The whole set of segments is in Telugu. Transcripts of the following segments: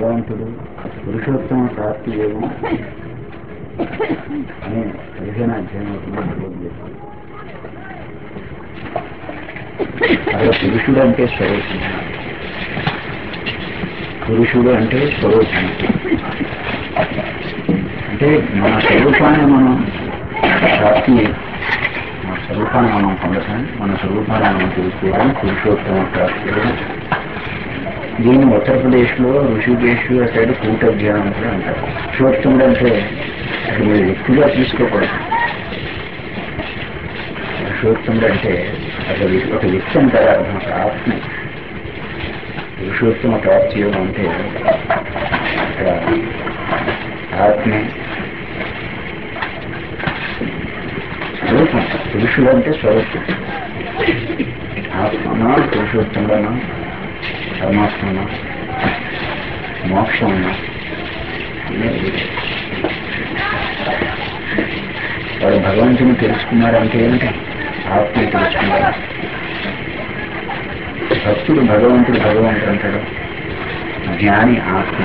భగవంతుడు పురుషోత్తమ ప్రాప్తి యోగం అని 15వ అధ్యాయంలో భగవద్గీత. అక్కడ పురుషుడు అంటే స్వరూపం, పురుషుడు అంటే స్వరూపం. అంటే మన స్వరూపాన్ని మనం ప్రాప్తి, మన స్వరూపాన్ని మనం పొందటం, మన స్వరూపాన్ని మనం తెలుసుకోవడం పురుషోత్తమ ప్రాప్తి. దీన్ని ఉత్తరప్రదేశ్లో ఋషికేశ్ సైడ్ కూట జ్ఞానం కూడా అంటారు. పురుషోత్తముడు అంటే అది మీరు వ్యక్తిగా తీసుకోకూడదు. పురుషోత్తముడు అంటే అసలు ఒక వ్యక్తి అంటారు, అర్థం ఒక ఆత్మ. పురుషోత్తమ ప్రాప్తి యోగం అంటే ఇక్కడ ఆత్మ స్వరూపం. పురుషుడు అంటే స్వరూపం. ఆత్మనా, పురుషోత్తముడనా, పరమాత్మనా, మోక్షమన్నా వాడు భగవంతుని తెలుసుకున్నారంటే ఏమిటి? ఆత్మని తెలుసుకున్నారు. భక్తుడు భగవంతుడు భగవంతుడు అంటాడు, జ్ఞాని ఆత్మ.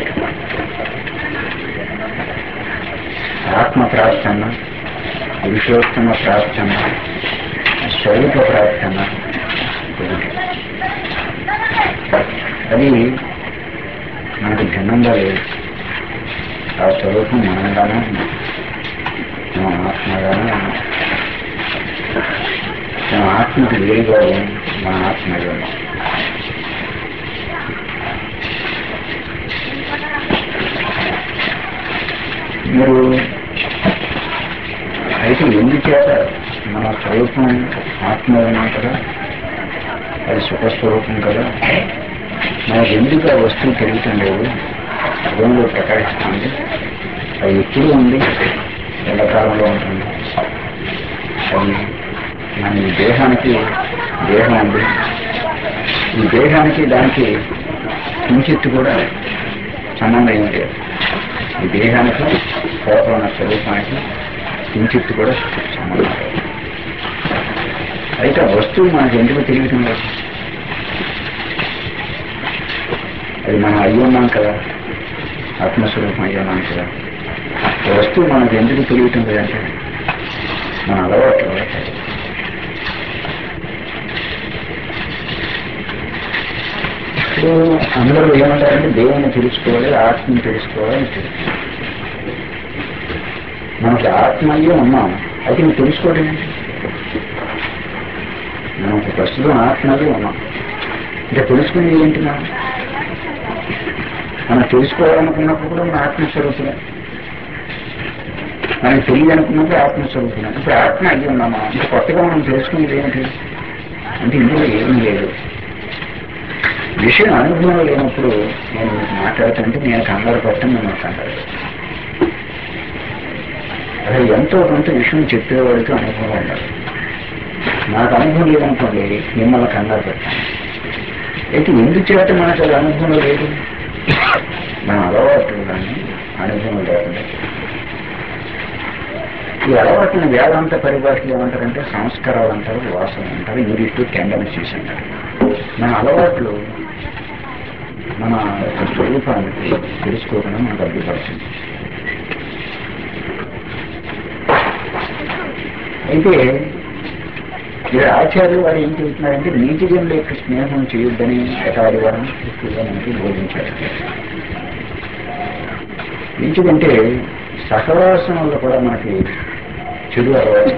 ఆత్మ ప్రాప్తన్న, పురుషోత్తమ ప్రాప్తన్న, స్వరూప ప్రాప్తన్న, అది మనకు భిన్నంగా లేదు. ఆ స్వరూపం మనంగానే ఉంది, మనం ఆత్మగానే ఉన్నాం. మన ఆత్మకు వేరుగా ఉంది, మన ఆత్మగా ఉంది. మీరు అయితే ఎందుచేత మన స్వరూపం ఆత్మ ఉన్నాం కదా, అది సుఖస్వరూపం కదా, మనకు ఎందుకు ఆ వస్తువు పెరుగుతం లేదు, భూమిలో ప్రకాశిస్తుంది, అది ఎప్పుడు ఉంది, ఎండాకాలంలో ఉంటుంది. అది మన ఈ దేహానికి దేహం ఉంది, ఈ దేహానికి దానికి కించిత్తు కూడా సంబంధం ఏమి లేదు. ఈ దేహానికి లోపల ఉన్న స్వరూపానికి కించిత్తు కూడా సంబంధం లేదు. అయితే ఆ వస్తువు మనకు ఎందుకు తెలియటం లేదు? అది మనం అయ్యి ఉన్నాం కదా, ఆత్మస్వరూపం అయ్యి ఉన్నాం కదా. ఆ వస్తువు మనకు ఎందుకు తెలియటం లేదంటే మన అలవాట్లు. ఇప్పుడు అందరూ ఏమంటారంటే దేవుణ్ణి తెలుసుకోవాలి, ఆత్మని తెలుసుకోవాలి. మనకు ఆత్మ అయ్యే ఉన్నాం, అయితే నువ్వు తెలుసుకోవడం ఏంటి? మనకు ప్రస్తుతం ఆత్మగా ఉన్నాం, ఇంకా తెలుసుకునేది ఏంటి? మనం తెలుసుకోవాలనుకున్నప్పుడు కూడా మన ఆత్మస్వరూపమే, మనకి తెలియాలనుకున్నప్పుడు ఆత్మస్వరూపమే. ఇప్పుడు ఆత్మ అయ్యి ఉన్నామా, ఇంకా కొత్తగా మనం తెలుసుకునేది ఏమిటి అంటే ఇందులో ఏమీ లేదు. విషయం అనుభవం లేనప్పుడు నేను మీకు మాట్లాడుతుంటే నేను కంగారు పడతాను, మిమ్మల్ని కంగారు పడతాను. అసలు ఎంతో కొంత విషయం చెప్పేవాడికి అనుభవం ఉండాలి. నాకు అనుభవం లేదనుకోండి, మిమ్మల్ని కంగారు పెడతాను. అయితే ఎందుచేత మనకు అది అనుభవం లేదు? మన అలవాట్లు కానీ అనుభవం లేకుండా. ఈ అలవాటుని వేదాంత పరిభాషలు ఏమంటారంటే సంస్కారాలు అంటారు, వాసన అంటారు, ఇంగ్లీష్లో టెండెన్సీస్ అంటారు. మన అలవాట్లు మన యొక్క స్వరూపానికి తెలుసుకోకుండా మనకు అడ్డుపడుతుంది. అయితే ఈ ఆచార్యులు వారు ఏం చెబుతున్నారంటే నీతి జనుల యొక్క స్నేహం చేయొద్దని ఎటాది వారం ఎక్కువగా మనకి బోధించారు. ఎందుకంటే సహవాసం వల్ల కూడా మనకి చెడు అలవాటు.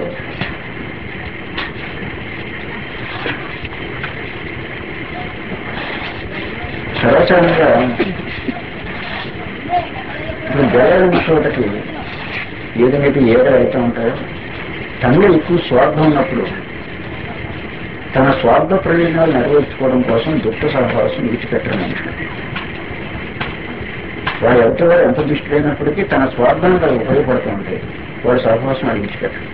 సరాసరంగా ఇప్పుడు గొడవల చోటకి ఏదైతే ఏదో అవుతూ ఉంటాయో తనలో ఎక్కువ స్వార్థం ఉన్నప్పుడు తన స్వార్థ ప్రయోజనాలు నెరవేర్చుకోవడం కోసం దుష్ట సహవాసం విడిచిపెట్టడం మనుషులు. వాడు ఎవరితో ఎంత దుష్టులైనప్పటికీ తన స్వార్థానికి అది ఉపయోగపడుతూ ఉంటాయి, వాడు సహవాసం అది విడిచిపెట్టడం.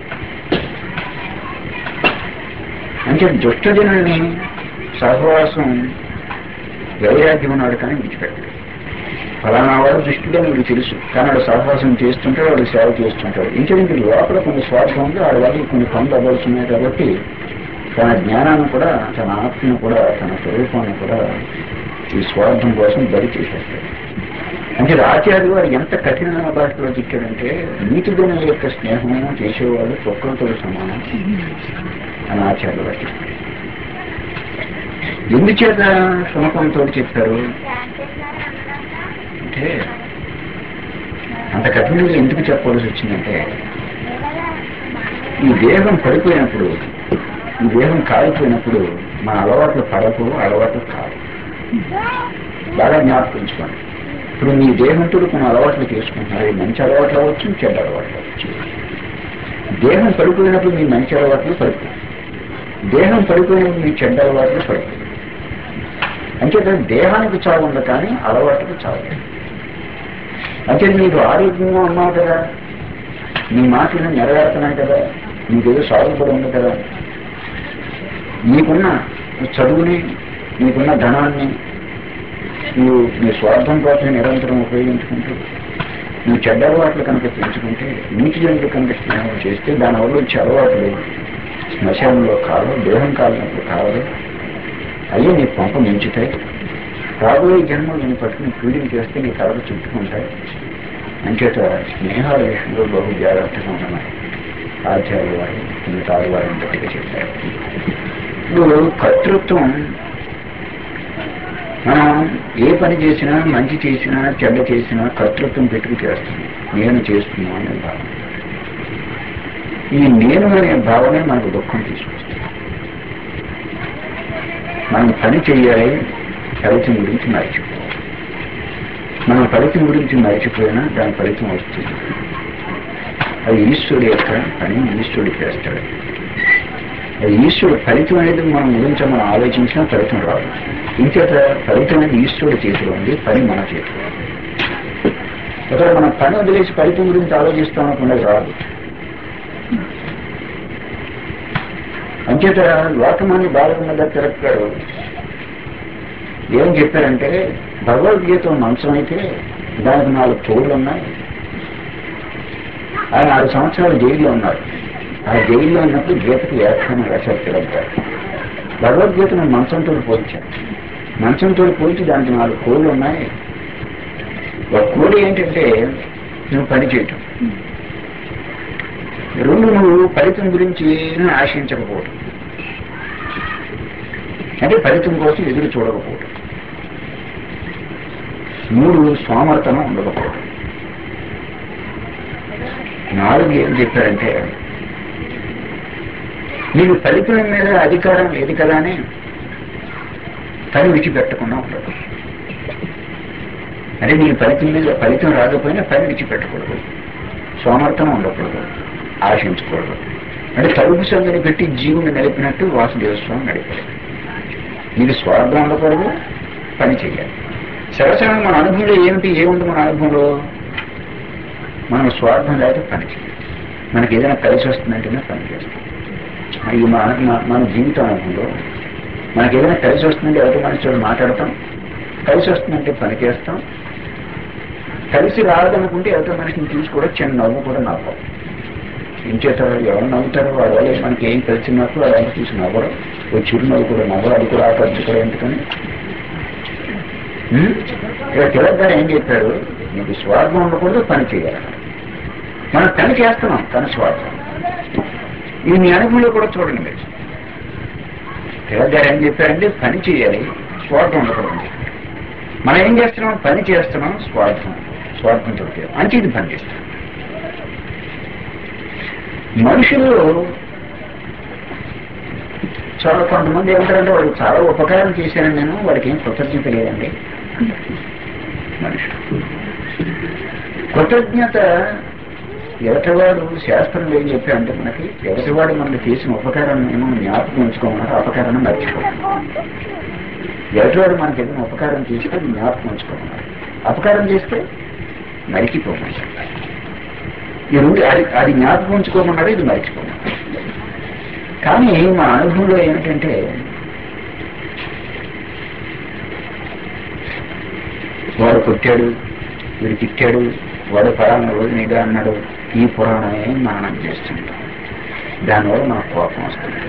అంటే దుష్టజనుల్ని సహవాసం వైరాగ్యం ఉన్నాడు కానీ విడిచిపెట్టాడు. ఫలానా వాడు దుష్టుడే మీకు తెలుసు, కానీ వాడు సహవాసం చేస్తుంటాడు, వాడు సేవ చేస్తుంటాడు. ఇంకేంటి లోపల కొన్ని స్వార్థం ఉంది, వాడి వల్ల కొన్ని పనులు అవ్వాల్సిన్నాయి. కాబట్టి తన జ్ఞానాన్ని కూడా, తన ఆత్మను కూడా, తన స్వరూపాన్ని కూడా ఈ స్వార్థం కోసం బలి చేసేస్తాడు. అంటే ఆచార్యులు వారు ఎంత కఠినమైన భాషలో చెప్పాడంటే నీతి గుణం యొక్క స్నేహం చేసేవాడు ప్రకృతితో సమానం అని ఆచార్యులు వారు చెప్పారు. ఎందుచేత సునకంతో చెప్పారు అంటే అంత కఠినంగా ఎందుకు చెప్పవలసి వచ్చిందంటే ఈ దేహం పడిపోయినప్పుడు, ఈ దేహం కాలిపోయినప్పుడు మన అలవాట్లు పడకు, అలవాట్లు కావు. బాగా జ్ఞాపకించుకోండి. ఇప్పుడు మీ దేహంతో కొన్ని అలవాట్లు చేసుకుంటున్నారు. మంచి అలవాట్లు అవ్వచ్చు, చెడ్డ అలవాట్లు అవ్వచ్చు. దేహం పడిపోయినప్పుడు మీ మంచి అలవాట్లు పడిపోయి, దేహం పడిపోయినప్పుడు మీ చెడ్డ అలవాట్లు పడిపోయి. అంటే దేహానికి చావు ఉంది కానీ అలవాటుకు చావు. అంటే నీకు ఆరోగ్యంగా ఉన్నావు కదా, నీ మాటలను నెరవేరుతున్నాయి కదా, నీకేదో సాగుపడి ఉంది కదా, నీకున్న చదువుని, నీకున్న ధనాన్ని నువ్వు నీ స్వార్థం కోసం నిరంతరం ఉపయోగించుకుంటూ నువ్వు చెడ్డ అలవాట్లు కనుక పెంచుకుంటే, నీటి జంతువులు కనుక స్నేహం చేస్తే దానివల్ల వచ్చే అలవాట్లు శ్మశానంలో కాదు, దేహం కాలినప్పుడు కాదు, అయ్యి నీ పంప మించుతాయి. రాబోయే జన్మలు నేను పట్టుకుని పీడిని చేస్తే నీ తలకు చుట్టుకుంటాయి. అంచేత స్నేహాల విషయంలో బహు జాగ్రత్తగా ఉండమని ఆచార్య వారు కొన్ని వారిని గట్టిగా చెప్పారు. ఇప్పుడు కర్తృత్వం, మనం ఏ పని చేసినా, మంచి చేసినా చెడ్డ చేసినా కర్తృత్వం పెట్టుకు చేస్తున్నాం. నేను చేస్తున్నా అనే భావన. ఈ నేను అనే భావనే మనకు దుఃఖం తీసుకొస్తుంది. మనం పని చెయ్యాలి, ఫలితం గురించి మర్చిపోవాలి. మనం ఫలితం గురించి మర్చిపోయినా దాని ఫలితం వస్తుంది. అది ఈశ్వరుడు యొక్క పని, ఈశ్వరుడు చేస్తాడు. అది ఈశ్వరుడు ఫలితం అనేది మనం గురించి మనం ఆలోచించినా ఫలితం రాదు. ఇంకేత ఫలితం అనేది ఈశ్వరుడు చేతిలో ఉంది, పని మన చేతిలో ఉంది. ఒకవేళ మనం పని వదిలేసి ఫలితం గురించి ఆలోచిస్తాం అనుకునే రాదు. అంచేత లోకమాన్ని బాలగంగాధర తిలక్ గారు ఏం చెప్పారంటే, భగవద్గీత మంచం అయితే దానికి 4 తోళ్ళు ఉన్నాయి. ఆయన 6 సంవత్సరాలు జైల్లో ఉన్నారు. ఆ జైల్లో ఉన్నప్పుడు గీతకు వ్యాఖ్యానం రాశారు తిలక్ గారు. భగవద్గీతను మంచంతో పోల్చారు. మంచంతో పోల్చి దానికి 4 కోళ్ళు ఉన్నాయి. ఒక కోడి ఏంటంటే నువ్వు పని చేయటం, 2 నువ్వు ఫలితం గురించి ఆశించకపోవటం, అంటే ఫలితం కోసం ఎదురు చూడకపోవటం, 3 సోమర్థనం ఉండకపోవటం, 4 ఏం చెప్పారంటే నీకు ఫలితం మీద అధికారం లేదు కదా అని పని విడిచిపెట్టకుండా ఉండదు. అంటే నీ ఫలితం మీద ఫలితం రాకపోయినా పని విడిచిపెట్టకూడదు, సోమర్థనం ఉండకూడదు, ఆశించకూడదు. అంటే తలుపు సంగతి పెట్టి జీవుని నడిపినట్టు వాసుదేవ స్వామి నడిపారు. నీకు స్వార్థం ఉండకూడదు, పని చేయాలి. సరసంగా మన అనుభవంలో ఏముంది మన అనుభవంలో? మనం స్వార్థం లేకపోతే పని చేయాలి. మనకి ఏదైనా కలిసి వస్తుందంటేనే పని చేస్తాం. ఇది మన జీవితం అనుభవంలో మనకి ఏదైనా కలిసి వస్తుందంటే ఎవరి మనిషితో మాట్లాడతాం, కలిసి వస్తుందంటే పని చేస్తాం, కలిసి రాదనుకుంటే ఎవరి మనిషిని చూసి కూడా చిన్న నవ్వు కూడా నవ్వం. ఏం చేస్తారు, ఎవరు నవ్వుతారో వాడి వల్ల మనకి ఏం తెలిసినప్పుడు వాళ్ళని చూసి నవ్వడం, ఓ చిరునవ్వు కూడా నవ్వడం, అది కూడా ఆకర్షించడం. ఎందుకని ఇక తిలక్ గారు ఏం చెప్పారు, నీకు స్వార్థం ఉండకూడదు, పని చేయాలి. మనం పని చేస్తున్నాం కానీ స్వార్థం. ఇది మీ అనుభవంలో కూడా చూడండి మీరు. తిలక్ గారు ఏం చెప్పారంటే పని చేయాలి, స్వార్థం ఉండకూడదు చెప్పారు. మనం ఏం చేస్తున్నాం, పని చేస్తున్నాం, స్వార్థంతో అంటే ఇది పని చేస్తాం. మనుషుల్లో చాలా కొంతమంది ఏమంటారంటే వాడికి చాలా ఉపకారం చేశాను నేను, వాడికి ఏం కృతజ్ఞత లేదండి. మనుషులు కృతజ్ఞత ఎదటివాడు శాస్త్రంలో ఏం చెప్పారంటే మనకి ఎదటివాడు మనకు చేసిన ఉపకారాన్ని ఏమో జ్ఞాపకం ఉంచుకోమన్నారు, అపకారాన్ని మర్చిపోమన్నారు. ఎదటివాడు మనకి ఏదైనా ఉపకారం చేస్తే అది జ్ఞాపకం ఉంచుకోమన్నారు, అపకారం చేస్తే మరిచిపోమన్నారు. ఈ 2 అది జ్ఞాపకం ఉంచుకోమన్నారు, ఇది మరిచిపోమన్నారు. కానీ మా అనుభవంలో ఏమిటంటే వాడు కొట్టాడు, వీడు తిట్టాడు, వాడు పరాన్న రోజు నిగా అన్నాడు, ఈ పురాణమే మననం చేస్తుంటాం. దానివల్ల మనకు కోపం వస్తుంది.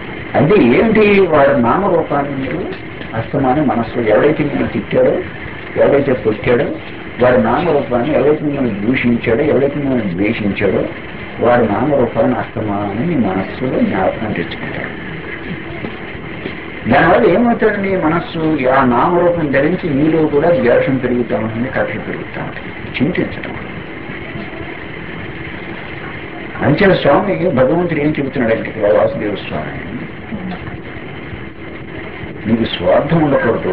అంటే ఏంటి, వాడు నామరూపాన్ని మీరు అస్తమానం మనస్సులో ఎవరైతే మీరు తిట్టాడో ఎవరైతే కొట్టాడో వాడి నామరూపాన్ని, ఎవరైతే మిమ్మల్ని దూషించాడో, ఎవరైతే మిమ్మల్ని ద్వేషించాడో వాడి నామరూపాన్ని అస్తమానం మీ మనస్సులో జ్ఞాపకం తెచ్చుకుంటాడు. దానివల్ల ఏమవుతుందండి, మనస్సు ఆ నామరూపం ధరించి మీలో కూడా ద్వేషం పెరుగుతూ ఉంటుంది, కక్ష పెరుగుతూ ఉంటుంది. చింతించడం. అంచెల స్వామి భగవంతుడు ఏం చెబుతున్నాడంటే ఇక్కడ వాసుదేవ స్వామి, మీకు స్వార్థం ఉండకూడదు,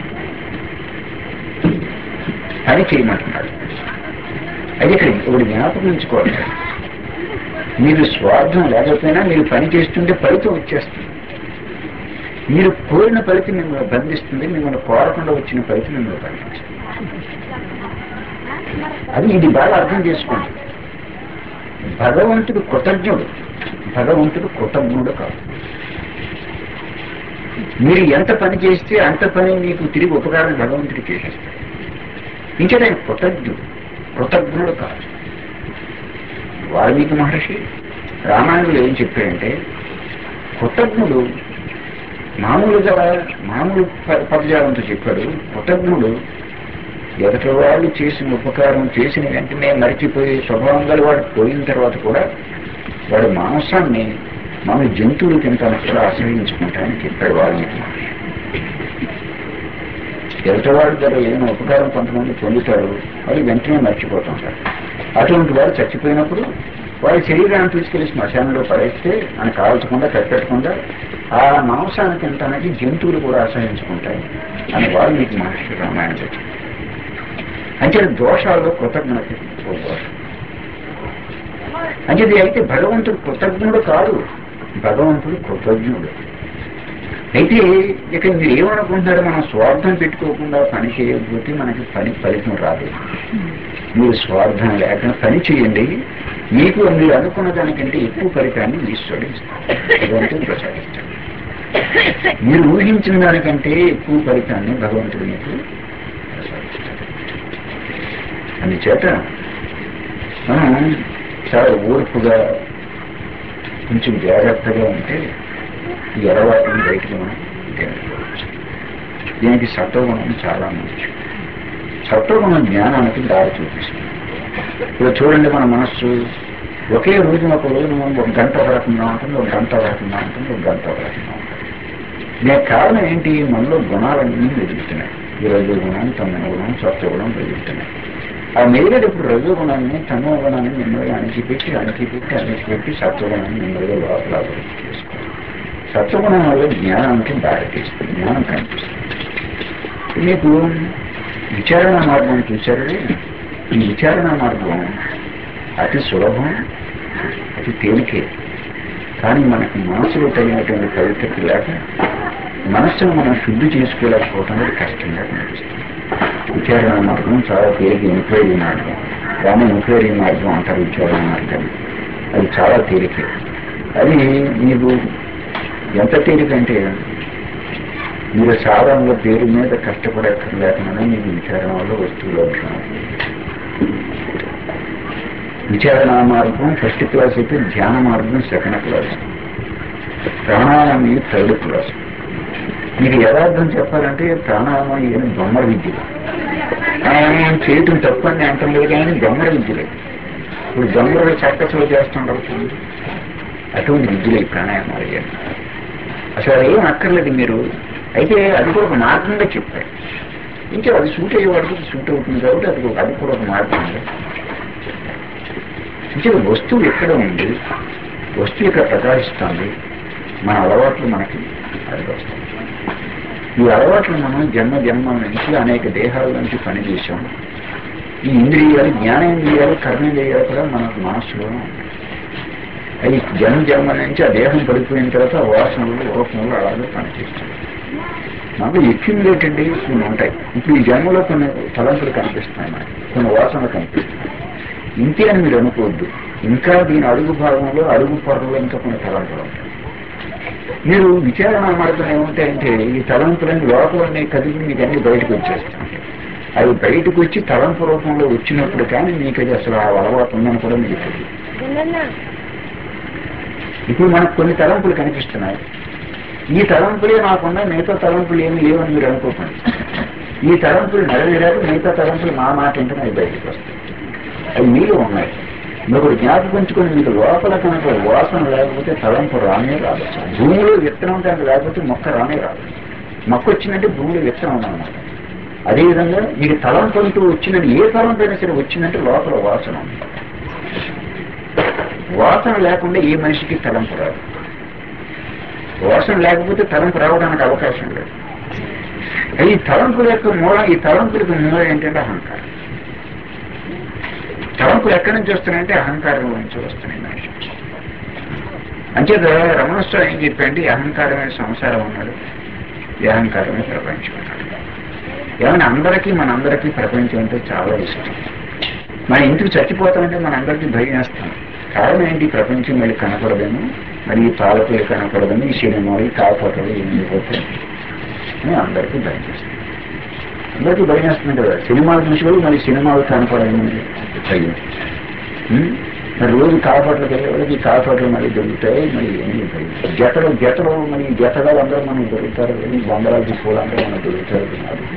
పని చేయమంటున్నాడు. అయితే ఇక్కడ ఒకటి జ్ఞాపకం ఉంచుకోవాలి, మీరు స్వార్థం లేకపోయినా మీరు పని చేస్తుంటే ఫలితం వచ్చేస్తుంది. మీరు కోరిన ఫలితం మిమ్మల్ని బంధిస్తుంది, మిమ్మల్ని కోరకుండా వచ్చిన ఫలితం మిమ్మల్ని బంధిస్తుంది. అది ఇది బాగా అర్థం చేసుకోండి. భగవంతుడు కృతజ్ఞుడు, భగవంతుడు కృతజ్ఞుడు కాదు. మీరు ఎంత పని చేస్తే అంత పని మీకు తిరిగి ఉపకారం భగవంతుడు చేసేస్తాడు. ఇంకా ఆయన కృతజ్ఞుడు, కృతజ్ఞుడు కాదు. వాల్మీకి మహర్షి రామాయణంలో ఏం చెప్పాడంటే, కృతజ్ఞుడు మామూలు పదజాలంతో చెప్పాడు. కృతజ్ఞుడు ఎదుటి వాళ్ళు చేసిన ఉపకారం చేసిన వెంటనే మరిచిపోయే స్వభావంగా వాడు పోయిన తర్వాత కూడా వాడు మాంసాన్ని మన జంతువులు తింటానికి కూడా ఆశ్రయించుకుంటాయని చెప్పాడు వాల్మీకి మహర్షి. ఎదుటి వాడి ద్వారా ఏదైనా ఉపకారం కొంతమంది పొందుతారు, వాళ్ళు వెంటనే మర్చిపోతుంటారు. అటువంటి వాడు చచ్చిపోయినప్పుడు వాడి శరీరాన్ని తీసుకెళ్లి శ్మశానంలో పడేస్తే అని కాల్చకుండా కట్టకుండా ఆ మాంసాన్ని తినటానికి జంతువులు కూడా ఆశ్రయించుకుంటాయి అని వాల్మీకి మహర్షి రామాయణంలో చెప్పారు. అంటే దోషాల్లో కృతజ్ఞత దోషం. అంటే అయితే భగవంతుడు కృతజ్ఞుడు కాదు, భగవంతుడు కృతజ్ఞుడు. అయితే ఇక మీరు ఏమనుకుంటున్నారు, మనం స్వార్థం పెట్టుకోకుండా పని చేయకపోతే మనకి పని ఫలితం రాదు. మీరు స్వార్థం లేకుండా పని చేయండి, మీకు మీరు అనుకున్న దానికంటే ఎక్కువ ఫలితాన్ని ఈశ్వరుడు ఇస్తాడు, భగవంతుడు ప్రసాదిస్తాడు. మీరు ఊహించిన దానికంటే ఎక్కువ ఫలితాన్ని భగవంతుడు మీకు ప్రసాదిస్తాడు. అందుచేత మనం చాలా ఓర్పుగా కొంచెం జాగ్రత్తగా ఉంటే ఈ అలవాటుని బయటకు మనం తెలుసుకోవచ్చు. దీనికి సత్వగుణం చాలా మంచి. సత్వగుణం జ్ఞానానికి దారి చూపిస్తుంది. ఇప్పుడు చూడండి, మన మనస్సు ఒకే రోజు ఒక రోజు ఒక గంట ఒక రకంగా ఉంటుంది, ఒక గంట ఒక రకంగా ఉంటుంది, ఒక గంట ఒక రకంగా ఉంటుంది. దీనికి కారణం ఏంటి, మనలో గుణాలన్నీ మెదులుతున్నాయి. ఈ రజోగుణం, తమో గుణం, సత్వగుణం మెదులుతున్నాయి. ఆ మెదిలేటప్పుడు రజోగుణాన్ని, తమో గుణాన్ని నెమ్మదిగా అణిచిపెట్టి సత్వగుణాన్ని నెమ్మదిగా లోపల అభివృద్ధి చేసుకోవాలి. సత్వగుణం వల్ల జ్ఞానానికి దారి తీస్తుంది, జ్ఞానం కనిపిస్తుంది. మీకు విచారణ మార్గం చూశారే, ఈ విచారణ మార్గం అతి సులభం, అతి తేలికే. కానీ మనకు మనసులో తగినటువంటి పవిత్రత లేక మనస్సును మనం శుద్ధి చేసుకోలేకపోవటం అనేది కష్టంగా కనిపిస్తుంది. విచారణ మార్గం చాలా తేలిక, ఎంక్వైరీ మార్గం, కానీ ఎంక్వైరీ మార్గం అంటారు విచారణ మార్గం. అది చాలా తేలికే. అది మీకు ఎంత తేలికంటే మీరు సాధారణంగా పేరు మీద కష్టపడక్కర్లేకుండా మీకు విచారణ వల్ల వస్తువులు అవసరం. విచారణ మార్గం ఫస్ట్ క్లాస్ అయితే ధ్యాన మార్గం సెకండ్ క్లాస్, ప్రాణాయామం థర్డ్ క్లాస్. మీకు యథార్థం చెప్పాలంటే ప్రాణాయామం ఏమి దొమ్మర విద్యలు, ప్రాణాయామం చేయటం తప్పని అంటం లేదు, కానీ దొమ్మర విద్యలే. ఇప్పుడు దొమ్మరలు సర్కస్లో చేస్తుంటారు, అటువంటి విద్యలే ప్రాణాయామాలు అయ్యాయి. అసలు ఏం అక్కర్లేదు మీరు. అయితే అది కూడా ఒక మార్గంగా చెప్పారు. ఇంకా అది సూట్ అయ్యేవాడికి సూట్ అవుతుంది కాబట్టి అది కూడా ఒక మార్గంగా. ఇంకా వస్తువు ఎక్కడ ఉంది, వస్తువు ఇక్కడ ప్రకాశిస్తుంది, మన అలవాట్లు మనకి అది వస్తాయి. ఈ అలవాట్లు మనం జన్మల నుంచి అనేక దేహాల నుంచి పనిచేసాం. ఈ ఇంద్రియాలు, జ్ఞానేంద్రియాలు, కర్మేంద్రియాలు కూడా మనకు మనస్సులో ఉన్నాయి. అది జన్మల నుంచి ఆ దేహం పడిపోయిన తర్వాత వాసనలు రూపంలో అలాగే పనిచేస్తాయి. మనకు ఎక్యుములేటెడ్ కొన్ని ఉంటాయి. ఇప్పుడు ఈ జన్మలో కొన్ని తలంపులు కనిపిస్తున్నాయి, మనకి కొన్ని వాసనలు కనిపిస్తున్నాయి. ఇంతే అని మీరు అనుకోవద్దు. ఇంకా దీని అడుగు భాగంలో, అడుగు పొరలో ఇంకా కొన్ని తలంపులు ఉంటాయి. మీరు విచారణ మార్గం ఏముంటాయంటే ఈ తలంపులన్నీ లోపలన్నీ కదిలి మీకు అన్ని బయటకు వచ్చేస్తాయి. అవి బయటకు వచ్చి తలంపు రూపంలో వచ్చినప్పుడు కానీ మీకు అది అసలు ఆ అలవాటు ఉందని కూడా మీకు తెలియదు. ఇప్పుడు మనకు కొన్ని తలంపులు కనిపిస్తున్నాయి. ఈ తలంపులే నాకున్నా మిగతా తలంపులు ఏమి లేవని మీరు అనుకోకండి. ఈ తలంపులు నెరవేరాక మిగతా తలంపులు మా మాట ఏంటనే అవి బయటకు వస్తాయి. అవి మీలో ఉన్నాయి. మీరు జ్ఞాపకించుకొని మీకు లోపల కనుక వాసన లేకపోతే తలంపు రానే రాదు. భూమిలో విత్తనం కనుక లేకపోతే మొక్క రానే రాదు. మొక్క వచ్చిందంటే భూమిలో విత్తనం ఉందన్నమాట. అదేవిధంగా మీకు తలంపు అంటూ వచ్చిందని ఏ తలంపు అయినా సరే వచ్చిందంటే లోపల వాసన ఉంది. వాసన లేకుండా ఏ మనిషికి తలంపు రాదు. వాసన లేకపోతే తలంపు రావడానికి అవకాశం లేదు. ఈ తలంపుల యొక్క మూలం, ఈ తలంపులకు మూలం ఏంటంటే అహంకారం. తలంపులు ఎక్కడి నుంచి వస్తున్నాయంటే అహంకారం నుంచి వస్తున్నాయి మనిషి. అంచేత రమణస్వామి ఏం చెప్పండి, అహంకారమే సంసారం అన్నాడు, ఈ అహంకారమే ప్రపంచం అన్నాడు. ఏమన్నా మనందరికీ ప్రపంచం అంటే చాలా ఇష్టం. మన ఇంటికి చచ్చిపోతామంటే మనందరికీ భయం వేస్తాం. కారణం ఏంటి? ప్రపంచం మళ్ళీ కనపడదేమో, మరి ఈ పాలకులు కనపడదని, ఈ సినిమాలు, ఈ కాకపోతే ఏమైపోతాయి అని అందరికీ భయం వేస్తాం. అందరికీ భయం వేస్తుంది కదా. సినిమాలు చూసేవాళ్ళు మళ్ళీ సినిమాలు కనపడమని భయం. మరి రోజు కాపాట్లకు వెళ్ళేవాళ్ళకి కాపాట్లు మళ్ళీ దొరుకుతాయి, మరి ఏమీ భయం. జతలు మరి జతగాలు అందరూ మనకు దొరుకుతారు, బంగారాలు తీసుకోవాలంటే మనకు దొరుకుతారు.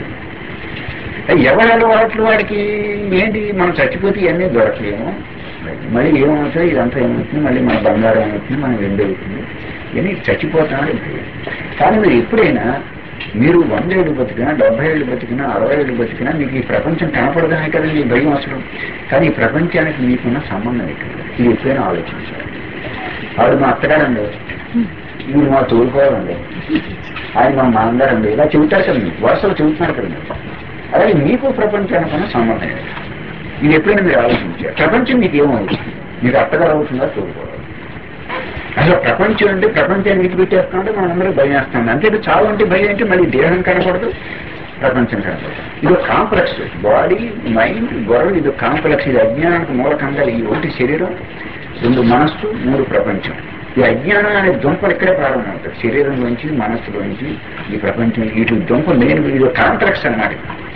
ఎవరి వాడికి ఏంటి, మనం చచ్చిపోతే ఇవన్నీ దొరకలేము, మళ్ళీ ఏమవుతాయి, ఇదంతా ఏమవుతుంది, మళ్ళీ మన బంగారం ఏమవుతుంది, మనం ఎండు అవుతుంది, ఇవన్నీ చచ్చిపోతామని భయం. కానీ మీరు ఎప్పుడైనా మీరు 100 ఏళ్ళు బతికినా, 70 ఏళ్ళు బతికినా, 60 ఏళ్ళు బతికినా మీకు ఈ ప్రపంచం కనపడదానే కదా మీ భయం అసలు. కానీ ఈ ప్రపంచానికి మీకున్న సంబంధం ఏంటి ఇది ఎప్పుడైనా ఆలోచించాలి. ఆవిడ మా అత్తగారండి, మీరు మా తోడుకోవాలండి, ఆయన మా మామగారండి, ఇలా చెబుతారు కదా, మీకు వరుసలు చెబుతున్నారు కదా మీరు. అలాగే మీకు ప్రపంచానికి ఉన్న సంబంధం ఏంటి ఇది ఎప్పుడైనా మీరు ఆలోచించారు. ప్రపంచం మీకు ఏమవుతుంది, మీకు అత్తగారు అవుతుందా తోడుకోవాలి. అసలు ప్రపంచం అంటే ప్రపంచాన్ని విడిచిపెట్టేస్తుంటే మనం అందరూ భయం వేస్తుంది. అంతే చావు అంటే భయం అంటే మళ్ళీ దేహం కనపడదు, ప్రపంచం కనపడదు. ఇది కాంప్లెక్స్. బాడీ, మైండ్, గొడవ, ఇది కాంప్లెక్స్. ఇది అజ్ఞానానికి మూలకంగా. ఈ 1 శరీరం, 2 మనస్సు, 3 ప్రపంచం. ఈ అజ్ఞానం అనే దుంపలు ఇక్కడే ప్రారంభమవుతాయి. శరీరంలోంచి, మనస్సులోంచి ఈ ప్రపంచం, వీటి దుంప మెయిన్. ఇది కాంప్లెక్స్ అన్నమాట.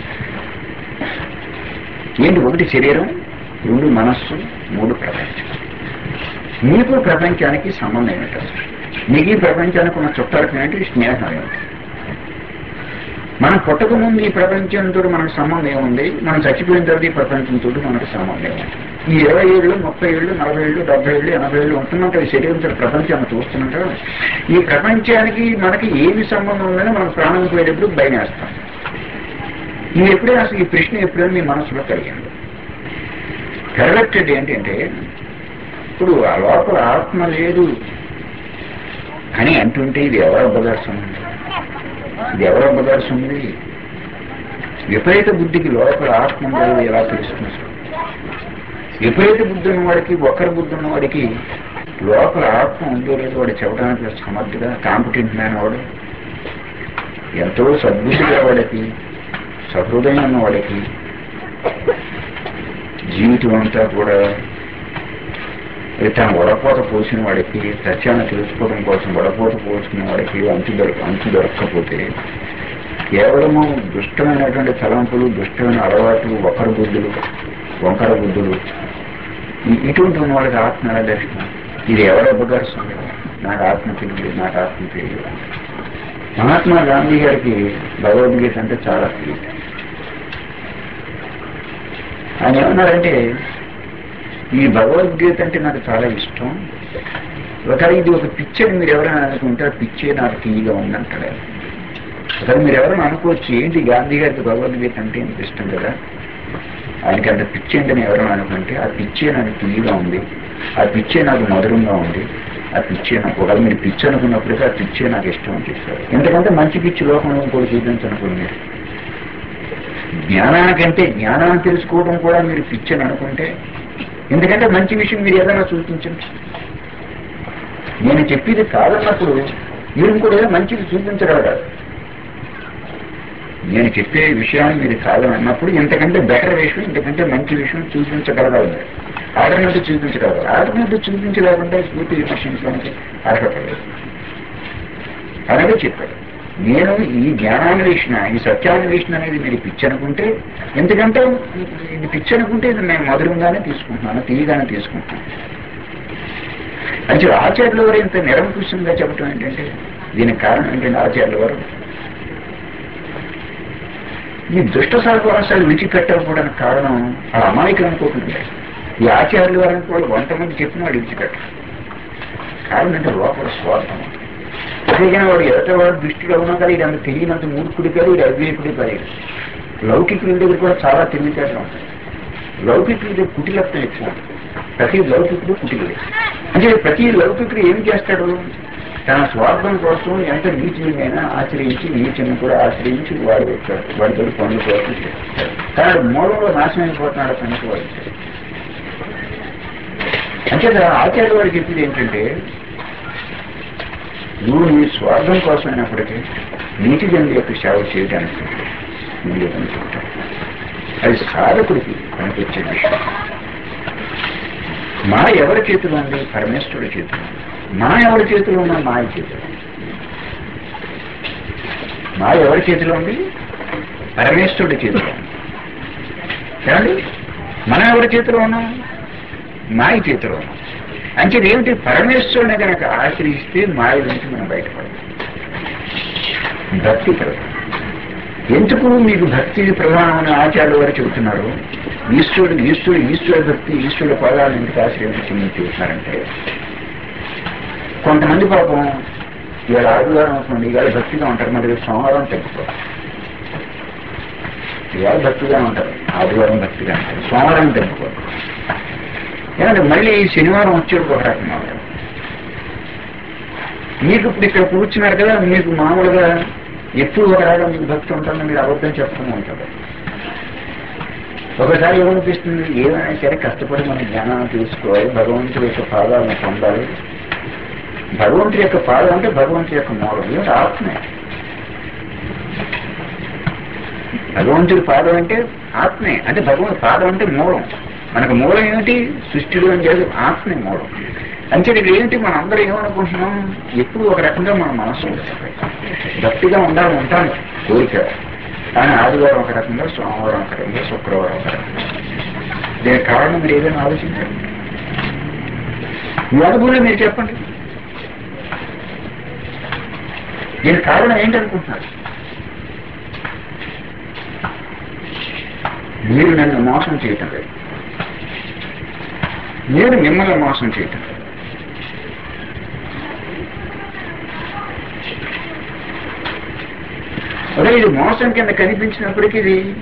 ఏంటి? 1 శరీరం, 2 మనస్సు, 3 ప్రపంచం. మీకు ప్రపంచానికి సంబంధం ఏంటి? మీకు ఈ ప్రపంచానికి ఉన్న చుట్టాలకు ఏంటి? స్నేహం ఏంటి? మనం పుట్టక ముందు ఈ ప్రపంచంతో మనకు సంబంధం ఏముంది, మనం చచ్చిపోయిన తర్వాత ఈ ప్రపంచంతో మనకు సంబంధం ఏముంది? ఈ 20 ఏళ్ళు, 30 ఏళ్ళు, 40 ఏళ్ళు, 70 ఏళ్ళు, 80 ఏళ్ళు ఉంటున్నాక ఈ శరీరంతో ప్రపంచాన్ని చూస్తున్నాక ఈ ప్రపంచానికి మనకి ఏమి సంబంధం ఉందని మనం ప్రాణం పోయేటప్పుడు భయం వేస్తాం. ఇది ఎప్పుడైనా అసలు ఈ ప్రశ్న ఎప్పుడైనా మీ మనసులో కలిగింది? కరెక్టెడ్ ఏంటంటే, ఇప్పుడు ఆ లోపల ఆత్మ లేదు అని అంటుంటే ఇది ఎవరో బదర్శం ఉంది, ఇది ఎవరో బదర్శం ఉంది. విపరీత బుద్ధికి లోపల ఆత్మ లేదు ఎలా తెలుస్తుంది? విపరీత బుద్ధి ఉన్నవాడికి, ఒకరి బుద్ధి ఉన్నవాడికి లోపల ఆత్మ ఉందో లేదో వాడు చెప్పడానికి సమర్థుడా, కాంపిటెంట్ మ్యాన్ వాడు. ఎంతో సద్బుద్ధి వాడికి, సహృదయం ఉన్నవాడికి, జీవితం అంతా కూడా తన వడపోత పోసిన వాడికి, సత్యాన్ని తెలుసుకోవడం కోసం వడపోత పోసుకునే వాడికి అంచు దొరక్కపోతే కేవలము దుష్టమైనటువంటి తలంపులు, దుష్టమైన అలవాట్లు, వంకర బుద్ధులు, ఇటువంటి ఉన్న వాళ్ళకి ఆత్మ ఎలా దర్శనం? ఇది ఎవరు అబ్బగారుస్తుంది? నాకు ఆత్మ తెలియదు, నాకు ఆత్మ తెలియదు. మహాత్మా గాంధీ గారికి భగవద్గీత అంటే చాలా ప్రీతి. ఆయన ఏమన్నారంటే, ఈ భగవద్గీత అంటే నాకు చాలా ఇష్టం, ఒకవేళ ఇది ఒక పిక్చర్ మీరు ఎవరైనా అనుకుంటే ఆ పిక్చర్ నాకు తీయగా ఉందంటాడు. ఒకవేళ మీరు ఎవరైనా అనుకోవచ్చు, ఏంటి గాంధీ గారికి భగవద్గీత అంటే ఎంత ఇష్టం కదా, ఆయనకి అంత పిచ్చి ఏంటని ఎవరైనా అనుకుంటే ఆ పిచ్చే నాకు తీయగా ఉంది, ఆ పిచ్చే నాకు మధురంగా ఉంది, ఆ పిచ్చే నాకు, ఒకవేళ మీరు పిచ్చి అనుకున్నప్పటికీ ఆ పిచ్చే నాకు ఇష్టం అని చెప్పారు. ఎందుకంటే మంచి పిచ్చి లోకంలో కూడా చూపించనుకోండి. మీరు జ్ఞానానికంటే జ్ఞానాన్ని తెలుసుకోవడం కూడా మీరు పిచ్చి అని అనుకుంటే, ఎందుకంటే మంచి విషయం మీరు ఏదైనా చూపించండి. నేను చెప్పేది కాదన్నప్పుడు మీరు కూడా మంచిది చూపించగలగాలి. నేను చెప్పే విషయాన్ని మీరు కాదని అన్నప్పుడు ఇంతకంటే బెటర్ విషయం, ఇంతకంటే మంచి విషయం చూపించగలగాలి. ఆల్టర్నేటివ్ చూపించగలగాలి. ఆల్టర్నేటివ్ చూపించలేకుండా పూర్తి విమర్శించడానికి అర్హత లేదు అనేది చెప్పారు. నేను ఈ జ్ఞానాన్వేషణ, ఈ సత్యాన్వేషణ అనేది మీరు పిచ్చి అనుకుంటే, ఎందుకంటే ఇది పిచ్చి అనుకుంటే ఇది నేను మధురంగానే తీసుకుంటున్నాను, తీయగానే తీసుకుంటున్నాను. అంటే ఆచార్యుల వారు ఇంత నిరంకుశంగా చెప్పడం ఏంటంటే, దీనికి కారణం ఏంటంటే ఆచార్యుల వారు ఈ దుష్ట సహవాసాలు విడిచిపెట్టకపోవడానికి కారణం ఆ అమాయకులు అనుకోకుండా ఈ ఆచార్యుల వారికి వాళ్ళు 100 మంది చెప్పిన వాడు విడిచిపెట్టారు. కారణం అంటే లోపల స్వార్థం. అంతేగాని వాడు ఎదటవాడు దృష్టిలో ఉన్నా కానీ ఇది అంత తెలియనంత మూర్ఖుడి కాదు, ఇది అవివేకుడి కాదు. లౌకికుల దగ్గర కూడా చాలా తెలివితేటలు ఉంటాయి. లౌకికుల దగ్గర కుటిలత్వం ఎక్కువ ఉంటుంది. ప్రతి లౌకికుడు కుటిలుడే. అంటే ప్రతి లౌకికుడు ఏం చేస్తాడు, తన స్వార్థం కోసం ఎంత నీచులైనా ఆశ్రయించి నీచుని కూడా ఆశ్రయించి వాడు వచ్చాడు, వాడితో పనుల కోసం చేస్తాడు. కానీ మూలంలో నాశనం అయిపోతున్నాడు కనుక వాడు. అంటే ఆచార్య వారికి చెప్పింది ఏంటంటే, నువ్వు నీ స్వార్థం కోసం అయినప్పటికీ నీటి జనుల యొక్క సేవ చేయడానికి ముందు అనుకుంటావు. అది సాధకుడికి పనికొచ్చే విషయం. మా ఎవరి చేతిలో ఉంది? పరమేశ్వరుడి చేతిలో. మా ఎవరి చేతిలో ఉన్నా మాయ చేతిలో. మా ఎవరి చేతిలో ఉంది? పరమేశ్వరుడి చేతిలో ఉంది. ఏమండి, మనం ఎవరి చేతిలో ఉన్నాం? మాయ చేతిలో ఉన్నాం. అంటే ఏమిటి? పరమేశ్వరుని కనుక ఆశ్రయిస్తే మాయ నుంచి మనం బయటపడతాం. భక్తి ప్రధానం. ఎందుకు మీకు భక్తి ప్రధానమైన ఆచార్యుల వారు చెబుతున్నారు? ఈశ్వరుడు భక్తి, ఈశ్వరుడు పదాలను ఎందుకు ఆశ్రయించి మీరు చెబుతున్నారంటే, కొంతమంది పాపం ఇవాళ ఆదివారం అవుతుంది, ఇవాళ భక్తిగా ఉంటారు, మరి సోమవారం తగ్గిపోతారు. ఇవాళ భక్తిగా ఉంటారు, ఆదివారం భక్తిగా ఉంటారు, సోమవారం తగ్గిపోతారు. ఏమంటే మళ్ళీ శనివారం వచ్చేది ఒక రకంగా ఉంటారు. మీకు ఇప్పుడు ఇక్కడ కూర్చున్నారు కదా, మీకు మామూలుగా ఎప్పుడు ఒక రాగా మీకు భక్తి ఉంటుందని మీరు అబద్ధం చెప్తూ ఉంటారు. ఒకసారి ఏమనిపిస్తుంది, ఏమైనా సరే కష్టపడి మన జ్ఞానాన్ని తీసుకోవాలి, భగవంతుడి యొక్క పాదాలను పొందాలి. భగవంతుడి యొక్క పాదం అంటే భగవంతుడి యొక్క మూలం, ఏమిటి? ఆత్మే. భగవంతుడి పాదం అంటే ఆత్మే, అంటే భగవంతుడి పాదం అంటే మూలం. మనకు మూలం ఏమిటి? సృష్టిలో అని లేదు, ఆత్మే మూలం. అంటే ఇది ఏంటి? మనం అందరూ ఏమనుకుంటున్నాం, ఎప్పుడు ఒక రకంగా మన మనసు భక్తిగా ఉంటాను కోరిక, కానీ ఆదివారం ఒక రకంగా, సోమవారం ఒక రకంగా, శుక్రవారం ఒక రకంగా. దీనికి కారణం మీరు ఏదైనా ఆలోచించండి. మీ అనుభూతి మీరు చెప్పండి. దీనికి కారణం ఏంటనుకుంటున్నారు? మీరు నన్ను మోసం చేయటం లేదు, నేను మిమ్మల్ని మోసం చేయటం లేదు. అదే ఇది మోసం కింద కనిపించినప్పటికీ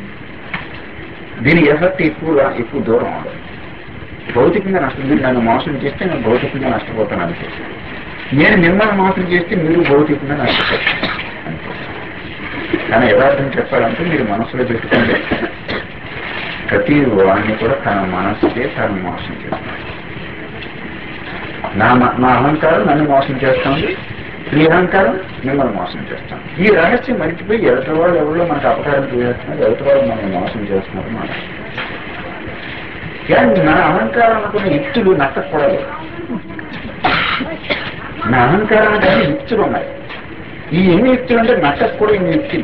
దీని ఎఫెక్ట్ ఎక్కువ దూరం ఉండదు. భౌతికంగా నష్టం. మీరు నన్ను మోసం చేస్తే నేను భౌతికంగా నష్టపోతాను అంతే. నేను మిమ్మల్ని మోసం చేస్తే మీరు భౌతికంగా నష్టపోతాను అంతే. కానీ యథార్థం చెప్పాలంటే మీరు మనసులో పెట్టుకుంటే ప్రతి వాడిని కూడా తన మనసుకే తను మోసం చేస్తాను. నా అహంకారం నన్ను మోసం చేస్తుంది, ఈ అహంకారం మిమ్మల్ని మోసం చేస్తాం. ఈ రహస్యం మరిచిపోయి ఎదుటి వాళ్ళు ఎవరో మనకు అపకారం చేస్తున్నారు, ఎదుటి వాళ్ళు మనల్ని మోసం చేస్తున్నారు మాట. కానీ నా అహంకారం అనుకున్న యుక్తులు నచ్చకూడదు. నా అహంకారానికి అన్ని యుక్తులు ఉన్నాయి. ఈ ఎన్ని యుక్తులు అంటే నచ్చకూడదు. ఇన్ని యుక్తులు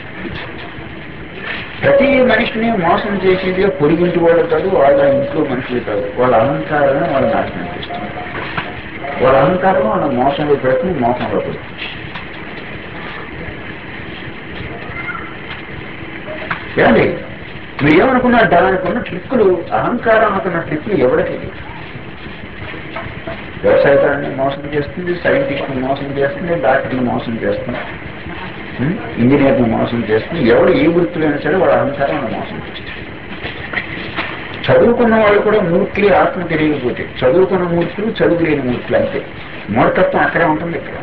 ప్రతి మనిషిని మోసం చేసేది పొరుగింటి వాళ్ళు కాదు, వాళ్ళ ఇంట్లో మనుషులు కాదు. వాళ్ళ అహంకారమే వాళ్ళ నాశనం చేస్తుంది. వాళ్ళ అహంకారం వాళ్ళ మోసంలో పెడుతుంది, మోసంలో పెడుతుంది. ఏమండి, మీరు ఏమనుకున్నారు? దానికి ఉన్న ట్రిక్కులు, అహంకారం అనుకున్న ట్రిక్కులు ఎవరికి? వ్యవసాయకారాన్ని మోసం చేస్తుంది, సైంటిస్ట్ని మోసం చేస్తుంది, డాక్టర్ని మోసం చేస్తుంది, ఇంజనీర్ని మోసం చేస్తుంది. ఎవరు ఏ వృత్తులైనా సరే వాళ్ళ అహంకారం వాళ్ళ మోసం చేస్తుంది. చదువుకున్న వాళ్ళు కూడా మూర్ఖులు, ఆత్మ తెలియకపోతే. చదువుకున్న మూర్ఖులు, చదువు లేని మూర్ఖులు అంతే. మూర్ఖత్వం అక్కడే ఉంటుంది, ఇక్కడ.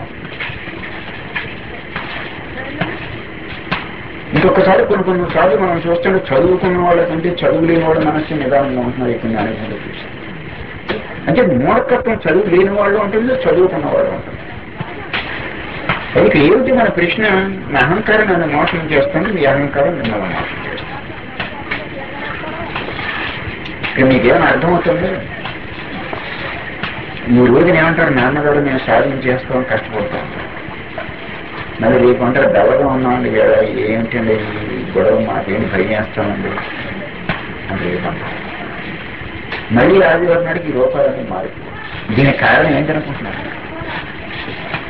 ఇంకొకసారి కొన్నిసార్లు మనం చూస్తుంటే చదువుకున్న వాళ్ళకంటే చదువు లేని వాళ్ళ మనస్సు నిదానంగా ఉంటున్నారు ఇక్కడ అనుకుంటూ చూస్తాం. అంటే మూర్ఖత్వం చదువు లేని వాళ్ళు ఉంటుంది, చదువుకున్న వాళ్ళు ఉంటుంది. అయితే ఏమిటి మన ప్రశ్న? నా అహంకారం నన్ను మోసం చేస్తుంది, మీ అహంకారం మిమ్మల్ని మోసం చేస్తుంది. ఇక మీకేమైనా అర్థమవుతుంది? ఈ రోజున ఏమంటారు? నాన్నగారు మేము సాధించేస్తాం, కష్టపడతాం. మరి రేపు అంటారు డల్లగా ఉన్నామండి, ఏమిటండి ఈ గొడవ, మాకేంటి భయం వేస్తామండి అంటే ఏమంటారు? మళ్ళీ ఆదివారం నాటికి ఈ రూపాయలన్నీ మారిపోయి. దీనికి కారణం ఏంటనుకుంటున్నారు?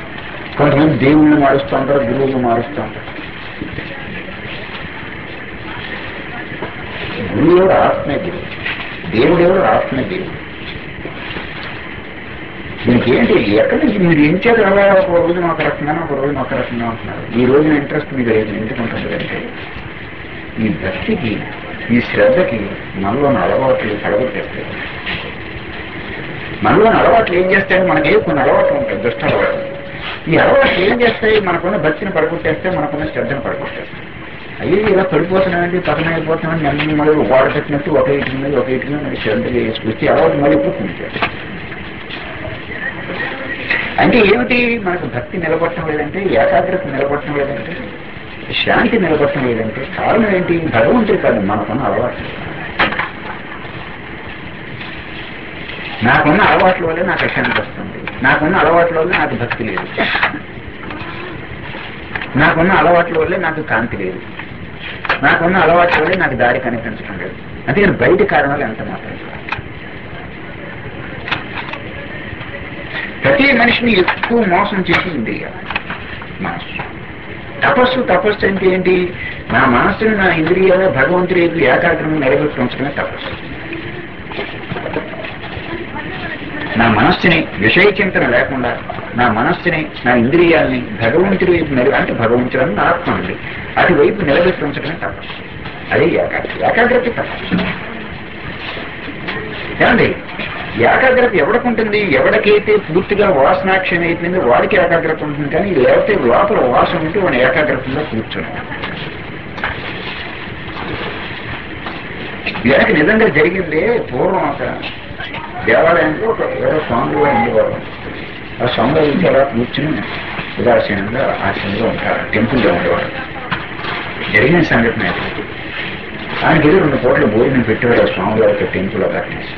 కొంతమంది దేవుళ్ళు మారుస్తూ ఉంటారు, గురువులు మారుస్తూ ఉంటారు. గురువు ఎవరు? ఆత్మే గురువు. దేవుడు ఎవరు? ఆత్మే దేవుడు. దీనికి ఏంటి? ఎక్కడి నుంచి మీరు ఏం చేయాలి? అలా ఒక రోజు ఒక రకంగా, ఒక రోజు ఒక రకంగా ఉంటున్నారు. ఈ రోజున ఇంట్రెస్ట్ మీకు లేదు. ఎందుకుంటుంది అంటే ఈ భక్తికి, ఈ శ్రద్ధకి మనలోని అలవాట్లు కలగొట్టేస్తాయి. మనలోని అలవాట్లు ఏం చేస్తాయని మనకి కొన్ని అలవాట్లు ఉంటాయి, దుష్ట అలవాట్లు. ఈ అలవాట్లు ఏం చేస్తాయి? మనకున్న భక్తిని పడగొట్టేస్తే, మనకున్న శ్రద్ధను పడగొట్టేస్తాయి. అయ్యి ఇలా పడిపోతున్నామండి, పక్కన అయిపోతున్నామని అన్ని మళ్ళీ వాడు పెట్టినట్టు ఒక ఇటుక మీద ఒక ఇటుక మీద శ్రద్ధ చేసుకొచ్చి అలవాటు మళ్ళీ పుట్టుకుంటాడు. అంటే ఏమిటి? మనకు భక్తి నిలబట్టడం లేదంటే, ఏకాగ్రత నిలబట్టడం లేదంటే, శాంతి నిలబట్టడం లేదంటే కారణం ఏంటి? భగవంతుడు కాదు, మనకున్న అలవాట్లు. నాకున్న అలవాట్ల వల్ల నాకు అశాంతి వస్తుంది, నాకున్న అలవాట్ల వల్ల నాకు భక్తి లేదు, నాకున్న అలవాట్ల వల్లే నాకు కాంతి లేదు, నాకున్న అలవాట్ల వల్లే నాకు దారి కనిపించడం లేదు. అంటే బయట కారణాలు ఎంత మాత్రం. ప్రతి మనిషిని ఎక్కువ మోసం చేసి ఇంద్రియాలు, మనస్సు. తపస్సు అంటే ఏంటి? నా మనస్సుని, నా ఇంద్రియాలు భగవంతుడి యొక్క ఏకాగ్రమం నిలబెట్టి ఉంచడమే తపస్సు. నా మనస్సుని విషయ చింతన లేకుండా, నా మనస్సుని, నా ఇంద్రియాలని భగవంతుడి వైపు అంటే భగవంతుడు ఆత్మ ఉంది అటువైపు నిలబెట్టి ఉంచడమే తపస్సు. అదే ఏకాగ్రత తపస్సు. ఏమండి? ఏకాగ్రత ఎవరికి ఉంటుంది? ఎవరికైతే పూర్తిగా వాసనాక్షయం అయిపోయిందో వాడికి ఏకాగ్రత ఉంటుంది. కానీ లేకపోతే లోపల వాసన ఉంటే వాడు ఏకాగ్రతంగా కూర్చోండి. వెనక నిజంగా జరిగిందే. పూర్వం ఒక దేవాలయంలో ఒక ఎవరో స్వాములుగా ఉండేవారు. ఆ స్వాముల నుంచి అలా కూర్చుని ఉదాసీనంగా ఆశ్రమంలో ఉంటారు, టెంపుల్లో ఉండేవారు. జరిగిన సంఘటన ఆయనకి 2 పూటలు భోజనం పెట్టేవారు ఆ స్వాముల యొక్క టెంపుల్ కట్టేసి.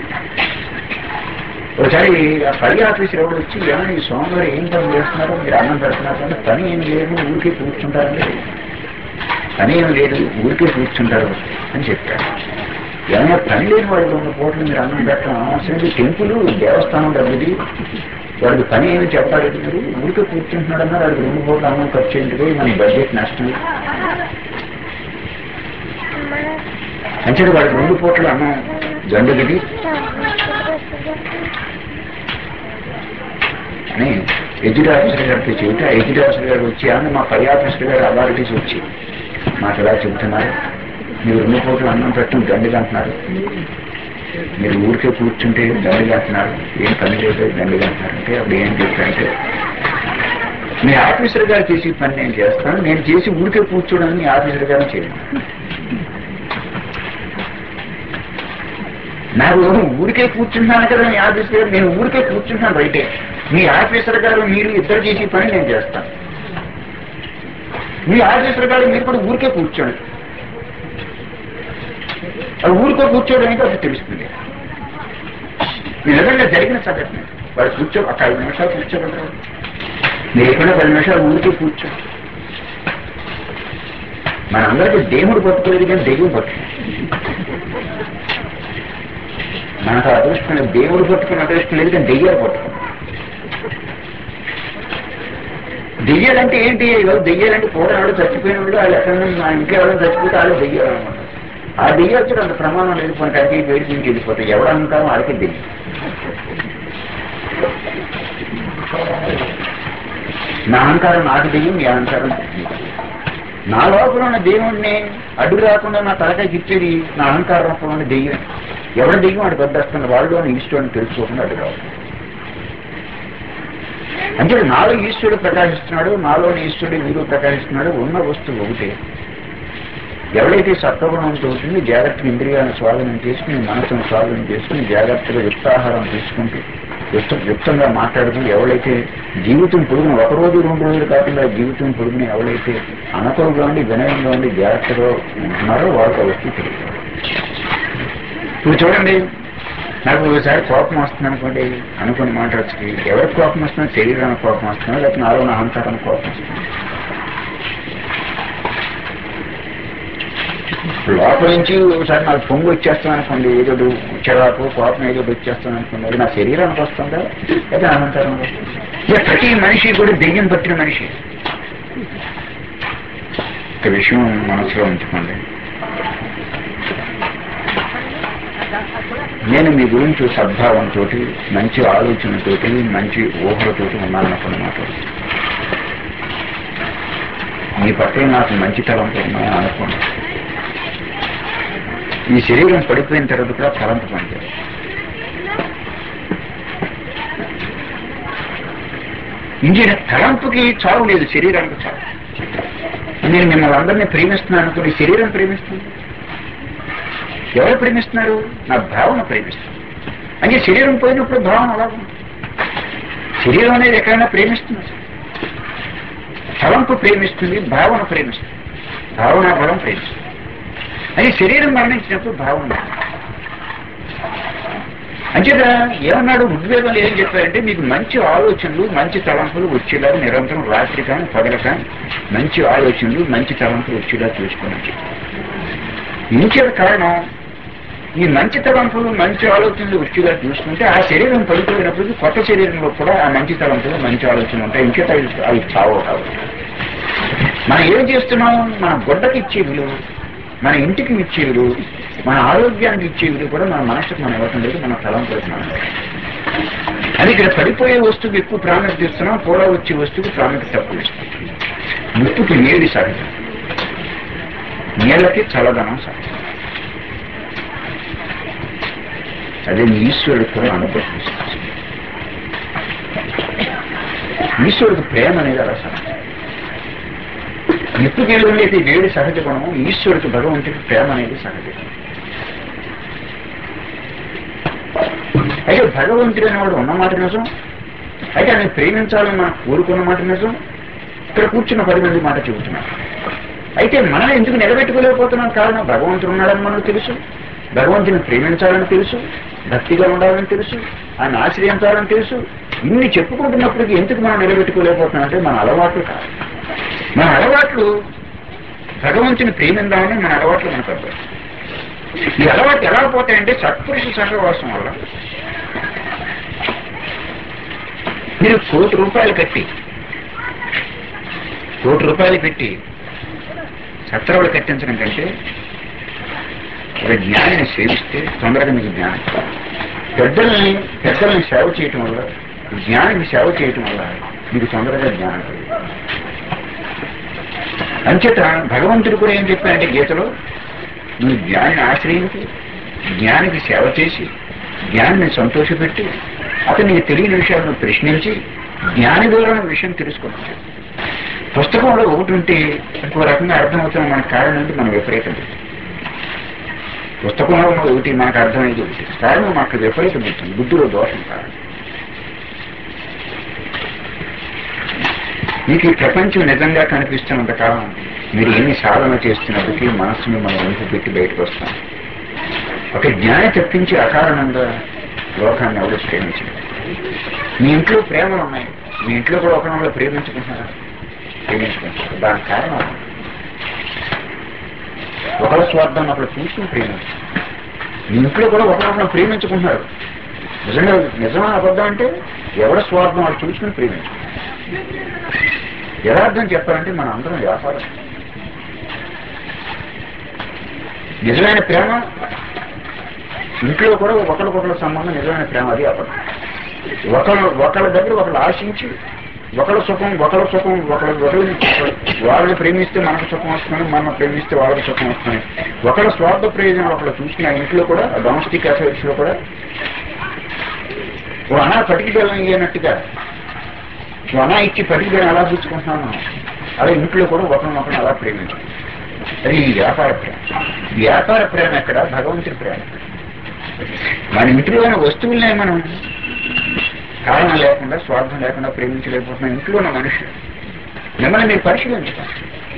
ఒకసారి ఆ పై ఆఫీసర్ ఎవరు వచ్చి, ఏమైనా ఈ స్వామివారు ఏం పని చేస్తున్నారు, మీరు అన్నం పెడుతున్నారు అంటే, పని ఏం లేదు, ఊరికే కూర్చుంటారండి, పని ఏం లేదు, ఊరికే కూర్చుంటారు అని చెప్పారు. ఏమైనా పని లేని వాళ్ళు 2 పూటలు మీరు అన్నం పెట్టడం అవసరం, టెంపుల్ దేవస్థానం డబ్బుది, వాడికి పని ఏమి చెప్పాలి, మీరు ఊరికే కూర్చుంటున్నాడు అన్నారు, వాడికి 2 పూటలు అన్నం ఖర్చు ఏంటిది, మన బడ్జెట్ నష్టం అంటే వాడికి 2 పూటలు అన్నం గండుగది అని ఎడ్యుకేట్ ఆఫీసర్ గారికి చెబితే, ఎడ్యుకేట్ ఆఫీసర్ గారు వచ్చి అని మా పై ఆఫీసర్ గారు అథారిటీస్ వచ్చి మాకు ఎలా చెబుతున్నారు, మీరు 2 పూటలు అన్నం పెట్టడం దండిగా అంటున్నారు, మీరు ఊరికే కూర్చుంటే దండిగా అంటున్నారు, ఏం పని లేదు దండిగా అంటున్నారు. అంటే అప్పుడు ఏం చెప్పారంటే, మీ ఆఫీసర్ గారు చేసి పని నేను చేస్తాను, నేను చేసి ఊరికే కూర్చోడానికి మీ ఆఫీసర్ గారు చేయండి. నాకు ఊరికే కూర్చుంటున్నాను కదా మీ ఆఫీసర్ గారు, నేను ఊరికే కూర్చుంటున్నాను బయటే, మీ ఆఫీసర్ గారు మీరు ఇద్దరు చేసే పని నేను చేస్తాను, మీ ఆఫీసర్ గారు మీరు కూడా ఊరికే కూర్చోండి. అది ఊరికే కూర్చోవడం అనేది అప్పుడు తెలుస్తుంది. నిజంగా జరిగిన సంఘటన. వాడు ఒక 5 నిమిషాలు కూర్చోగలరు, మీరు ఎక్కడో 10 నిమిషాలు ఊరికే కూర్చోండి. మనందరికీ దేవుడు పట్టుకోలేదు కానీ దెయ్యం పట్టుకుంది. మనకు అదృష్టం దేవుడు పట్టుకుని అదృష్టం లేదు కానీ దెయ్యాలు పట్టుకున్నాం. దెయ్యాలంటే ఏంటి? దెయ్యాలంటే పూర్వాడు చచ్చిపోయినప్పుడు వాళ్ళు ఎక్కడ మా ఇంట్లో ఎవరైనా చచ్చిపోతే వాళ్ళు దెయ్యాలు అనమాట. ఆ దెయ్యాలు అంత ప్రమాణం లేదు, మన కంటే వేడి నుంచి వెళ్ళిపోతాయి. ఎవడంటారో వాళ్ళకి దెయ్యం. నా అహంకారం నాకు దెయ్యం, నీ అహంకారం నా లోపల ఉన్న దేవుణ్ణి అడ్డు రాకుండా నా తలకాయకి ఇచ్చేది నా అహంకార రూపంలో ఉన్న దెయ్యం. ఎవరి దెయ్యం వాడు పెద్దస్తున్న వాళ్ళలోని ఈశ్వరుని తెలుసుకోకుండా అడ్డు రావాలి. అంటే నాలో ఈశ్వరుడు ప్రకాశిస్తున్నాడు, నాలోని ఈశ్వరుడు వీరు ప్రకాశిస్తున్నాడు, ఉన్న వస్తువు ఒకటే. ఎవరైతే సత్వగుణంతో ఉంటుంది, జాగ్రత్తగా ఇంద్రియాలను స్వాధీనం చేసుకుని, మనసును స్వాధీనం చేసుకుని, జాగ్రత్తగా యుక్తాహారం తీసుకుంటూ యుక్తంగా మాట్లాడుకుని, ఎవరైతే జీవితం పొడుగున 1 రోజు 2 రోజులు కాకుండా జీవితం పొడుగుని ఎవరైతే అనకులుగా ఉండి వినయంగా ఉండి జాగ్రత్తగా ఉంటున్నారో వాళ్ళకి వస్తువు తెలుస్తారు. ఇప్పుడు చూడండి, నాకు ఒకసారి కోపం వస్తుంది అనుకోండి, అనుకుని మాట్లాడుతుంది. ఎవరికి కోపం వస్తుందో శరీరానికి కోపం వస్తుందో, లేకపోతే నాలో నా అహంకారానికి కోపం వస్తుంది. లోపల నుంచి ఒకసారి నాకు పొంగు వచ్చేస్తాను అనుకోండి, ఏదో చిరాకు కోపం ఏదో వచ్చేస్తాను అనుకోండి, అది నా శరీరానికి వస్తుందా లేదా అహంకారంగా వస్తుంది? ప్రతి మనిషి కూడా దెయ్యం పట్టిన మనిషి. ఒక విషయం మనసులో ఉంచుకోండి, నేను మీ గురించి సద్భావంతో, మంచి ఆలోచనతోటి, మంచి ఊహలతోటి ఉన్నాననుకున్నమాట. మీ పట్ల నాకు మంచి తలంపు ఉన్నాయని అనుకున్నాను. ఈ శరీరం పడిపోయిన తర్వాత కూడా తలంపు పనిచేయాలి. ఇంకేనా తలంపుకి చావు లేదు, శరీరానికి చావు. నేను మిమ్మల్ని అందరినీ ప్రేమిస్తున్నాను అనుకుని శరీరం ప్రేమిస్తుంది. ఎవరు ప్రేమిస్తున్నారు? నా భావన ప్రేమిస్తుంది. అంటే శరీరం పోయినప్పుడు భావన అలా ఉంది. శరీరం అనేది ఎక్కడైనా ప్రేమిస్తుంది. తలంపు ప్రేమిస్తుంది, భావన ప్రేమిస్తుంది, భావనా బలం ప్రేమిస్తుంది. అది శరీరం మరణించినప్పుడు భావన. అంచేత ఏమన్నాడు ఉద్వేగాలు ఏం చెప్పారంటే, మీకు మంచి ఆలోచనలు, మంచి తలంపులు వచ్చేలా నిరంతరం రాత్రి కానీ పగల కానీ మంచి ఆలోచనలు, మంచి తలంపులు వచ్చేలా చూసుకుని. ఇంకే కారణం, ఈ మంచి తలంపులు, మంచి ఆలోచనలు వచ్చేలా చూసుకుంటే ఆ శరీరం పడిపోయినప్పుడు కొత్త శరీరంలో కూడా ఆ మంచి తలంపులు, మంచి ఆలోచనలు ఉంటాయి. ఇంకేత అవి చావు కావు. మనం ఏం చేస్తున్నాం? మన గుడ్డకి ఇచ్చే విలువ, మన ఇంటికి ఇచ్చే విలువ, మన ఆరోగ్యానికి ఇచ్చే విలువ కూడా మన మనసుకు మనం ఇవ్వటం లేదు, మన తలంపులకు మనం. అది ఇక్కడ పడిపోయే వస్తువుకి ఎక్కువ ప్రాముఖ్యత ఇస్తున్నాం, కూడా వచ్చే వస్తువుకి ప్రాముఖ్యత తక్కువ ఇస్తాం. ముప్పుకి నీడి సహజం, నీళ్ళకి చల్లదనం సహజం. అదే ఈశ్వరుడికి కూడా అనుగ్రహిస్తుంది. ఈశ్వరుడికి ప్రేమ అనేది అలా సహజం. నిప్పుకేళ్ళు అయితే వేడి సహజ గుణము, ఈశ్వరుడికి భగవంతుడికి ప్రేమ అనేది సహజ గుణం. అయితే భగవంతుడు అనేవాడు ఉన్నమాట నిజం. అయితే ఆయన ప్రేమించాలని మనం కోరుకున్న మాట నిజం. ఇక్కడ కూర్చున్న 10 మంది మాట చెబుతున్నాం. అయితే మనం ఎందుకు నిలబెట్టుకోలేకపోతున్నాం? కారణం, భగవంతుడు ఉన్నాడని మనకు తెలుసు, భగవంతుని ప్రేమించాలని తెలుసు, భక్తిగా ఉండాలని తెలుసు, ఆయన ఆశ్రయించాలని తెలుసు. ఇన్ని చెప్పుకుంటున్నప్పటికీ ఎందుకు మనం నిలబెట్టుకోలేకపోతున్నాం అంటే మన అలవాట్లు కాదు. మన అలవాట్లు భగవంతుని ప్రేమిందామని మన అలవాట్లు మనకు అర్థం. ఈ అలవాట్లు ఎలా పోతాయంటే సత్పురుష సహవాసం వల్ల. మీరు ₹1,00,00,000 పెట్టి సత్రవలు కట్టించడం కంటే ఒక జ్ఞానిని సేవిస్తే తొందరగా మీకు జ్ఞానం. పెద్దల్ని సేవ చేయటం వల్ల, జ్ఞానికి సేవ చేయటం వల్ల మీకు తొందరగా జ్ఞానం కలుగుతుంది. అంచేత భగవంతుడు కూడా ఏం చెప్పాడంటే గీతలో, నువ్వు జ్ఞానిని ఆశ్రయించి, జ్ఞానికి సేవ చేసి, జ్ఞానిని సంతోషపెట్టి, అతను నీకు తెలియని విషయాలను ప్రశ్నించి, జ్ఞాని ద్వారా విషయం తెలుసుకున్నాడు. పుస్తకంలో ఒకటి ఉంటే ఇంకో రకంగా అర్థమవుతున్న మనకు కారణం ఏంటి? మన విపరీతం. పుస్తకంలో ఉన్న ఒకటి మనకు అర్థమయ్యేది ఒకటి, కారణం మాకు విపరీతం అవుతుంది, బుద్ధిలో దోషం కారణం. మీకు ఈ ప్రపంచం నిజంగా కనిపిస్తున్నంత కాలం మీరు ఎన్ని సాధన చేస్తున్నప్పటికీ మనస్సును మనం వంపు పెట్టి బయటకు వస్తాం. ఒక జ్ఞాని తప్పించి అకారణంగా లోకాన్ని ఎవరు ప్రేమించలేదు. మీ ఇంట్లో ప్రేమలు ఉన్నాయి, మీ ఇంట్లో కూడా ఒకరిని ప్రేమించుకుంటున్నారా? ప్రేమించుకుంటారు. దానికి కారణం ఒకరి స్వార్థాన్ని అక్కడ చూసుకుని ప్రేమించారు. మీ ఇంట్లో కూడా ఒకరిని ప్రేమించుకుంటున్నారు. నిజమా అబద్ధం అంటే ఎవరి స్వార్థం వాళ్ళు చూసుకుని ప్రేమించుకుంటారు. యథార్థం చెప్పాలంటే మన అందరం వ్యాపారం. నిజమైన ప్రేమ ఇంట్లో కూడా ఒకరికొకరు సంబంధం, నిజమైన ప్రేమ అది అబద్ధం. ఒకళ్ళ దగ్గర ఒకళ్ళు ఆశించి ఒకళ్ళ సుఖం వాళ్ళని ప్రేమిస్తే మనకు సుఖం వస్తుంది, మనం ప్రేమిస్తే వాళ్ళకి సుఖం వస్తుంది. ఒకళ్ళ స్వార్థ ప్రయోజనం ఒకళ్ళు చూసుకుని ఆ ఇంట్లో కూడా డొమెస్టిక్ అఫైర్స్ లో కూడా ఓ అనా పటికిబెల్లం ఇయ్యనట్టుగా అనా ఇచ్చి పటికిబెల్లం అలా పుచ్చుకుంటున్నాను, అలా ఇంట్లో కూడా ఒకరినొకరు అలా ప్రేమించుకుంటాం. అది వ్యాపార ప్రేమ. వ్యాపార ప్రేమ ఎక్కడ? భగవంతుడి ప్రేమ. మన ఇంట్లో ఉన్న వస్తువులనే మనం కారణం లేకుండా, స్వార్థం లేకుండా ప్రేమించలేకపోతున్నాం. ఇంట్లో ఉన్న మనుషులు మిమ్మల్ని మీరు పరిశీలించుకోండి.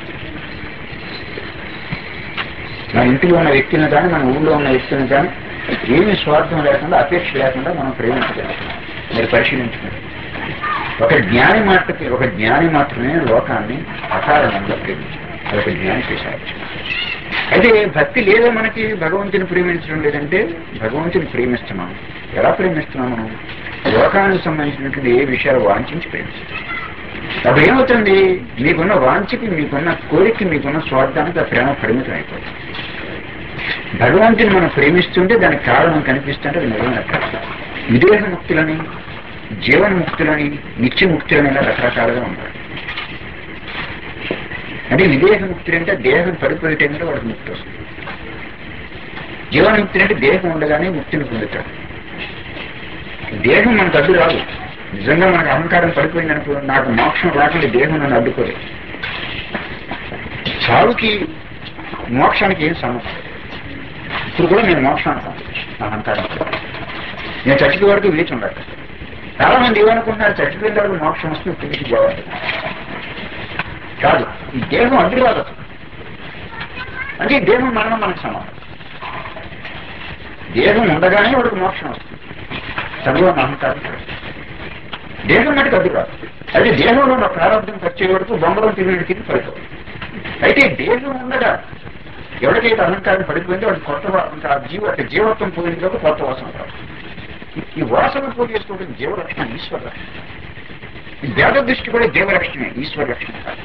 మన ఇంట్లో ఉన్న వ్యక్తిని కానీ, మన ఊళ్ళో ఉన్న వ్యక్తిని కానీ ఏమీ స్వార్థం లేకుండా, అపేక్ష లేకుండా మనం ప్రేమించగలుగుతాం. మీరు పరిశీలించుకోండి. ఒక జ్ఞాని మాత్రమే లోకాన్ని అకారణంగా ప్రేమించాలి. అదొక జ్ఞానికి సాధ్యం. అయితే భక్తి లేదా మనకి భగవంతుని ప్రేమించడం లేదంటే భగవంతుని ప్రేమిస్తున్నాం. ఎలా ప్రేమిస్తున్నాం? మనం లోకానికి సంబంధించినటువంటి ఏ విషయాలు వాంఛించి ప్రేమిస్తాం. అప్పుడు ఏమవుతుంది? మీకున్న వాంఛకి, మీకున్న కోరిక, మీకున్న స్వార్థానికి ఆ ప్రేమ పరిమితం అయిపోతుంది. భగవంతుని మనం ప్రేమిస్తుంటే దానికి కారణం కనిపిస్తుంటే అది నిజమైన ప్రేమ. విదేహ ముక్తులని, జీవన్ముక్తులని, నిత్యముక్తులని ఇలా రకరకాలుగా ఉంటాయి. అంటే విదేహ ముక్తులు అంటే దేహం పడిపోయే టైంలో వాడికి ముక్తి వస్తుంది. జీవన్ముక్తులు అంటే దేహం ఉండగానే ముక్తిని పొందుతాడు. దేహం మనకు అడ్డు రాదు. నిజంగా మనకు అహంకారం పడిపోయింది అనుకో, నాకు మోక్షం రాకుండా దేహం నన్ను అడ్డుకోలేదు. చావుకి మోక్షానికి ఏం సంబంధం? ఇప్పుడు కూడా నేను మోక్షం అంటాను. అహంకారం నేను చచ్చిపోయే వరకు వేచి ఉండాలి. చాలా మంది ఏమనుకుంటున్నారు, చచ్చిపోయిన వరకు మోక్షం వస్తుంది, తిరిగి జవాబు కాదు. ఈ దేహం అడ్డు రాదు. అంటే ఈ దేహం మరణం మనకు సమానం. దేహం ఉండగానే వాడికి మోక్షం వస్తుంది. చదువు అహంకారం దేహం మటుకు అడ్డు రాదు. అయితే దేహంలో ఉన్న ప్రారంభం వచ్చే వరకు బొమ్మలో తిరిగి పడిపోతుంది. అయితే దేహం ఉండగా ఎవరికైతే అహంకారం పడిపోయిందో వాడు కొత్త జీవత్వం పోయిందో కొత్త వాసన రాదు. ఈ వాసన పోగేసుకోవడం జీవరక్షణ, ఈశ్వర రక్షణ. ఈ వేద దృష్టి కూడా జీవరక్షణ, ఈశ్వర రక్షణ కాదు.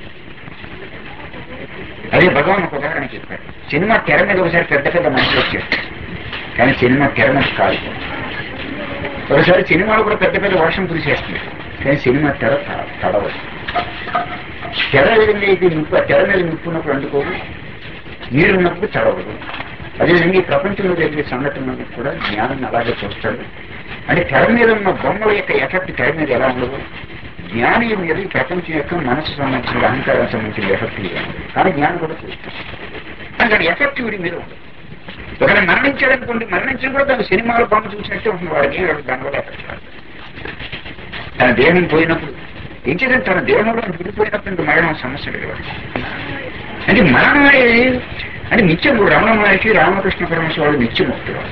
అదే భగవాన్ ఒక ఉదాహరణ చెప్పారు. సినిమా తెర మీద ఒకసారి పెద్ద పెద్ద మనుషులు వచ్చారు, కానీ సినిమా తెర మీద కాదు. ఒకసారి సినిమాలు కూడా పెద్ద పెద్ద వర్షం కురిసేస్తుంది, కానీ సినిమా తెర తడవదు. తెర ఏదైతే నిప్పు, ఆ తెర మీద నిప్పున్నప్పుడు అందుకోదు, నీరు ఉన్నప్పుడు తడవదు. అదేవిధంగా ఈ ప్రపంచంలో జరిగే సంఘటనలకు కూడా జ్ఞానాన్ని అలాగే చూస్తాడు. అంటే తెర మీద ఉన్న బొమ్మల యొక్క ఎఫెక్ట్ తెర మీద ఎలా ఉండదు, జ్ఞాని మీద ఈ ప్రపంచం యొక్క మనసు సంబంధించిన, అహంకారం సంబంధించిన ఎఫెక్ట్ లేదు. కానీ జ్ఞానం కూడా చూస్తాడు, కానీ ఎఫెక్ట్ వీడి మీద ఉండదు. ఒకవేళ మరణించాడనుకోండి, మరణించిన కూడా తన సినిమాలో బొమ్మ చూసినట్టే ఉంటుంది. వాడికి దానివల్ల ఎఫెక్ట్ కాదు. తన దేహం పోయినప్పుడు ఏం చేద్దాం, తన దేహంలో విడిపోయినప్పుడు ఇంకా మరణం సమస్య లేదు. అంటే మరణం అనేది అంటే నిత్యము. రమణ మహర్షి, రామకృష్ణ పరమహంస వాళ్ళు నిత్యముక్తులు.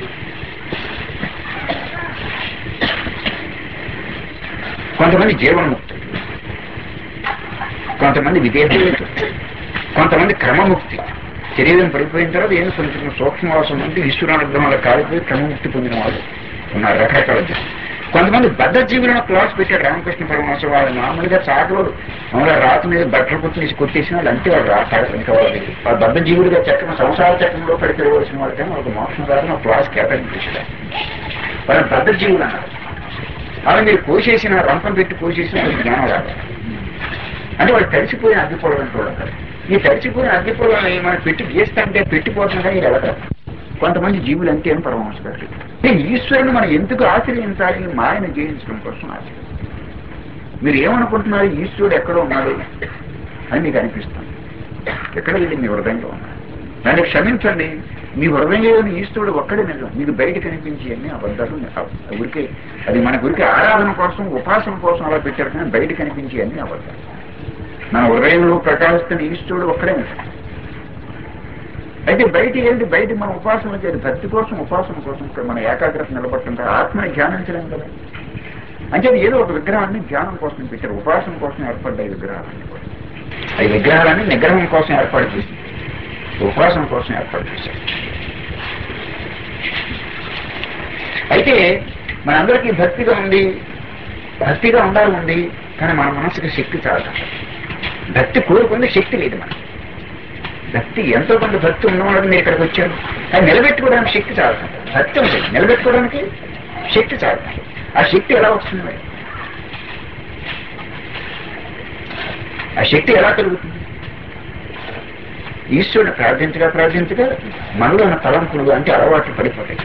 కొంతమంది జీవన్ముక్తులు, కొంతమంది విదేహముక్తులు, కొంతమంది క్రమముక్తి. శరీరం పడిపోయిన తర్వాత ఏమి కొంచెం సూక్ష్మవాసం నుండి ఈశ్వరానుగ్రహంలో కాలిపోయి క్రమముక్తి పొందిన వాళ్ళు ఉన్నారు, రకరకాల. కొంతమంది బద్ధ జీవులను క్లాస్ పెట్టాడు రామకృష్ణ పరమహంస. వాళ్ళు మామూలుగా చాకలు మామూలుగా రాతి మీద బట్టలు కొట్టేసిన వాళ్ళు అంతే. వాళ్ళు రాతాడు ఇంకా వాళ్ళు బద్ధ జీవులుగా చక్రం, సంసార చక్రంలో పడిపోవలసిన వాళ్ళు, కానీ వాళ్ళకి మోక్షం రాదని ఒక క్లాస్ కేటాయించాడు. వాళ్ళ బద్ధ జీవులు అన్నారు. అలా మీరు కోసేసిన, రంపం పెట్టి కోసేసిన వాళ్ళకి జ్ఞానం రాదు. అంటే వాళ్ళు తడిసిపోయిన అగ్గిపోవడం అని చూడాలి. ఈ తడిసిపోయిన అగ్గిపోవడం మనం పెట్టి గీస్తా అంటే పెట్టిపోతున్నా కానీ ఇది వెళ్ళదు. కొంతమంది జీవులు అంతే అని పరమహంస గారు. ఈశ్వరుని మనం ఎందుకు ఆశ్రయించాలి? మాయను జయించడం కోసం ఆశ్రయించాలి. మీరు ఏమనుకుంటున్నారు, ఈశ్వరుడు ఎక్కడో ఉన్నాడు అని మీకు అనిపిస్తుంది. ఎక్కడ లేదు, మీ హృదయంలో ఉన్నాడు. దాన్ని క్షమించండి, మీ హృదయంలోని ఈశ్వరుడు ఒక్కడే నిజం. మీకు బయట కనిపించి అన్ని అబద్ధాలు. ఊరికే అది మన గురికి ఆరాధన కోసం, ఉపాసన కోసం అలా పెట్టారు, కానీ బయట కనిపించి అన్ని అబద్ధాలు. మన హృదయంలో ప్రకాశిస్తున్న ఈశ్వరుడు ఒక్కడే నిజం. అయితే బయటికి వెళ్ళి బయట మన ఉపాసన చేయాలి, భక్తి కోసం, ఉపాసన కోసం ఇక్కడ మన ఏకాగ్రత నిలబడుతుంటారు. ఆత్మని ధ్యానించలేం కదా. అంటే ఏదో ఒక విగ్రహాన్ని ధ్యానం కోసం పెట్టారు, ఉపాసన కోసం ఏర్పడ్డాయి విగ్రహాలన్నీ కూడా. అవి విగ్రహాలన్నీ నిగ్రహం కోసం ఏర్పాటు చేసింది, ఉపాసన కోసం ఏర్పాటు చేశారు. అయితే మనందరికీ భక్తిగా ఉంది, భక్తిగా ఉండాలి, కానీ మన మనసుకి శక్తి చాలదు. భక్తి కోరుకుంది, శక్తి లేదు మనకి. భక్తి ఎంతో కొంత భక్తి ఉన్నవాళ్ళని మీరు ఇక్కడికి వచ్చారు, కానీ నిలబెట్టుకోవడానికి శక్తి చాలదు. భక్తి ఉంటుంది, నిలబెట్టుకోవడానికి శక్తి చాలదు. ఆ శక్తి ఎలా వస్తుంది? ఆ శక్తి ఎలా కలుగుతుంది? ఈశ్వరుడు ప్రార్థించగా మనలో ఉన్న తలంపులు అంటే అలవాట్లు పడిపోతాయి.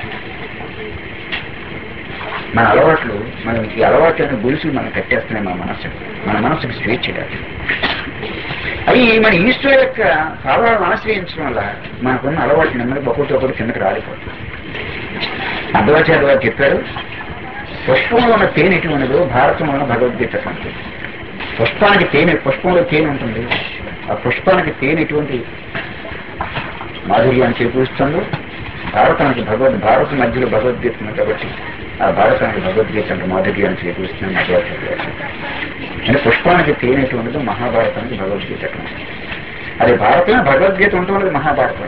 మన అలవాట్లు, మనం ఈ అలవాట్లను గొలుసులు మనం కట్టేస్తున్నాయి మన మనసుకు స్వేచ్ఛ కాదు. అవి మన ఈశ్వరు యొక్క పాదాలను ఆశ్రయించడం వల్ల మనకున్న అలవాటు నెమ్మది ఒకటి కిందకి రాలిపోతుంది. అద్వైతాచార్యులు గారు చెప్పారు, పుష్పంలో ఉన్న తేనె ఎటు ఉన్నదో భారతంలో ఉన్న భగవద్గీత ఉంటుంది. పుష్పంలో తేనె ఉంటుంది. ఆ పుష్పానికి తేనె ఎటువంటి మాధుర్యాన్ని చేకూరుస్తుందో భారత మధ్యలో భగవద్గీత ఉంది కాబట్టి ఆ భారతానికి భగవద్గీత అంటే మాధుర్యాన్ని చేకూరుస్తుందని అద్వైతాచార్యులు గారు. అంటే పుష్పానికి తేనె ఎటు ఉండదో మహాభారతానికి భగవద్గీత ఎక్కడ ఉంటుంది. అది భారతం, భగవద్గీత ఉంటుంది మహాభారతం.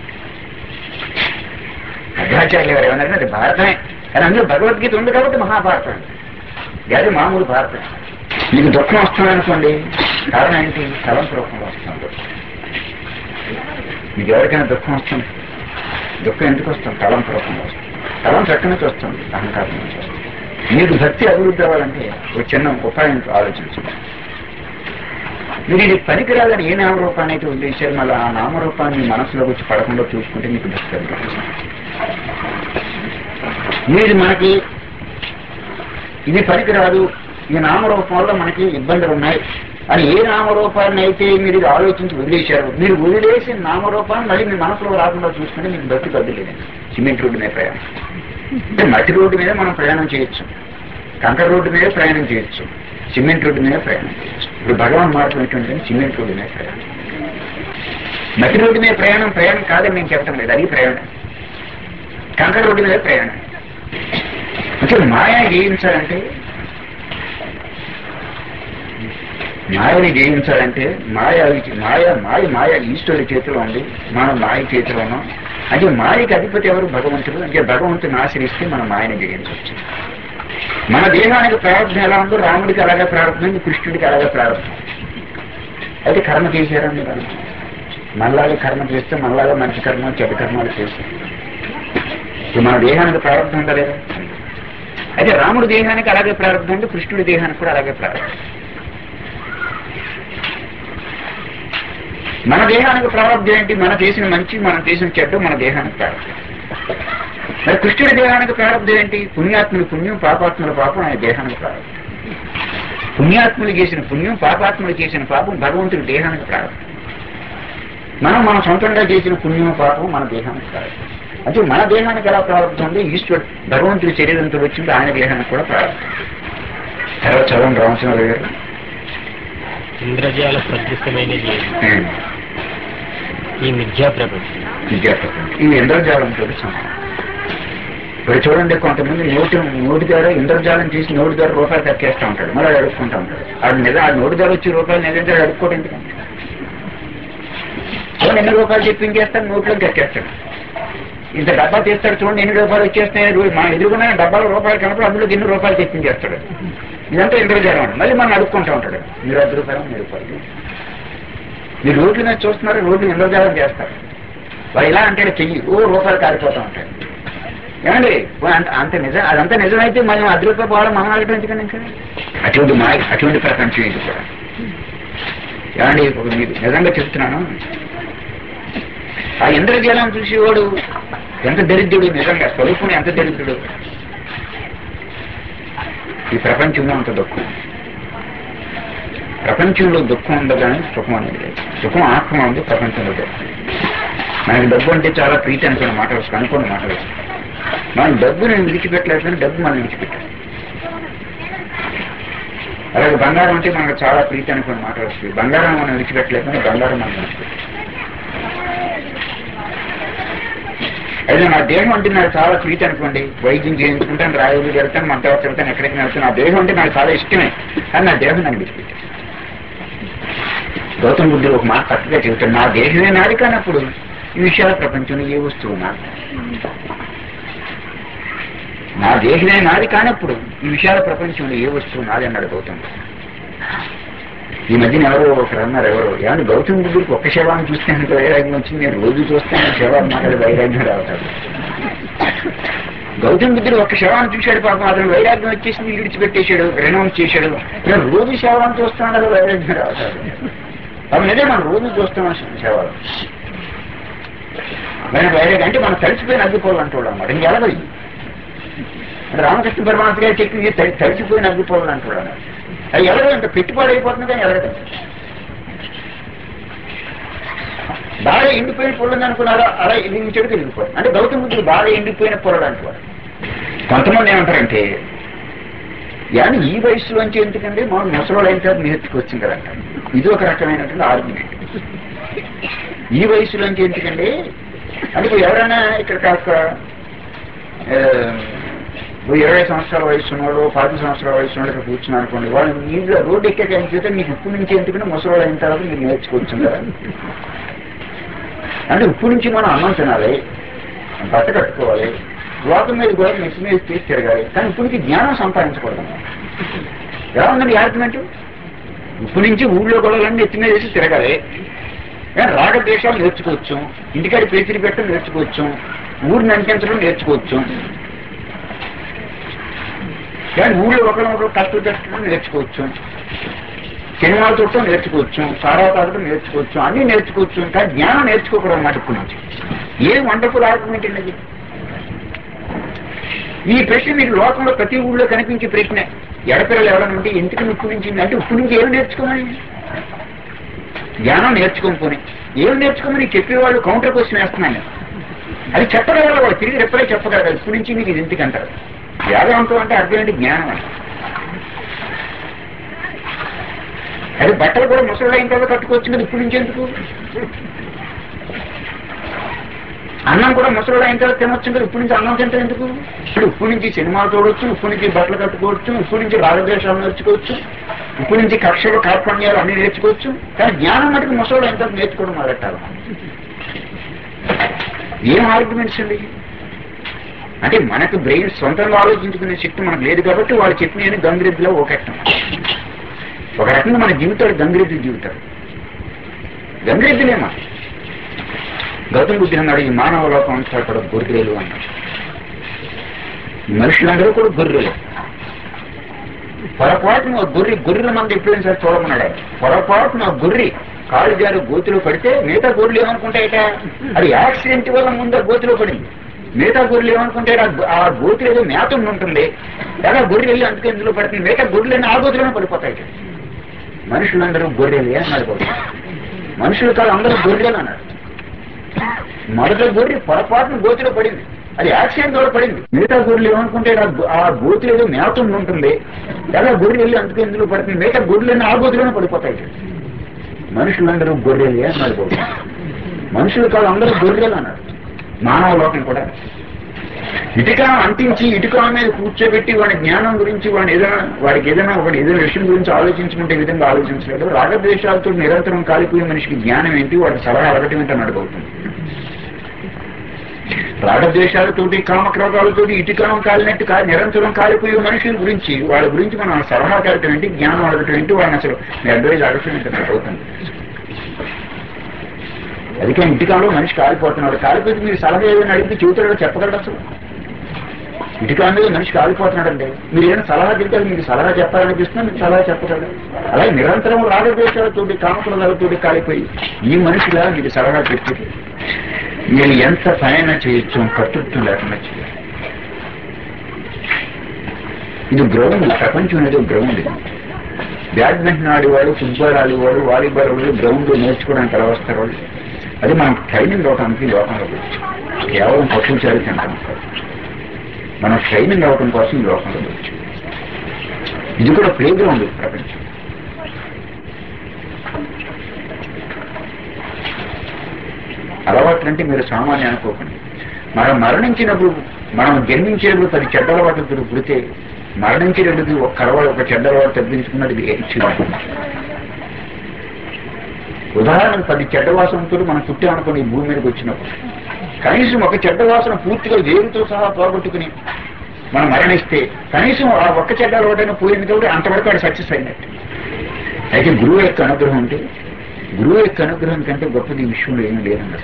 అద్వైతాచార్యులు గారు ఏమన్నారంటే అది భారతమే, కానీ అందులో భగవద్గీత ఉంది కాబట్టి మహాభారతం. అది మామూలు భారతం. మీకు దుఃఖం వస్తుందనుకోండి, కారణం ఏంటి? తలంపు రూపంలో వస్తుంది. మీకు ఎవరికైనా దుఃఖం వస్తుంది, దుఃఖం ఎందుకు వస్తుంది? తలంపు రూపంలో వస్తుంది. తలంపు ఎక్కడి నుంచి వస్తుంది? అహంకారం నుంచి వస్తుంది. మీకు భక్తి అభివృద్ధి అవ్వాలంటే ఒక చిన్న ఉపాయం ఆలోచించండి. మీరు ఇది పనికిరాదని ఏ నామరూపాన్ని అయితే వదిలేశారు, మళ్ళీ ఆ నామరూపాన్ని మనసులోకి వచ్చి పడకుండా చూసుకుంటే మీకు భక్తి అభివృద్ధి. మీరు మనకి ఇది పనికిరాదు, ఈ నామరూపం వల్ల మనకి ఇబ్బందులు ఉన్నాయి అని ఏ నామరూపాన్ని అయితే మీరు ఆలోచించి వదిలేశారు, మీరు వదిలేసి నామరూపాన్ని మళ్ళీ మీ మనసులో రాకుండా చూసుకుంటే మీకు భక్తి కదలేదండి. సిమెంట్ రోడ్డు మీద ప్రయాణం అంటే మట్టి రోడ్డు మీద మనం ప్రయాణం చేయొచ్చు, కంకర రోడ్డు మీద ప్రయాణం చేయొచ్చు, సిమెంట్ రోడ్డు మీద ప్రయాణం చేయొచ్చు. ఇప్పుడు భగవాన్ మార్గం ఏంటంటే సిమెంట్ రోడ్డు మీద ప్రయాణం. మట్టి రోడ్డు మీద ప్రయాణం కాదని నేను చెప్పడం లేదు, అది ప్రయాణం. కంకర రోడ్డు మీద ప్రయాణం. అంటే మాయని జయించాలంటే మాయ ఈశ్వరుడి చేతిలో ఉంది, మనం మాయ చేతిలో ఉన్నాం. అంటే మాయకి అధిపతి ఎవరు? భగవంతుడు. అంటే భగవంతుని ఆశ్రయిస్తే మనం మాయని జయించవచ్చు. మన దేహానికి ప్రారంభం ఎలా ఉందో రాముడికి అలాగే ప్రారంభం, కృష్ణుడికి అలాగే ప్రారంభం. అయితే కర్మ చేశారా మీరు? మనలాగా కర్మ చేస్తే మనలాగా మంచి కర్మ చెడ్డ కర్మలు చేస్తాం. ఇప్పుడు మన దేహానికి ప్రారంభం ఉందా లేదా? అయితే రాముడి దేహానికి అలాగే ప్రారంభం ఉంది, కృష్ణుడి దేహానికి కూడా అలాగే ప్రారంభం. మన దేహానికి ప్రారంభం ఏంటి? మన చేసిన మంచి, మనం చేసిన చెడ్డ మన దేహానికి ప్రారంభం. మరి కృష్ణుడి దేహానికి ప్రారంభం ఏంటి? పుణ్యాత్ముల పుణ్యం, పాపాత్ముల పాపం ఆయన దేహానికి ప్రారంభం. పుణ్యాత్ములు చేసిన పుణ్యం, పాపాత్ములు చేసిన పాపం భగవంతుడి దేహానికి ప్రారంభం. మనం సొంతంగా చేసిన పుణ్యం పాపం మన దేహానికి ప్రారంభం. అంటే మన దేహానికి ఎలా ప్రారంభం ఉంది? ఈశ్వరుడు భగవంతుడి శరీరంతో వచ్చింది, ఆయన దేహానికి కూడా ప్రారంభం. తర్వాత చదవండి రామచంద్ర గారు. ఇంద్రజాల సదృశ్యమైనది ఈ మిథ్యా ప్రపంచం. ఈ ఇంద్రజాలంతో సమానం. ఇప్పుడు చూడండి, కొంతమంది నోటి ద్వారా ఇంద్రజాలం చేసి నోటి ద్వారా రూపాయలు కక్కేస్తూ ఉంటాడు, మళ్ళీ అడుక్కుంటూ ఉంటాడు. ఆ నోటి ద్వారా వచ్చి రూపాయలు నిజంగా అడుక్కోవడం ఎందుకంటే ఎన్ని రూపాయలు చెప్పించేస్తాడు, నోట్లో కక్కేస్తాడు. ఇంత డబ్బా తీస్తాడు, చూడండి ఎన్ని రూపాయలు వచ్చేస్తాయి. మన ఎదురుకున్న డబ్బాలో రూపాయలు కనపడి అందులో ఎన్ని రూపాయలు తెప్పించేస్తాడు. ఇదంతా ఇంద్రజాలం అండి. మళ్ళీ మనం అడుక్కుంటూ ఉంటాడు, మీరు 10 రూపాయలు 10 రూపాయలు. మీరు రోడ్ల మీద చూస్తున్నారు, రోడ్లు ఇంద్రజాలం చేస్తారు. వాడు ఇలా అంటే చెయ్యి రూపాయలు కారిపోతూ ఉంటాయి. ఏమండి అంత నిజం, అదంతా నిజమైతే మనం 10 రూపాయలు పోవడం మనం అడగడం ఎందుకని? ఇంకా అటువంటి ప్రపంచం ఇది కూడా. ఏమండి మీకు నిజంగా చెప్తున్నాను, ఆ ఇంద్రజాలం చూసేవాడు ఎంత దరిద్రుడు, నిజంగా స్వరూపుని ఎంత దరిద్రుడు. ఈ ప్రపంచంలో అంత దుఃఖం. ప్రపంచంలో దుఃఖం ఉండగానే సుఖం అనేది లేదు. సుఖం ఆత్మ ఉంది, ప్రపంచంలో దుఃఖం. మనకి డబ్బు అంటే చాలా ప్రీతి అనుకున్న మాట వస్తుంది, అనుకున్న మాట వస్తుంది. మనం డబ్బుని విడిచిపెట్టలేదు కానీ డబ్బు మనం విడిచిపెట్టాలి. అలాగే బంగారం అంటే మనకు చాలా ప్రీతి అనుకున్న మాట వస్తుంది. బంగారం మనం విడిచిపెట్టలేదు కానీ బంగారం మనం విడిచిపెట్టాలి. అయితే నా దేహం అంటే నాకు చాలా ప్రీతి అనుకోండి, వైద్యం చేయించుకుంటాను, రాయలు వెళ్తాను, మంటలు వెళ్తాను, ఎక్కడికి వెళ్తాను. నా దేహం అంటే నాకు చాలా ఇష్టమే, కానీ నా దేహం నన్ను విడిచిపెట్టాను. గౌతమ బుద్ధుడు ఒక మాట చక్కగా చెబుతాడు, నా దేహమే నాది కానప్పుడు ఈ విషయాల ప్రపంచంలో ఏ వస్తువు నాది. నా దేహమే నాది కానప్పుడు ఈ విషయాల ప్రపంచంలో ఏ వస్తువు నాది అన్నాడు గౌతమ బుద్ధుడు. ఈ మధ్యన ఒకరు అన్నారు, ఏమన్నా గౌతమ బుద్ధుడికి ఒక్క శవాన్ని చూస్తే అంత వైరాగ్యం వచ్చింది, నేను రోజు చూస్తాను శవాన్ని మాట్లాడే వైరాగ్యం రావుతాడు. గౌతమ బుద్ధుడు ఒక్క శవాన్ని చూశాడు, పాపం అతను వైరాగ్యం వచ్చేసి విడిచిపెట్టేశాడు, రెనౌన్స్ చేశాడు. నేను రోజు శవాన్ని చూస్తున్నాను, అది వైరాగ్యం రావుతాడు. అవి నిజే మనం రోజు చూస్తున్నాం శవాలు. మన వైరాగ్యం అంటే మనం తడిచిపోయిన అగ్గిపోవాలంటాడు అన్నమాట. ఇంక ఎలాగ అంటే రామకృష్ణ పరమాత్మ గారు చెప్పి తడిచిపోయిన అగ్గిపోవాలంటాడు అన్నమాట. అది ఎలాగో ఇంత పెట్టుబడి అయిపోతుంది కానీ ఎలాగ బాగా ఎండిపోయిన పొలం అనుకున్నారా, అలా దీన్ని చెడు తిరిగిపోతుంది. అంటే గౌతమ బుద్ధుడు బాగా ఎండిపోయిన పొలం అంటున్నారు. కొంతమంది ఏమంటారంటే, కానీ ఈ వయసులోంచి ఎందుకంటే మనం ముసలోళ్ళు అయిన తర్వాత నేర్చుకొచ్చింది కదా అంటారు. ఇది ఒక రకమైనటువంటి ఆర్గ్యుమెంట్. ఈ వయసులోంచి ఎందుకంటే అంటే ఎవరైనా ఇక్కడ కాస్త 20 సంవత్సరాల వయసు ఉన్నాడు, 10 సంవత్సరాల వయసు ఉన్నాడు ఇక్కడ కూర్చున్నారు అనుకోండి, వాళ్ళు మీరు రోడ్డు ఎక్కాక చేస్తే మీకు ఇప్పుడు నుంచి ఎందుకంటే ముసలోళ్ళు అయిన తర్వాత మీరు నేర్చుకోవచ్చు కదా. అంటే ఇప్పుడు నుంచి మనం అన్నం తినాలి, బట్ట కట్టుకోవాలి, లోకం మీద కూడా నెక్స్ట్ మీద తీసి తిరగాలి, కానీ ఇప్పుడు నుంచి జ్ఞానం సంపాదించకూడదు. ఎలా ఉందండి ఆర్గ్యుమెంట్? ఇప్పుడు నుంచి ఊళ్ళో గొడవలన్నీ నెత్తి మీద వేసి తిరగాలి, కానీ రాగద్వేషాలు నేర్చుకోవచ్చు, ఇంటికాడి పేచీలు పెట్టడం నేర్చుకోవచ్చు, ఊరిని అంటించడం నేర్చుకోవచ్చు, కానీ ఊళ్ళో ఒకరు కష్టం పెట్టడం నేర్చుకోవచ్చు, సినిమాలు చూడటం నేర్చుకోవచ్చు, సారా తాగడం నేర్చుకోవచ్చు, అన్నీ నేర్చుకోవచ్చు, కానీ జ్ఞానం నేర్చుకోకూడదు అన్నమాట. ఇప్పటి నుంచి ఏం వండర్ఫుల్ ఆర్గ్యుమెంట్ అండి. ఈ ప్రశ్న మీకు లోకంలో ప్రతి ఊళ్ళో కనిపించే ప్రశ్నే. ఎడపిల్లలు ఎవరైనా ఉంటే ఎందుకు ఉప్పు నుంచి అంటే ఉప్పు నుంచి ఏం నేర్చుకోమని, జ్ఞానం నేర్చుకోకపోని ఏం నేర్చుకోమని చెప్పేవాళ్ళు కౌంటర్ క్వశ్చన్ వేస్తున్నాను. అది చెప్పగలరు, వాళ్ళు తిరిగి రెప్పలే చెప్పగలరు. ఇప్పటి నుంచి మీకు ఇది ఎందుకు అంటారు. వేదాంతం అంటే అర్థం ఏంటి? జ్ఞానం అంటే. అది బట్టలు కూడా ముసలి అయిన తర్వాత కట్టుకోవచ్చు కదా, ఇప్పటి నుంచి ఎందుకు? అన్నం కూడా ముసలి అయిన తర్వాత తినొచ్చు కదా, ఇప్పటి నుంచి అన్నం తింటే ఎందుకు? ఇప్పుడు ఇప్పటి నుంచి సినిమా చూడవచ్చు, ఇప్పటి నుంచి బట్టలు కట్టుకోవచ్చు, ఇప్పటి నుంచి రాగద్వేషాలు నేర్చుకోవచ్చు, ఇప్పటి నుంచి కక్షలు కార్పణ్యాలు అన్ని నేర్చుకోవచ్చు, కానీ జ్ఞానం మటుకు ముసలి అయిన తర్వాత నేర్చుకోవడం మొదలెట్టాలి. ఏం ఆర్గ్యుమెంట్స్ అండి? అంటే మనకు బ్రెయిన్ సొంతంగా ఆలోచించుకునే శక్తి మనకు లేదు కాబట్టి వాళ్ళు చెప్పిన గంగిరెద్దులో ఒక రకంగా మన జీవితాలు గంగిరెద్దు జీవితాలు. గంగిరెద్దులేమా? గౌతమ బుద్ధి అన్నాడు, ఈ మానవ లోకం అంతా కూడా గొర్రెలు అన్నాడు. మనుషులందరూ కూడా గొర్రెలు. పొరపాటున గొర్రెల మంది ఎప్పుడైనా సరే చూడమన్నాడు. పొరపాటున గొర్రె కాలు జారు గోతిలో పడితే మిగతా గొర్రెలు ఏమనుకుంటాయట, అది యాక్సిడెంట్ వల్ల ముందు గోతిలో పడింది. మిగతా గొర్రెలు ఏమనుకుంటే ఆ గోతులు ఏదో మేత ఉంటుంది, లేదా గొర్రెలు వెళ్ళి అందుకే ఇందులో పడుతుంది, మిగతా గొర్రెలు ఆ గోతులోనే పడిపోతాయి. మనుషులందరూ గొర్రెలు అన్నాడు. మనుషులు కాదు, అందరూ గొర్రెలు అన్నాడు. మొదట గొర్రె పొరపాటున గోతిలో పడింది, అది యాక్సిడెంట్ వల్ల పడింది. మిగతా గొర్రెలు ఏమనుకుంటే ఆ గోతులు ఏదో మేత ఉంటుంది, లేదా గొర్రెలు వెళ్ళి అందుకే ఇందులో పడుతుంది, మిగతా గొర్రెలన్నీ ఆ గోతులోనే పడిపోతాయి. మనుషులందరూ గొర్రెలు అన్నాడు. మనుషులు కాదు, అందరూ గొర్రెలు అన్నాడు. మానవ లోకం కూడా ఇటుక అంటించి ఇటుక మీద కూర్చోబెట్టి వాడి జ్ఞానం గురించి వాడికి ఏదైనా విషయం గురించి ఆలోచించుకుంటే విధంగా ఆలోచించలేదు. రాగద్వేషాలతో నిరంతరం కాలిపోయే మనిషికి జ్ఞానం ఏంటి, వాడికి సలహా అడగటం ఏంటని అడగవుతుంది. రాగద్వేషాలతోటి కామక్రోధాలతోటి ఇటుకనం కాలినట్టు నిరంతరం కాలిపోయే మనుషుల గురించి వాళ్ళ గురించి మనం సలహా కలగటం ఏంటి, జ్ఞానం అడగటం ఏంటి, వాడిని అసలు అడ్వైజ్ అడగటం ఏంటని అడగవుతుంది. అందుకే ఇంటికాలో మనిషి కాలిపోతున్నాడు. కాలిపోతే మీరు సలహా ఏదైనా అడిగితే చెబుతాడో చెప్పగలడు? అసలు ఇంటికా మీద మనిషి కాలిపోతున్నాడండి, మీరు ఏమైనా సలహా చెప్తే మీకు సలహా చెప్పాలనిపిస్తున్నా మీకు సలహా చెప్పగలడు. అలాగే నిరంతరం రాగద్వేషాలతోటి కామక్రోధాలతోటి కాలిపోయి ఈ మనిషిలా మీకు సలహా చెప్పి మీరు ఎంత పనైనా చేయొచ్చు, కర్తృత్వం లేకుండా చేయాలి. ఇది గ్రౌండ్, ప్రపంచం అనేది గ్రౌండ్. బ్యాడ్మింటన్ ఆడేవాడు, ఫుట్బాల్ ఆడేవాడు, వాలీబాల్ ఆడేవాడు గ్రౌండ్లో నేర్చుకోవడానికి ఎలా వస్తారు వాళ్ళు? అది మనం ట్రైనింగ్ అవడానికి లోకంలోకి వచ్చాం. కేవలం పశువు చారి తింటాం, మనం ట్రైనింగ్ అవడం కోసం ఈ లోకంలోకి వచ్చాం. ఇది కూడా ప్లే గ్రౌండ్ ప్రపంచం. అలవాట్లు అంటే మీరు సామాన్యం అనుకోకండి. మనం మరణించినప్పుడు, మనం జన్మించేప్పుడు 10 చెడ్డ అలవాట్లతో పుడితే మరణించేటప్పుడు ఒక చెడ్డ అలవాటు తగ్గించుకున్నది ఇచ్చింది. ఉదాహరణకు 10 చెడ్డ వాసనతో మనం పుట్టామనుకోండి, ఈ భూమి మీదకి వచ్చినప్పుడు కనీసం ఒక చెడ్డ వాసన పూర్తిగా వేరుతో సహా పోగొట్టుకుని మనం మరణిస్తే కనీసం ఆ ఒక్క చెడ్డ అలవాటైనా పోయింది కాబట్టి అంతవరకు అది సక్సెస్ అయినట్టు. అయితే గురువు యొక్క అనుగ్రహం అంటే, గురువు యొక్క అనుగ్రహం కంటే గొప్పది ఈ విషయంలో ఏమీ లేదన్నారు.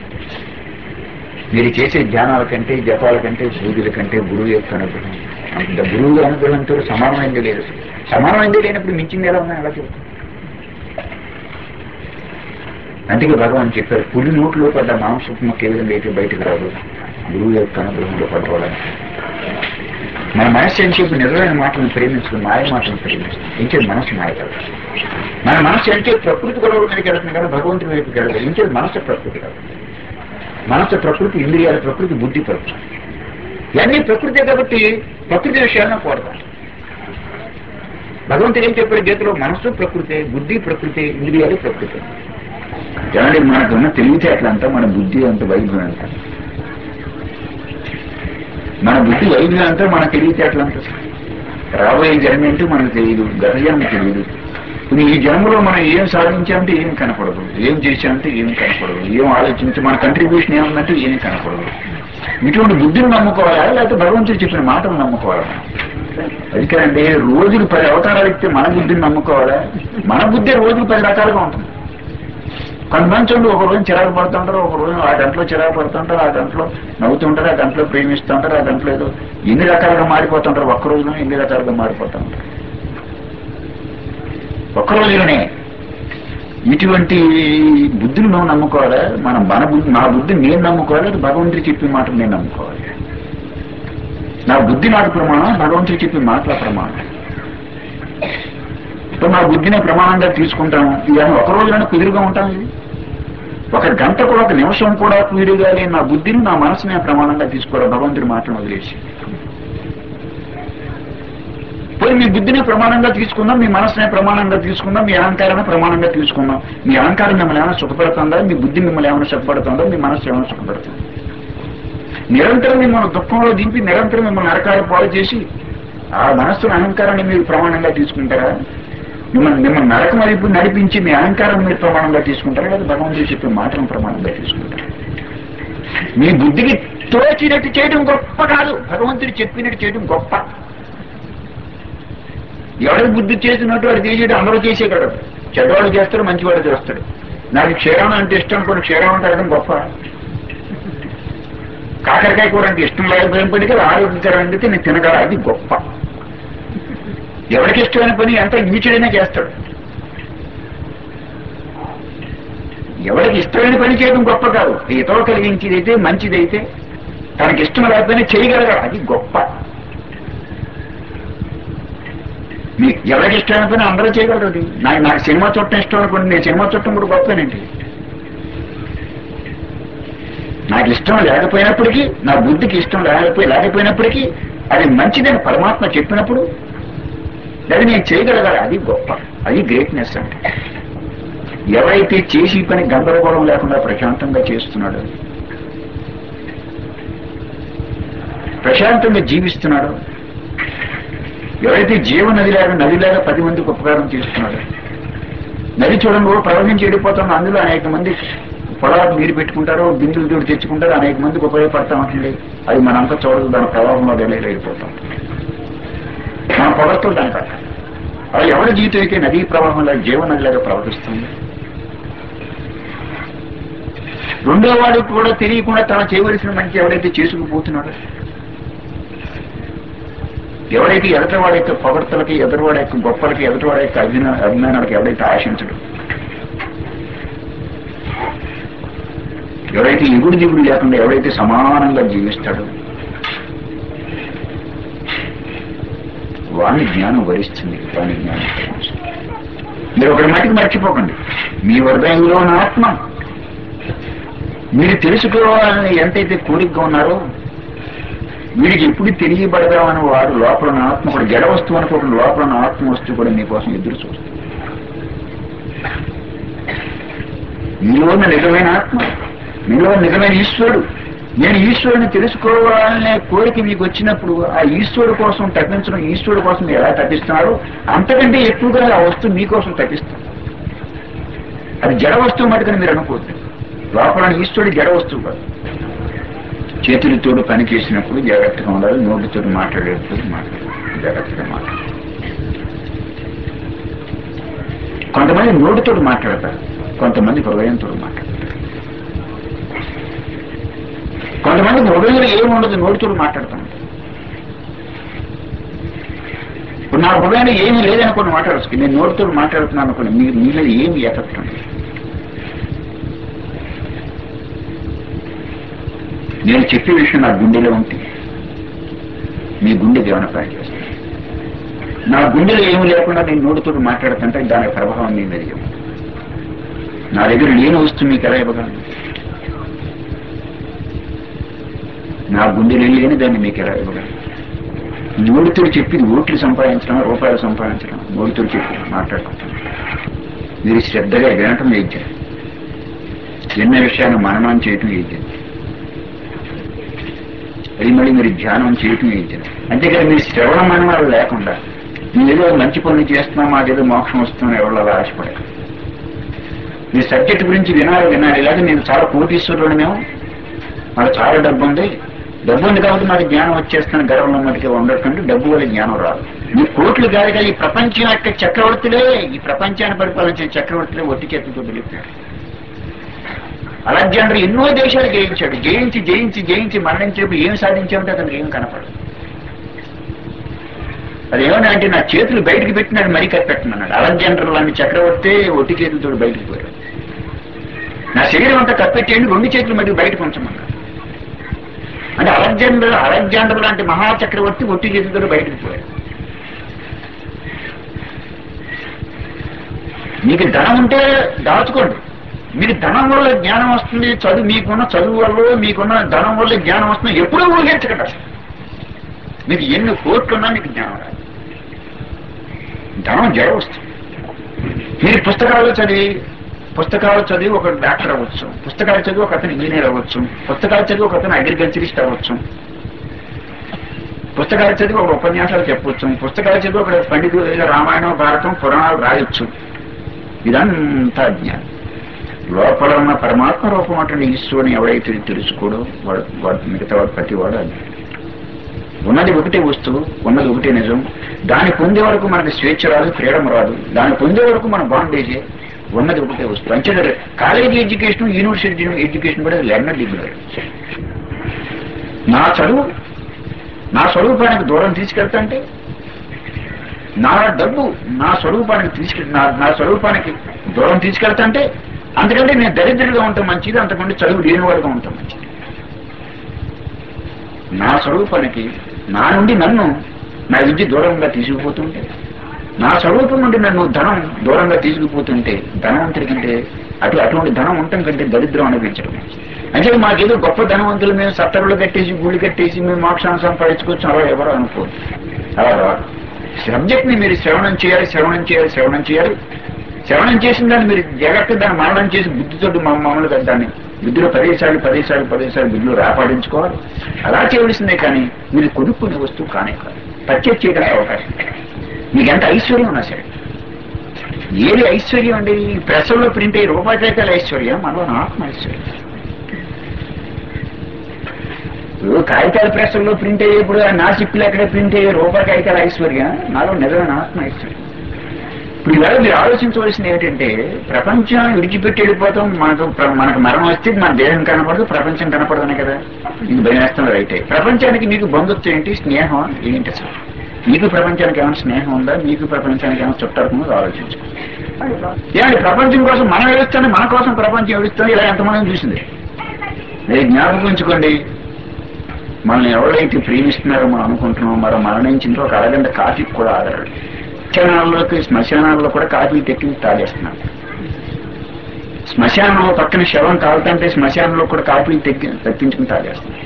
మీరు చేసే ధ్యానాల కంటే, జపాల కంటే, పూజల కంటే గురువు యొక్క అనుగ్రహం అంత. గురువు అనుగ్రహంతో సమానమైంది లేదు. సమానమైంది లేనప్పుడు మించింది ఎలా ఉన్నాయి అలా చెబుతుంది. అందుకే భగవాన్ చెప్పారు, పులి నోట్లో పడ్డ మాంసము కేవలం అయితే బయటకు రాదు, గురువు యొక్క అనుగ్రహంలో పడ్డవాళ్ళని. మన మనస్సు ఎంచేపు నిజమైన మాటలను ప్రేమించుకుని మాయ మాటలను ప్రేమిస్తుంది. ఇంకేది మనస్సు మాయ కాదు. మన మనస్సు ఎంచే ప్రకృతి గొడవల మీదకి వెళ్తుంది కదా, భగవంతుడి వైపుకి వెళ్ళదు. ఇంకేది మనస్సు ప్రకృతి కాదు. మనస్సు ప్రకృతి, ఇంద్రియాల ప్రకృతి, బుద్ధి ప్రకృతి, ఇవన్నీ ప్రకృతే కాబట్టి ప్రకృతి విషయాలను కోరతాం. భగవంతుడు ఏం చెప్పాడు గీతలో? మనస్సు ప్రకృతే, బుద్ధి ప్రకృతి, ఇంద్రియాలు ప్రకృతి. ఏమంటే మనకున్న తెలివితేటలంతా మన బుద్ధి అంత వైద్యం అంట. మన బుద్ధి వైద్యం అంతా మన తెలివితేటలంతా. రాబోయే జన్మ ఏంటో మనకు తెలియదు, గత జన్మ తెలియదు. ఇప్పుడు ఈ జన్మలో మనం ఏం సాధించామంటే ఏం కనపడదు, ఏం చేశామంటే ఏం కనపడదు, ఏం ఆలోచించి మన కంట్రిబ్యూషన్ ఏముందంటే ఏం కనపడదు. ఇటువంటి బుద్ధిని నమ్ముకోవాలా, లేకపోతే భగవంతుడు చెప్పిన మాటలు నమ్ముకోవాలా? అందుకేనండి రోజులు 10 అవతారాలు ఇస్తే మన బుద్ధిని నమ్ముకోవాలా? మన బుద్ధి రోజులు 10 రకాలుగా ఉంటుంది. కొంతమంది చూడండి, ఒక రోజు చిరాకు పడుతుంటారు, ఒక రోజు ఆ గంటలో చిరాకు పడుతుంటారు, ఆ గంటలో నవ్వుతుంటారు, ఆ గంటలో ప్రేమిస్తుంటారు, ఆ గంటలో ఏదో ఎన్ని రకాలుగా మారిపోతుంటారు, ఒక్క రోజులో ఎన్ని రకాలుగా మారిపోతుంటారు ఒక్క రోజులోనే. ఇటువంటి బుద్ధిని మనం నమ్ముకోవాలా? మన బుద్ధి, నా బుద్ధి నేను నమ్ముకోవాలి, అది భగవంతుడు చెప్పిన మాటలు నేను నమ్ముకోవాలి. నా బుద్ధి నాకు ప్రమాణం, భగవంతుడు చెప్పిన మాటల ప్రమాణం. ఇప్పుడు నా బుద్ధిని ప్రమాణంగా తీసుకుంటాము, ఇవన్నీ ఒక రోజులోనే కుదురుగా ఉంటాం. ఇది ఒక గంట కూడా, ఒక నిమిషం కూడా కుదురుగా లేని నా బుద్ధిని, నా మనసుని ప్రమాణంగా తీసుకోవాలి భగవంతుడి మాటను వదిలేసి. పోయి మీ బుద్ధిని ప్రమాణంగా తీసుకుందాం, మీ మనసునే ప్రమాణంగా తీసుకుందాం, మీ అహంకారాన్ని ప్రమాణంగా తీసుకుందాం. మీ అహంకారం మిమ్మల్ని ఏమైనా సుఖపడుతుందా? మీ బుద్ధి మిమ్మల్ని ఏమైనా సుఖపడుతుందా? మీ మనసు ఏమైనా సుఖపడుతుంది? నిరంతరం మిమ్మల్ని దుఃఖంలో దింపి, నిరంతరం మిమ్మల్ని నరకాలు పాలు చేసి ఆ మనస్సును, అహంకారాన్ని మీరు ప్రమాణంగా తీసుకుంటారా? మిమ్మల్ని నరకం వైపు నడిపించి మీ అహంకారం మీరు ప్రమాణంగా తీసుకుంటారా, లేదా భగవంతుడు చెప్పే మాటలను ప్రమాణంగా తీసుకుంటారా? మీ బుద్ధికి తోచినట్టు చేయడం గొప్ప కాదు, భగవంతుడు చెప్పినట్టు చేయడం గొప్ప. ఎవరికి బుద్ధి చేసినట్టు వాడు చేసేది అందరూ చేసేయగలడు. చెడ్డవాడు చేస్తాడు, మంచివాడు చేస్తాడు. నాకు క్షీరావణం అంటే ఇష్టం అనుకోండి, క్షీరావణం తాగడం గొప్ప. కాకరకాయ కూర అంటే ఇష్టం లేకపోయినప్పటికీ ఆరోగ్యకరమైనది నేను తినగల, అది గొప్ప. ఎవరికి ఇష్టమైన పని ఎంత నీచుడైనా చేస్తాడు. ఎవరికి ఇష్టమైన పని చేయడం గొప్ప కాదు, ఇతరులు కలిగించేదైతే, మంచిదైతే, తనకి ఇష్టం లేకపోయినా చేయగలగాలి, అది గొప్ప. మీకు ఎవరికి ఇష్టమైన పని అందరూ చేయగలరు. నాకు సినిమా చూడటం ఇష్టం అనుకోండి, నేను సినిమా చూడటం కూడా గొప్పనండి. నాకు ఇష్టం లేకపోయినప్పటికీ, నా బుద్ధికి ఇష్టం లేకపోయినప్పటికీ అది మంచిదని పరమాత్మ చెప్పినప్పుడు అది నేను చేయగలగాలి, అది గొప్ప, అది గ్రేట్నెస్ అంటే. ఎవరైతే చేసి పని గందరగోళం లేకుండా ప్రశాంతంగా చేస్తున్నాడో, ప్రశాంతంగా జీవిస్తున్నాడో, ఎవరైతే నదిలాగా 10 మందికి ఉపకారం చేస్తున్నాడో, నది చూడండి ప్రవహించి వెళ్ళిపోతాం, అందులో అనేక మంది పొలాలకు నీరు పెట్టుకుంటారు, బిందులు తోడు తెచ్చుకుంటారు, అనేక మందికి ఉపయోగపడతా ఉంటుంది. అది మనంతా చూడదు, దాని ప్రవాహంలో వెళ్ళిపోతాం, మన పొగతో దాని పట్ల. అలా ఎవరి జీవితం అయితే నదీ ప్రవాహంలో జీవనదిలాగా ప్రవర్తిస్తుంది, రెండో వాడికి కూడా తెలియకుండా తన చేయవలసిన మంచి ఎవరైతే చేసుకుపోతున్నాడో, ఎవరైతే ఎదటివాడి యొక్క పొగడ్తలకి, ఎదురువాడి యొక్క గొప్పలకి, ఎదుటివాడి యొక్క అభిమానాలకి ఎవరైతే ఆశించడు, ఎవరైతే ఎగుడు దిగుడు లేకుండా ఎవరైతే సమానంగా జీవిస్తాడో, వాణి జ్ఞానం వరిస్తుంది, వాణి జ్ఞానం వరిస్తుంది. మీరు ఒకటి మట్టికి మర్చిపోకండి, మీ హృదయంలో ఉన్న ఆత్మ మీరు తెలుసుకోవాలని ఎంతైతే కోరికగా ఉన్నారో, వీడికి ఎప్పుడు తెలియబడదామని వాడు లోపల ఉన్న ఆత్మ కూడా, జడ వస్తువు అనుకోకుండా లోపల ఉన్న ఆత్మ వస్తువు కూడా మీకోసం ఎదురు చూస్తుంది. మీలో ఉన్న నిజమైన ఆత్మ, మీలో నిజమైన ఈశ్వరుడు, నేను ఈశ్వరుని తెలుసుకోవాలనే కోరిక మీకు వచ్చినప్పుడు ఆ ఈశ్వరుడు కోసం తప్పించడం, ఈశ్వరుడు కోసం మీరు ఎలా తప్పిస్తున్నారో అంతకంటే ఎక్కువగా ఆ వస్తువు మీకోసం తప్పిస్తాను. అది జడ వస్తువు మటుకని మీరు అనుకోవద్దు. లోపల ఈశ్వరుడు జడ వస్తువు కాదు. చేతులతోడు పని చేసినప్పుడు జాగ్రత్తగా ఉండాలి, నోటితో మాట్లాడేటప్పుడు జాగ్రత్తగా మాట్లాడాలి. కొంతమంది నోటితో మాట్లాడతారు, కొంతమంది హృదయంతో మాట్లాడతారు. కొంతమంది హృదయంలో ఏముండదు, నోటితో మాట్లాడతాను. ఇప్పుడు నా హృదయంలో ఏమీ లేదనుకోండి, మాట్లాడచ్చు. నేను నోటితో మాట్లాడుతున్నాను అనుకోండి, మీలో ఏమి ఎఫెక్ట్ ఉండదు. నేను చెప్పే విషయం నా గుండెలో ఉంటే మీ గుండెకి ఏమైనా పనిచేస్తుంది. నా గుండెలో ఏమి లేకుండా నేను నోటితో మాట్లాడుతుంటే దాని ప్రభావం మీ మీద ఏమి. నా దగ్గర లేని వస్తువు మీకు ఎలా ఇవ్వగలను? నా గుండెలో లేని దాన్ని మీకు ఎలా ఇవ్వగలను? నోటితో చెప్పి ఓట్లు సంపాదించడం, రూపాయలు సంపాదించడం, నోటితో చెప్పి మాట్లాడుకుంటాను. మీరు శ్రద్ధగా వినటం యజ్ఞం, ఎన్న విషయాన్ని మననం చేయటం యజ్ఞం, అది మళ్ళీ మీరు ధ్యానం చేయటం యజ్ఞం. అంతేకాదు మీరు శ్రవణ మననాలు లేకుండా మీరేదో మంచి పనులు చేస్తున్నాం, మాకేదో మోక్షం వస్తున్నాం ఎవరో ఆశపడే. మీ సబ్జెక్ట్ గురించి వినాలి. ఇలాగే నేను చాలా కోటీశ్వరుడు, మేము మాకు చాలా డబ్బు ఉంది కాబట్టి మాకు జ్ఞానం వచ్చేస్తున్న గర్వంలో మటుకే ఉండటంటే డబ్బు వల్ల జ్ఞానం రాదు. మీ కోట్లు కాదుగా, ఈ ప్రపంచం యొక్క చక్రవర్తులే, ఈ ప్రపంచాన్ని పరిపాలించిన చక్రవర్తులే ఒట్టి చేతులతో వెళ్ళిపోయారు. అలెగ్జాండర్ ఎన్నో దేశాలు జయించాడు. జయించి జయించి జయించి మరణించేప్పుడు ఏం సాధించామంటే అతనికి ఏం కనపడదు. అదేమన్నా అంటే నా చేతులు బయటికి పెట్టినాడు మరీ కప్పెట్టమన్నాడు. అలెగ్జాండర్ లాంటి చక్రవర్తి ఒట్టి చేతులతో బయటికి పోయాడు. నా శరీరం అంతా కప్పెట్టేయండి, 2 చేతులు మళ్ళీ బయటకు ఉంచమన్నాడు. అంటే అలెగ్జాండర్ లాంటి మహాచక్రవర్తి ఒట్టి చేతులతో బయటకు పోయాడు. మీకు ధనం ఉంటే దాచుకోండి. మీకు ధనం వల్ల జ్ఞానం వస్తుంది. మీకున్న చదువు వల్ల, మీకున్న ధనం వల్ల జ్ఞానం వస్తుంది. ఎప్పుడూ ఊహించకండి. అసలు మీకు ఎన్ని కోట్లున్నా మీకు జ్ఞానం రాదు. ధనం జయ వస్తుంది. మీరు పుస్తకాలు చదివి ఒక డాక్టర్ అవ్వచ్చు, పుస్తకాలు చదివి ఒక అతను ఇంజనీర్ అవ్వచ్చు, పుస్తకాలు చదివి ఒక అతను అగ్రికల్చరిస్ట్ అవ్వచ్చు, పుస్తకాలు చదివి ఒక ఉపన్యాసాలు చెప్పవచ్చు, పుస్తకాలు చదివి ఒక పండితులు రామాయణం భారతం పురాణాలు రాయొచ్చు. ఇదంతా జ్ఞానం. లోపల ఉన్న పరమాత్మ రూపం అటువంటి ఈశ్వరుని ఎవడైతే తెలుసుకోడో వాడు మిగతా వాడు ప్రతివాడు అది. ఉన్నది ఒకటే వస్తువు, ఉన్నది ఒకటే నిజం. దాన్ని పొందే వరకు మనకు స్వేచ్ఛ రాదు, ఫ్రీడమ్ రాదు. దాన్ని పొందే వరకు మన బాండేజే. ఉన్నది ఒకటే వస్తువు. అంతే కాలేజీ ఎడ్యుకేషన్, యూనివర్సిటీ ఎడ్యుకేషన్ కూడా లెర్నర్ డిగ్రీ. నా చదువు నా స్వరూపానికి దూరం తీసుకెళ్తాంటే, నా డబ్బు నా స్వరూపానికి దూరం తీసుకెళ్తాంటే, అందుకంటే నేను దరిద్రుడిగా ఉంటాం మంచిది, అంతకంటే చదువు లేనివాడుగా ఉంటాం మంచిది. నా స్వరూపానికి నా నుండి నన్ను నా విద్య దూరంగా తీసుకుపోతుంటే, నా స్వరూపం నుండి నన్ను ధనం దూరంగా తీసుకుపోతుంటే, ధనవంతుడి కంటే అటువంటి ధనం ఉండటం కంటే దరిద్రం అనిపించడం. అంటే మాకేదో గొప్ప ధనవంతులు, మేము సత్తరులు కట్టేసి గుళ్ళు కట్టేసి మేము మోక్షాన్ని సంపాదించుకోవచ్చు అలా ఎవరో అనుకోరు. అలా రాదు. సబ్జెక్ట్ని మీరు శ్రవణం చేయాలి. శ్రవణం చేసిన దాన్ని మీరు జగత్తు దాన్ని మరణం చేసి బుద్ధితో మామూలుగా దాన్ని బుద్ధిలో పదేసార్లు బుద్ధిలో రాపాడించుకోవాలి. అలా చేయవలసిందే. కానీ మీరు కొనుక్కునే వస్తువు కానే కాదు. పర్చేజ్ చేయడానికి అవకాశం. మీకు ఎంత ఐశ్వర్యం ఉన్నా సరే, ఏది ఐశ్వర్యం అండి? ప్రెస్లో ప్రింట్ అయ్యి రూపాయికాయల ఐశ్వర్యం, మనలో ఆత్మ ఐశ్వర్యం. కాగితాల ప్రెస్లో ప్రింట్ అయ్యేప్పుడు నా సిప్పులు ఎక్కడ ప్రింట్ అయ్యే రూపాయికాయల ఐశ్వర్యం, నాలో నిజమైన ఆత్మ ఐశ్వర్యం. ఇప్పుడు ఇవాళ మీరు ఆలోచించవలసింది ఏంటంటే, ప్రపంచాన్ని విడిచిపెట్టి వెళ్ళిపోతాం. మనకు మరణం వస్తే మన దేహం కనపడదు, ప్రపంచం కనపడదనే కదా మీకు భయం వేస్తుంది. రైతే ప్రపంచానికి మీకు బంధుత్వం ఏంటి, స్నేహం ఏంటి? అసలు మీకు ప్రపంచానికి ఏమైనా స్నేహం ఉందా? మీకు ప్రపంచానికి ఏమైనా చుట్టాలనుకుందో ఆలోచించుకోండి. ఏమంటే ప్రపంచం కోసం మనం ఏడుస్తాను, మన కోసం ప్రపంచం ఏడుస్తుంది. ఇలా ఎంతమంది చూసింది. మీరు జ్ఞాపకం ఉంచుకోండి, మనల్ని ఎవరైతే ప్రేమిస్తున్నారో మనం అనుకుంటున్నాం, మరణించిన ఒక అరగంట కాఫీకి కూడా ఆగరు. శ్మశానాల్లో కూడా కాఫీ తెక్కి తాగేస్తున్నారు. శ్మశానంలో పక్కన శవం కాలుతుంటే శ్మశానంలో కూడా కాఫీలు తెప్పించుకుని తాగేస్తున్నారు.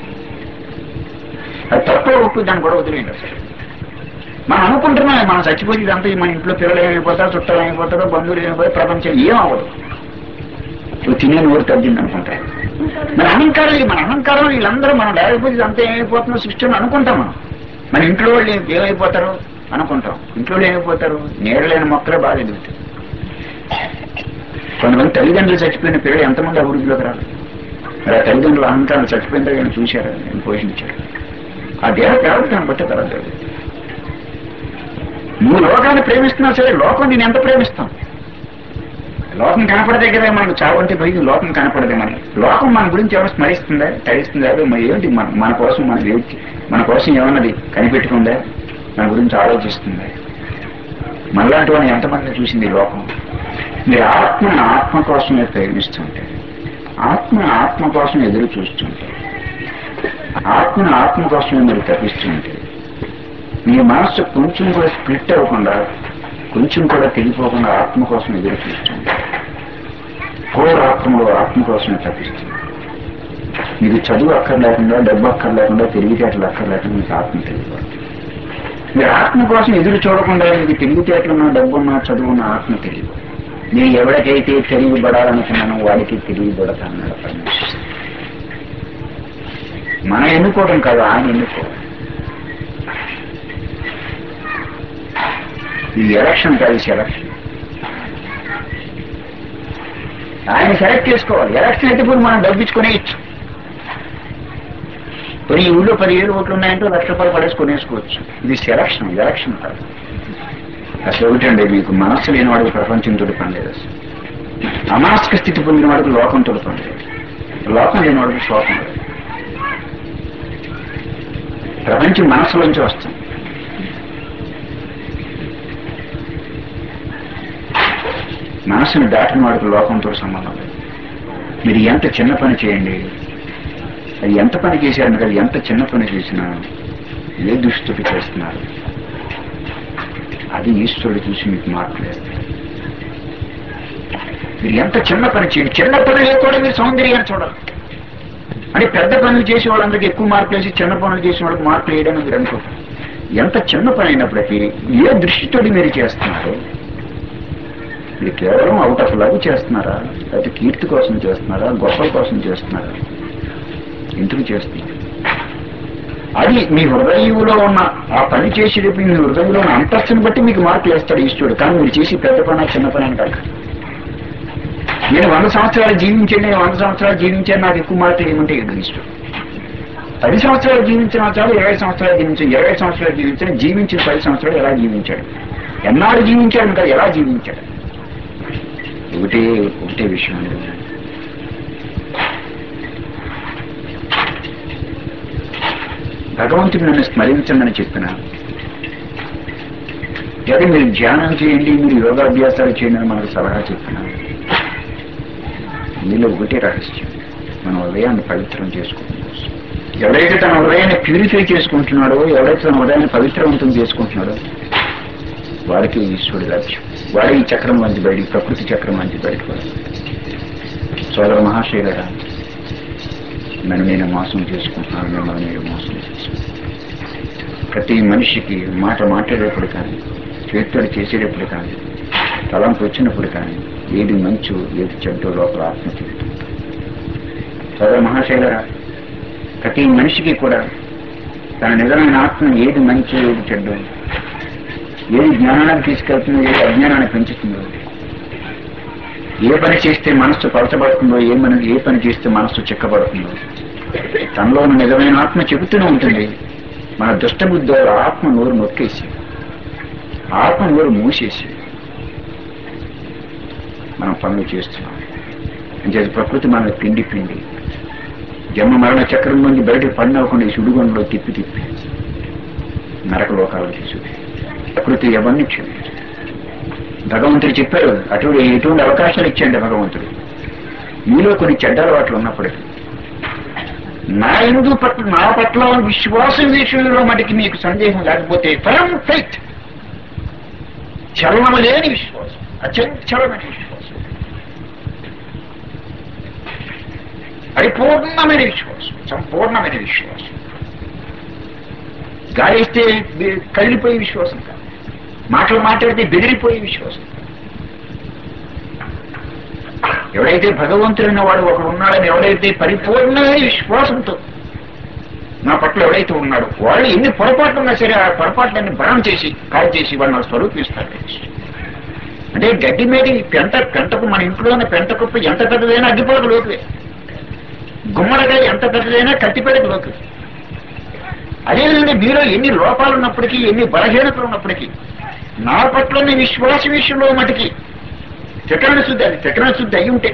అది తక్కువ ఒప్పు, దాన్ని కూడా వదిలేయండి. అసలు మనం అనుకుంటున్నాం మనం చచ్చిపోయి ఇదంతా మన ఇంట్లో పిల్లలు ఏమైపోతారో, చుట్టాలు ఏమైపోతారో, బంధువులు ఏమైపోతారో, ప్రపంచం ఏం అవ్వదు. తినే నోరు తగ్గింది అనుకుంటారు. మన అహంకారం వీళ్ళందరూ మనం లేకపోతే ఇదంతా ఏమైపోతుందో సృష్టిని అనుకుంటాం. మన ఇంట్లో వాళ్ళు ఏమైపోతారో అనుకుంటాం. ఇంట్లో ఏమైపోతారు? నీడలేని మొక్కలే బాగా ఎదుగుతాయి. కొంతమంది తల్లిదండ్రులు చచ్చిపోయిన పిల్లలు ఎంతమంది అభివృద్ధిలోకి రాదు. మరి ఆ తల్లిదండ్రులు అహంకారం చచ్చిపోయిన కానీ చూశారు, నేను పోషించారు. ఆ దేహ ప్రవర్తన బట్టి తర్వాత నువ్వు లోకాన్ని ప్రేమిస్తున్నావు సరే, లోకం నేను ఎంత ప్రేమిస్తాం? లోకం కనపడదే కదా మనకు. చావంటే పోయి లోకం కనపడదే మనకి. లోకం మన గురించి ఎవరు స్మరిస్తుందా, తడిస్తుందా? మరి ఏంటి మన కోసం మన కోసం ఏమన్నది కనిపెట్టుకుందా? మన గురించి ఆలోచిస్తుంది. మనలాంటి వాడిని ఎంతమంది చూసింది లోకం? మీరు ఆత్మ కోసమే ప్రేమిస్తుంటే, ఆత్మ కోసం ఎదురు చూస్తుంటే, ఆత్మ కోసమే మీరు తప్పిస్తుంటే, మీ మనస్సు కొంచెం కూడా స్ప్లిట్ అవ్వకుండా, కొంచెం కూడా తెగిపోకుండా ఆత్మ కోసం ఎదురు చూస్తుంది. ఆత్మ కోసమే తప్పిస్తుంది. మీకు చదువు అక్కర్లేకుండా, డబ్బు అక్కర్లేకుండా, తెలివితేటలు అక్కర్లేకుండా మీకు ఆత్మ తెలియదు. మీరు ఆత్మ కోసం ఎదురు చూడకుండా మీకు తెలివితేటలున్నా, డబ్బున్నా, చదువున్న ఆత్మ తెలియదు. నేను ఎవరికైతే తెలియబడాలనుకున్నానో వాడికి తెలియబడతానన్నాడు పరమేశ్వరుడు. మనం ఎన్నుకోవడం కాదు, ఆయన ఎన్నుకోవడం. ఇది ఎలక్షన్ కాదు, సెలక్షన్. ఆయన సెలెక్ట్ చేసుకోవాలి. ఎలక్షన్ అయితే ఇప్పుడు మనం డబ్బిచ్చుకునేయచ్చు. మరి ఈ ఊళ్ళో 10,000 ఓట్లు ఉన్నాయంటే ₹1,00,000 పడేసుకునేసుకోవచ్చు. ఇది సెలక్షన్, ఎలక్షన్ కాదు. అసలు ఏమిటండి, మీకు మనస్సు లేనివాడికి ప్రపంచంతో పనిలేదు. అసలు అమానసిక స్థితి పొందిన వాడికి లోకం తొలుతుంది, లోకం లేని వాడికి శోకం లేదు. ప్రపంచం మనసులోంచి వస్తుంది. మనసును దాటిన వాడికి లోకంతో సంబంధం లేదు. మీరు ఎంత చిన్న పని చేయండి, అది ఎంత పని చేశారని కదా, ఎంత చిన్న పని చేసినా ఏ దృష్టితో చేస్తున్నారు అది ఈశ్వరుడు చూసి మీకు మార్పులేదు. మీరు ఎంత చిన్న పని చేయండి, చిన్న పనులే కూడా మీరు సౌందర్యాన్ని చూడాలి. అంటే పెద్ద పనులు చేసే వాళ్ళందరికీ ఎక్కువ మార్పులు వేసి చిన్న పనులు చేసే వాళ్ళకి మార్పులు వేయడానికి మీరు అనుకుంటారు. ఎంత చిన్న పని అయినప్పటికీ ఏ దృష్టితో మీరు చేస్తున్నారు, మీరు కేవలం అవుట్ ఆఫ్ లవ్ చేస్తున్నారా, లేకపోతే కీర్తి కోసం చేస్తున్నారా, గొప్పల కోసం చేస్తున్నారా, ఎందుకు చేస్తున్నారు? అది మీ హృదయంలో ఉన్న ఆ పని చేసేటప్పుడు మీ హృదయంలో ఉన్న అంతస్తుని బట్టి మీకు మార్పులు వేస్తాడు ఈశ్వరుడు. కానీ మీరు చేసి పెద్ద పని చిన్న పని అని కాదు. నేను 100 సంవత్సరాలు జీవించండి, 100 సంవత్సరాలు జీవించాను, నాకు ఎక్కువ మార్పులు ఏమంటే ఈశ్వరుడు. 10 సంవత్సరాలు జీవించిన చాలు, 20 సంవత్సరాలు జీవించాను, 20 సంవత్సరాలు జీవించాను, జీవించిన 10 సంవత్సరాలు ఎలా జీవించాడు, ఎన్నాళ్ళు జీవించాడు కదా, ఎలా జీవించాడు. ఒకటే విషయం అండి. భగవంతుడు నన్ను స్మరించమని చెప్పిన, లేదా మీరు ధ్యానం చేయండి, మీరు యోగాభ్యాసాలు చేయండి అని మనకు సలహా చెప్పిన, మీలో ఒకటే రహస్యం, మన హృదయాన్ని పవిత్రం చేసుకోవడం కోసం. ఎవరైతే తన హృదయాన్ని ప్యూరిఫై చేసుకుంటున్నాడో, ఎవరైతే తన హృదయాన్ని పవిత్రవంతం చేసుకుంటున్నాడో వాడికి ఈశ్వరుడు లక్ష్యం. వాడే ఈ చక్రం వంటి బయట, ప్రకృతి చక్రం వంటి బయటపడాలి. సోదర మహాశైలరా, నన్ను నేను మోసం చేసుకుంటున్నాను, మిమ్మల్ని నేను మోసం చేసుకుంటున్నాను. ప్రతి మనిషికి మాట మాట్లాడేటప్పుడు కానీ, చేతుడు చేసేటప్పుడు కానీ, తలంపు వచ్చినప్పుడు కానీ ఏది మంచో ఏది చెడ్డో లోపల ఆత్మ చెప్తుంది. సోదర మహాశైలరా, ప్రతి మనిషికి కూడా తన నిజమైన ఆత్మ ఏది మంచో ఏది చెడ్డో, ఏది జ్ఞానానికి తీసుకెళ్తుందో ఏది అజ్ఞానాన్ని పెంచుతుందో, ఏ పని చేస్తే మనస్సు పలచబడుతుందో, ఏ పని చేస్తే మనస్సు చిక్కబడుతుందో తనలో ఉన్న నిజమైన ఆత్మ చెబుతూనే ఉంటుంది. మన దుష్టబుద్ధి ఆత్మ నోరు నొక్కేసి, ఆత్మ నోరు మూసేసి మనం పనులు చేస్తున్నాం. అంటే ప్రకృతి మనల్ని పిండి జన్మ మరణ చక్రం నుండి బయటకు పడినవ్వకుండా ఈ సుడిగుండలో తిప్పి నరక లోకాలకు తీసుకు ప్రకృతి ఎవరిని క్షమించు. భగవంతుడు చెప్పారు, ఎటువంటి అవకాశాలు ఇచ్చాడు భగవంతుడు. మీలో కొన్ని చెడ్డ అలవాట్లు ఉన్నప్పటికీ నా పట్ల విశ్వాసం విషయంలో మటుకి మీకు సందేహం లేకపోతే ఫర్మ్ ఫెయిత్, చలనం లేని విశ్వాసం, అచంచలమైన విశ్వాసం, పరిపూర్ణమైన విశ్వాసం, సంపూర్ణమైన విశ్వాసం. గాలిస్తే కదిలిపోయే విశ్వాసం కాదు, మాటలు మాట్లాడితే బెదిరిపోయే విశ్వాసం. ఎవడైతే భగవంతుడైన వాడు ఒకడు ఉన్నాడని ఎవడైతే పరిపూర్ణమైన విశ్వాసంతో నా పట్ల ఎవడైతే ఉన్నాడో వాళ్ళు ఎన్ని పొరపాట్లు ఉన్నా సరే ఆ పొరపాట్లన్నీ భరం చేసి కాల్ చేసి వాళ్ళు నాకు స్వరూపిస్తారు. అంటే గడ్డి మీద పెంటకు మన ఇంట్లో ఉన్న పెంట కుప్ప ఎంత పెద్దదైనా అగ్గిపోక లోకువే, గుమ్మడికాయ ఎంత పెద్దదైనా కత్తిపేడకు లోకు. అదేవిధంగా మీలో ఎన్ని లోపాలు ఉన్నప్పటికీ, ఎన్ని బలహీనతలు ఉన్నప్పటికీ నా పట్ల విశ్వాస విషయంలో మటుకి త్రికరణ శుద్ధి అయి ఉంటే,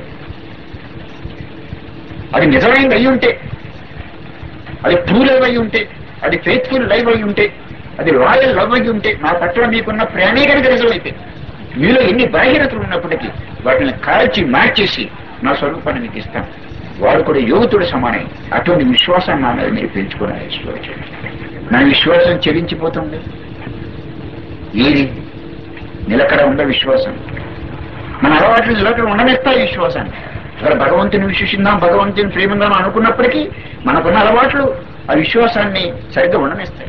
అది నిజమైనది అయి ఉంటే, అది ట్రూ లవ్ అయి ఉంటే, అది ఫెయిత్ఫుల్ లైవ్ అయి ఉంటే, అది లాయల్ లవ్ అయి ఉంటే, నా పట్ల మీకున్న ప్రేమే కనుక నిజమైతే మీలో ఎన్ని బలహీనతలు ఉన్నప్పటికీ వాటిని కాల్చి మార్చేసి నా స్వరూపాన్ని మీకు ఇస్తాను. వాడు కూడా యోగుతుడు సమానం. అటువంటి విశ్వాసాన్ని నా మీద మీరు పెంచుకోవడానికి నా విశ్వాసం చెల్లించిపోతుంది. ఏది నిలకడ ఉండే విశ్వాసం, మన అలవాట్లు నిలకడ ఉండనిస్తాయి విశ్వాసాన్ని. అక్కడ భగవంతుని విశ్వసిద్దాం, భగవంతుని ప్రేమిందాం అనుకున్నప్పటికీ మనకున్న అలవాట్లు ఆ విశ్వాసాన్ని సరిగ్గా ఉండనిస్తాయి.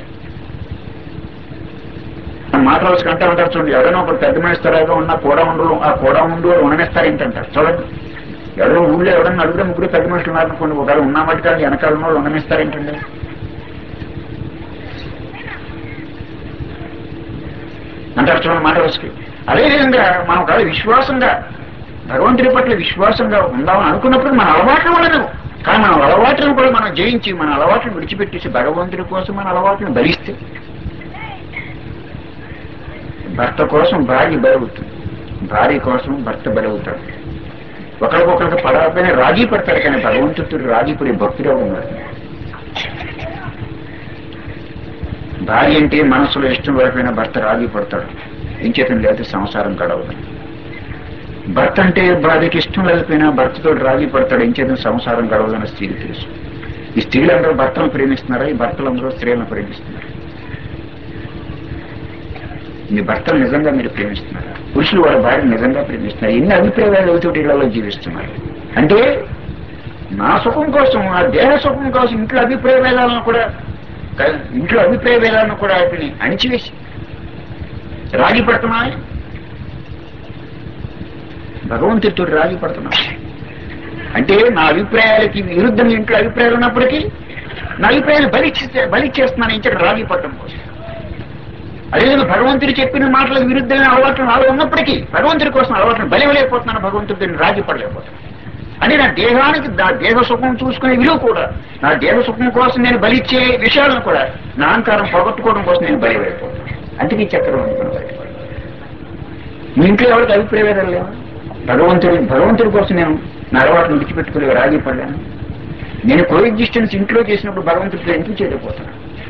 మాటలు కంటే అంటారు చూడండి, ఎవరైనా ఒకరు పెద్ద మనిస్తారాగా ఉన్న కూడా ఉండరు, ఆ కూడా ఉండు ఉండనిస్తారు ఏంటంటారు చూడండి. ఎవరో ఊళ్ళో ఎవరన్నా అడుగురే ముగ్గురు పెద్ద మనుషులు ఉన్నారనుకోండి, ఒకవేళ ఉన్నామటి కానీ వెనకాల ఉన్న వాళ్ళు ఉండనిస్తారేంటండి. అంటారు చూడండి మాట రోజుకి. అదేవిధంగా మనం కాదు విశ్వాసంగా భగవంతుడి పట్ల విశ్వాసంగా ఉందామని అనుకున్నప్పుడు మన అలవాట్లు ఉండదు. కానీ మన అలవాట్లను కూడా మనం జయించి మన అలవాట్లను విడిచిపెట్టేసి భగవంతుడి కోసం మన అలవాట్లను భరిస్తే భర్త కోసం భార్య బలవుతుంది, భార్య కోసం భర్త బలవుతాడు. ఒకరికొకరికి పడకపోయినా రాజీ పడతారు, కానీ భగవంతుడు రాజీ పడే భక్తుడే ఉన్నారు. భార్య అంటే మనసులో ఇష్టం లేకపోయినా భర్త రాజీ పడతాడు, ఇంచేతం లేకపోతే సంసారం గడవదు. భర్త అంటే భార్యకి ఇష్టం లేకపోయినా భర్తతో రాజీ పడతాడు, ఇంచేతం సంసారం గడవదని స్త్రీలు తెలుసు. ఈ స్త్రీలందరూ భర్తను ప్రేమిస్తున్నారా? ఈ భర్తలందరూ స్త్రీలను ప్రేమిస్తున్నారు. మీ భర్తను నిజంగా మీరు ప్రేమిస్తున్నారా? పురుషులు వాళ్ళ భార్యను నిజంగా ప్రేమిస్తున్నారు. ఎన్ని అభిప్రాయాలతో ఇళ్లలో జీవిస్తున్నారు. అంటే నా సుఖం కోసం, ఆ దేహ సుఖం కోసం ఇంట్లో అభిప్రాయ భేదాలను కూడా వాటిని అణిచివేసి రాజీ పడుతున్నా, భగవంతుడితో రాజీ పడుతున్నా. అంటే నా అభిప్రాయాలకి విరుద్ధంగా ఇంట్లో అభిప్రాయాలు ఉన్నప్పటికీ నా అభిప్రాయాలు బలిచ్చేస్తున్నాను ఇంచక రాజీ పడటం కోసం. అదేవిధంగా భగవంతుడు చెప్పిన మాటలకు విరుద్ధమైన అలవాట్లు నాలో ఉన్నప్పటికీ భగవంతుడి కోసం అలవాట్లను బలివలేకపోతున్నాను, భగవంతుడిని రాజీ పడలేకపోతున్నాను. అంటే నా దేహానికి, నా దేహ సుఖం చూసుకునే విలువ కూడా, నా దేహ సుఖం కోసం నేను బలిచ్చే విషయాలను కూడా నా అహంకారం పోగొట్టుకోవడం కోసం నేను బలివైపోతున్నాను. అందుకే ఈ చక్రం అనుకున్నాను. మీ ఇంట్లో ఎవరికి అభిప్రాయాలు లేవా? భగవంతుడి కోసం నేను నా అలవాటును విడిచిపెట్టుకుని రాజీ పడ్డాను. నేను కోఎగ్జిస్టెన్స్ ఇంట్లో చేసినప్పుడు భగవంతుడితో ఎందుకు చేయలేకపోతున్నాను?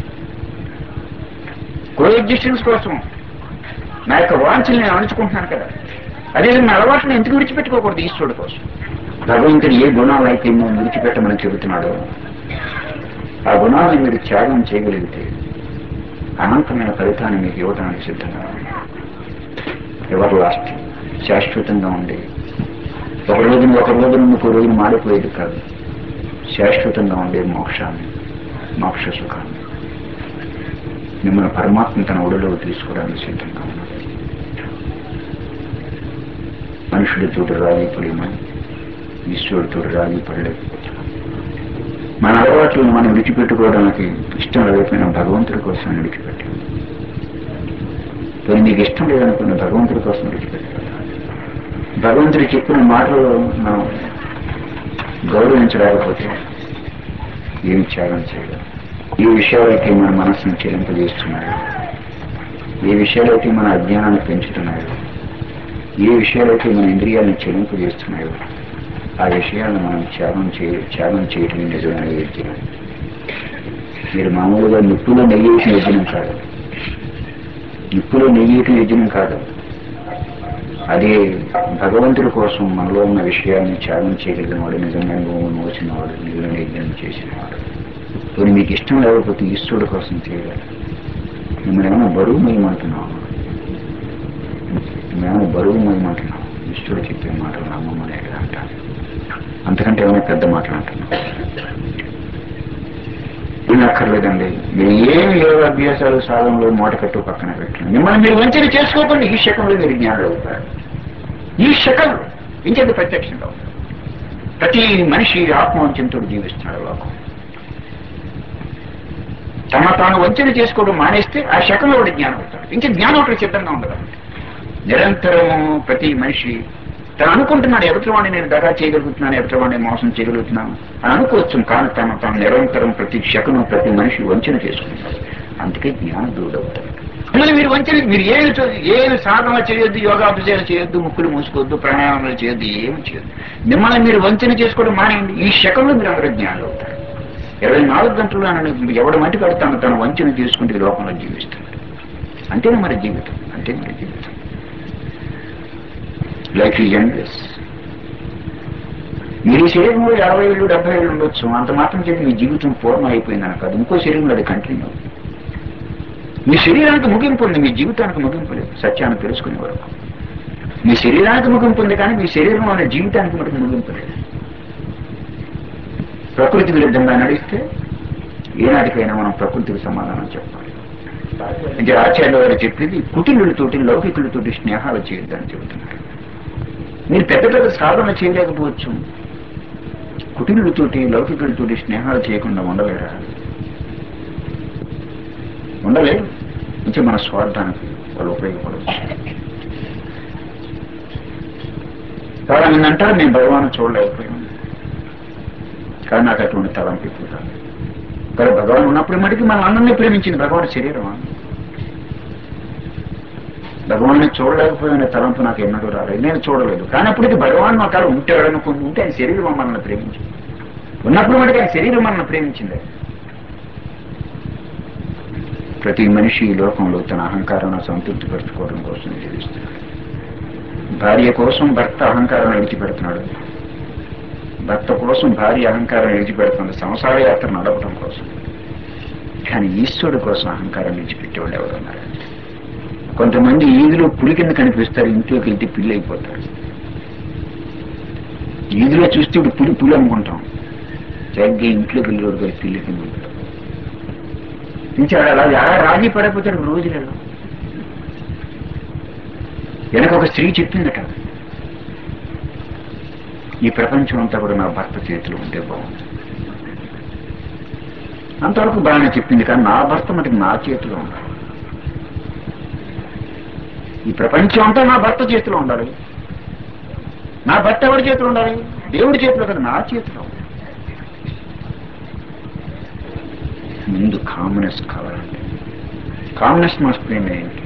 కోఎగ్జిస్టెన్స్ కోసం నా యొక్క వాంఛలు నేను అణుచుకుంటున్నాను కదా, అదేవిధంగా నా అలవాటును ఎందుకు విడిచిపెట్టుకోకూడదు ఈశ్వరుడి కోసం? భగవంతుడు ఏ గుణాలు అయితే మేము విడిచిపెట్టమని చెబుతున్నాడో ఆ గుణాలను మీరు త్యాగం చేయగలిగితే అనంతమైన ఫలితాన్ని మీకు ఇవ్వడానికి సిద్ధంగా ఉంది. ఎవరు లాస్ట్ శాశ్వతంగా ఉండే, ఒక రోజున ఇంకో రోజున మారిపోయేది కాదు, శాశ్వతంగా ఉండే మోక్షాన్ని, మోక్ష సుఖాన్ని మిమ్మల్ని పరమాత్మ తన ఒడిలోకి తీసుకోవడానికి సిద్ధంగా ఉన్నాడు. మనుషుడితో రాజీ పడేమని ఈశ్వరుడితో రాజీ పడలేకపోతే మన అలవాట్లను మనం విడిచిపెట్టుకోవడానికి ఇష్టం లేకపోయినా భగవంతుడి కోసం విడిచిపెట్టాం. కానీ మీకు ఇష్టం లేదనుకున్న భగవంతుడి కోసం విడిచిపెట్టాలి. భగవంతుడు చెప్పిన మాటలు మనం గౌరవించలేకపోతే ఏమి త్యాగం చేయడం. ఏ విషయాలైతే మన మనస్సును చెలింపజేస్తున్నాయో, ఏ విషయాలైతే మన అజ్ఞానాన్ని పెంచుతున్నాయో, ఏ విషయాలైతే మన ఇంద్రియాలను చెలింపజేస్తున్నాయో ఆ విషయాలను మనం త్యాగం చేయటం నిజమైన యజ్ఞం. మీరు మామూలుగా నిప్పులో నెయ్యేసిన యజ్ఞం కాదు, నిప్పులో నెయ్యేటి యజ్ఞం కాదు. అదే భగవంతుడి కోసం మనలో ఉన్న విషయాన్ని త్యాగం చేయగలిగిన వాడు, నిజంగా మోసిన వాడు, నిజంగా యజ్ఞం చేసిన వాడు. కొన్ని మీకు ఇష్టం లేకపోతే ఈశ్వరుడి కోసం చేయాలి. మిమ్మల్ని ఏమైనా బరువు మయమంటున్నాం, ఈశ్వరుడు చెప్పే మాటలు నమ్మమనే కదా అంటారు. అంతకంటే ఏమైనా పెద్ద మాటలు అంటున్నాం. ఏం అక్కర్లేదండి. మీరు ఏమి యోగాభ్యాసాలు సాధనలో మూటకట్టు పక్కన పెట్టండి. మిమ్మల్ని మీరు వంచన చేసుకోకుండా ఈ శకంలో మీరు జ్ఞానులు అవుతారు. ఈ శకంలో ఇంకేది ప్రత్యక్షంగా ఉంటారు. ప్రతి మనిషి ఆత్మవంచనతో జీవిస్తున్నాడు లోకం. తాను వంచన చేసుకోవడం మానేస్తే ఆ శకంలో ఒకటి జ్ఞానం అవుతాడు. ఇంకా జ్ఞానం ఒకటి సిద్ధంగా ఉండదు. నిరంతరం ప్రతి మనిషి తను అనుకుంటున్నాడు ఎదుటివాడిని నేను దగా చేయగలుగుతున్నాను, ఎదుటివాడిని మోసం చేయగలుగుతున్నాను అని అనుకోవచ్చు. కానీ తాను నిరంతరం ప్రతి క్షణం ప్రతి మనిషి వంచన చేసుకుంటాడు. అందుకే జ్ఞానం దూరవుతాడు. మళ్ళీ మీరు వంచన, మీరు ఏమి సాధన చేయొద్దు, యోగాభ్యాసాలు చేయొద్దు, ముక్కులు మూసుకోవద్దు, ప్రాణాయామాలు చేయొద్దు, ఏమి చేయొద్దు. మిమ్మల్ని మీరు వంచన చేసుకోవడం మానేయండి. ఈ శకంలో మీరు అందరూ జ్ఞానులు అవుతారు. 24 గంటలు ఎవడు మట్టి కడతాను తన వంచన చేసుకుంటే లోకంలో జీవిస్తాడు. అంతేనా మరి జీవితం? Life is endless. మీరు ఈ శరీరంలో 60 ఏళ్ళు 70 ఏళ్ళు ఉండొచ్చు, అంత మాత్రం చేసి మీ జీవితం పూర్ణం అయిపోయిందని కాదు. ఇంకో శరీరంలో అది కంటిన్యూ. మీ శరీరానికి ముగింపు ఉంది, మీ జీవితానికి ముగింపు లేదు. సత్యాన్ని తెలుసుకునే వరకు మీ శరీరానికి ముగింపు ఉంది, కానీ మీ శరీరంలో ఉన్న జీవితానికి మటుకు ముగింపు లేదు. ప్రకృతి విరుద్ధంగా నడిస్తే ఏనాటికైనా మనం ప్రకృతికి సమాధానం చెప్పాలి. అంటే ఆచార్యుల వారు చెప్పేది కుటిలుడితోటి లౌకికులతోటి స్నేహాలు చేయొద్దని చెబుతున్నారు. మీరు పెద్ద పెద్ద సాధన చేయలేకపోవచ్చు, కుటిలుడితోటి లౌకికులతోటి స్నేహాలు చేయకుండా ఉండలేరా? ఉండలేదు. ఇంకా మన స్వార్థానికి వాళ్ళు ఉపయోగపడవచ్చు. చాలా మంది అంటారు నేను భగవాను చూడలేకపోయాను, కానీ నాకు అటువంటి తలంపు ఇప్పుడు కాదు. కానీ భగవాన్ ఉన్నప్పుడు మటుకు మనం అందరినీ ప్రేమించింది భగవాన్ శరీరం. భగవాన్ని చూడలేకపోయిన తలంపు నాకు ఎన్నడూ రాలేదు, నేను చూడలేదు. కానీ అప్పటికి భగవాన్ అక్కడ ఉంటాడనుకుని ఉంటే ఆయన శరీరం మనల్ని ప్రేమించింది. ఉన్నప్పుడు మటుకు ఆయన శరీరం మనల్ని ప్రేమించింది. ప్రతి మనిషి ఈ లోకంలో తన అహంకారాన్ని సంతృప్తి పరచుకోవడం కోసం జీవిస్తున్నాడు. భార్య కోసం భర్త అహంకారం విడిచిపెడుతున్నాడు, భర్త కోసం భార్య అహంకారం విడిచిపెడుతుంది సంసార యాత్ర నడపడం కోసం. కానీ ఈశ్వరుడు కోసం అహంకారం విడిచిపెట్టేవాళ్ళు ఎవరున్నారు? కొంతమంది ఈదులో పులి కింద కనిపిస్తారు, ఇంట్లోకి వెళ్తే పిల్లి అయిపోతారు. ఈదులో చూస్తే ఇప్పుడు పులి పులి అనుకుంటాం, సరిగ్గా ఇంట్లోకి వెళ్ళేవాడు గారు పిల్లి కింద ఉంటాడు. ఇంకా అలా రాజీ పడకపోతాడు రోజులలో. వెనక ఒక స్త్రీ చెప్పిందట, ఈ ప్రపంచం అంతా కూడా నా భర్త చేతిలో ఉంటే బాగుంది. అంతవరకు బాగానే చెప్పింది, కానీ నా భర్త మటుకు నా చేతిలో ఉండాలి. ఈ ప్రపంచం అంతా నా భర్త చేతిలో ఉండాలి. నా భర్త ఎవరి చేతిలో ఉండాలి? దేవుడి చేతిలో కదా, నా చేతిలో. ముందు కామ్నెస్ కావాలంటే, కామ్నెస్ మస్ట్ బి ఏంటి?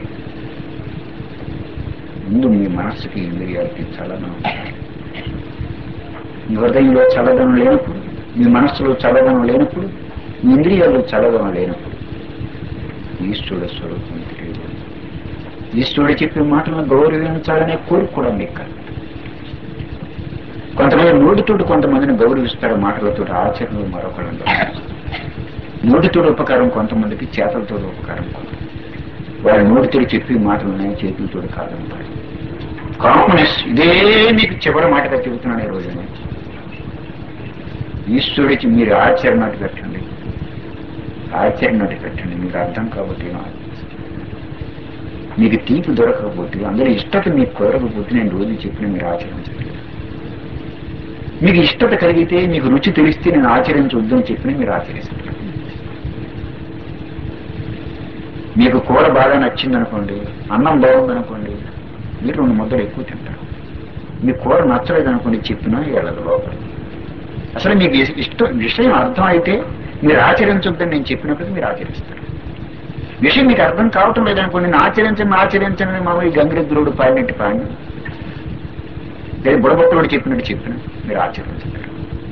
ముందు మీ మనస్సుకి ఇంద్రియాలకి చల్లదనం ఉండాలి. మీ హృదయంలో చల్లదనం లేనప్పుడు, మీ మనస్సులో చల్లదనం లేనప్పుడు, మీ ఇంద్రియాల్లో చల్లదనం లేనప్పుడు ఈశ్వరుడు స్వరూపం తెలియదు. ఈశ్వరుడు చెప్పే మాటలను గౌరవించాలనే కోరిక కూడా మీకు కాదు. కొంతమంది నోటితోటి కొంతమందిని గౌరవిస్తారు, మాటలతో ఆచరణలు మరొకళ్ళని గౌరవిస్తారు. నోటితోటి ఉపకారం కొంతమందికి, చేతులతో ఉపకారం కొంతమంది. వాళ్ళ నోటితో చెప్పే మాటలనే చేతులతో కాదంటారు. కామ్నెస్, ఇదే మీకు చివరి మాటగా చెబుతున్నాను ఈ రోజున. ఈశ్వరుడికి మీరు ఆచరణటి పెట్టండి, ఆచరణటి పెట్టండి. మీకు అర్థం కాబట్టి మీకు తీపి దొరకకపోతే, అందరూ ఇష్టత మీకు కుదరకపోతే నేను రోజు చెప్పిన మీరు ఆచరించండి. మీకు ఇష్టత కలిగితే, మీకు రుచి తెలిస్తే నేను ఆచరించొద్దని చెప్పిన మీరు ఆచరిస్తారు. మీకు కూర బాగా నచ్చిందనుకోండి, అన్నం బాగుందనుకోండి, మీరు 2 ముద్దలు ఎక్కువ తింటారు. మీ కూర నచ్చలేదనుకోండి, చెప్పినా వెళ్ళదు లోపల. అసలు మీకు విషయం అర్థం అయితే మీరు ఆచరించొద్దని నేను చెప్పినప్పుడు మీరు ఆచరిస్తారు. విషయం మీకు అర్థం కావటం లేదనుకోండి, నేను ఆచరించని మామూలు గంగిరెద్దురుడు పాడినట్టు పాడిన, లేదా బుడబొక్కలోడు చెప్పినట్టు చెప్పిన మీరు ఆచరించలేరు.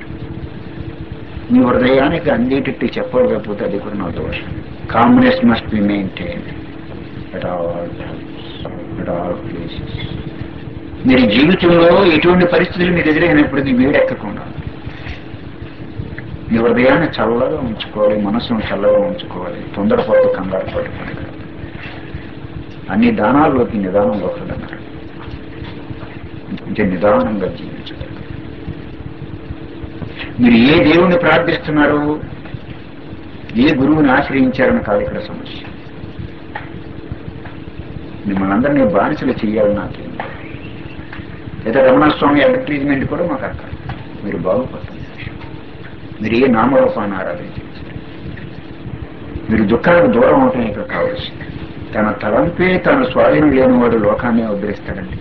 మీ హృదయానికి అందేటట్టు చెప్పలేకపోతే అది కూడా నా దోషం. Calmness must be maintained at all times, at all places. మీరు జీవితంలో ఎటువంటి పరిస్థితులు మీకు ఎదురైనప్పటికీ వేడెక్కకుండా మీ హృదయాన్ని చల్లగా ఉంచుకోవాలి, మనసును చల్లగా ఉంచుకోవాలి. తొందరపాటు కంగారు పట్టుకోండి. అన్ని దానాల్లోకి నిదానం ఒకటన్నారు. ఇంకా నిదానంగా జీవించగలరు. మీరు ఏ దేవుణ్ణి ప్రార్థిస్తున్నారో, ఏ గురువుని ఆశ్రయించారని కాదు ఇక్కడ సమస్య. మిమ్మల్ని అందరినీ బానిసలు చేయాలని నాకేం లేదు. లేదా రమణస్వామి అడ్వర్టైజ్మెంట్ కూడా మాకు అక్కడ మీరు బాగుపడుతుంది. మీరు ఏ నామరూపాన్ని ఆరాధించవచ్చు. మీరు దుఃఖానికి దూరం అవటం ఇక్కడ కావాల్సింది. తన తలంపే తన స్వాధీనం లేనివాడు లోకాన్ని ఉద్ధరిస్తాడండి.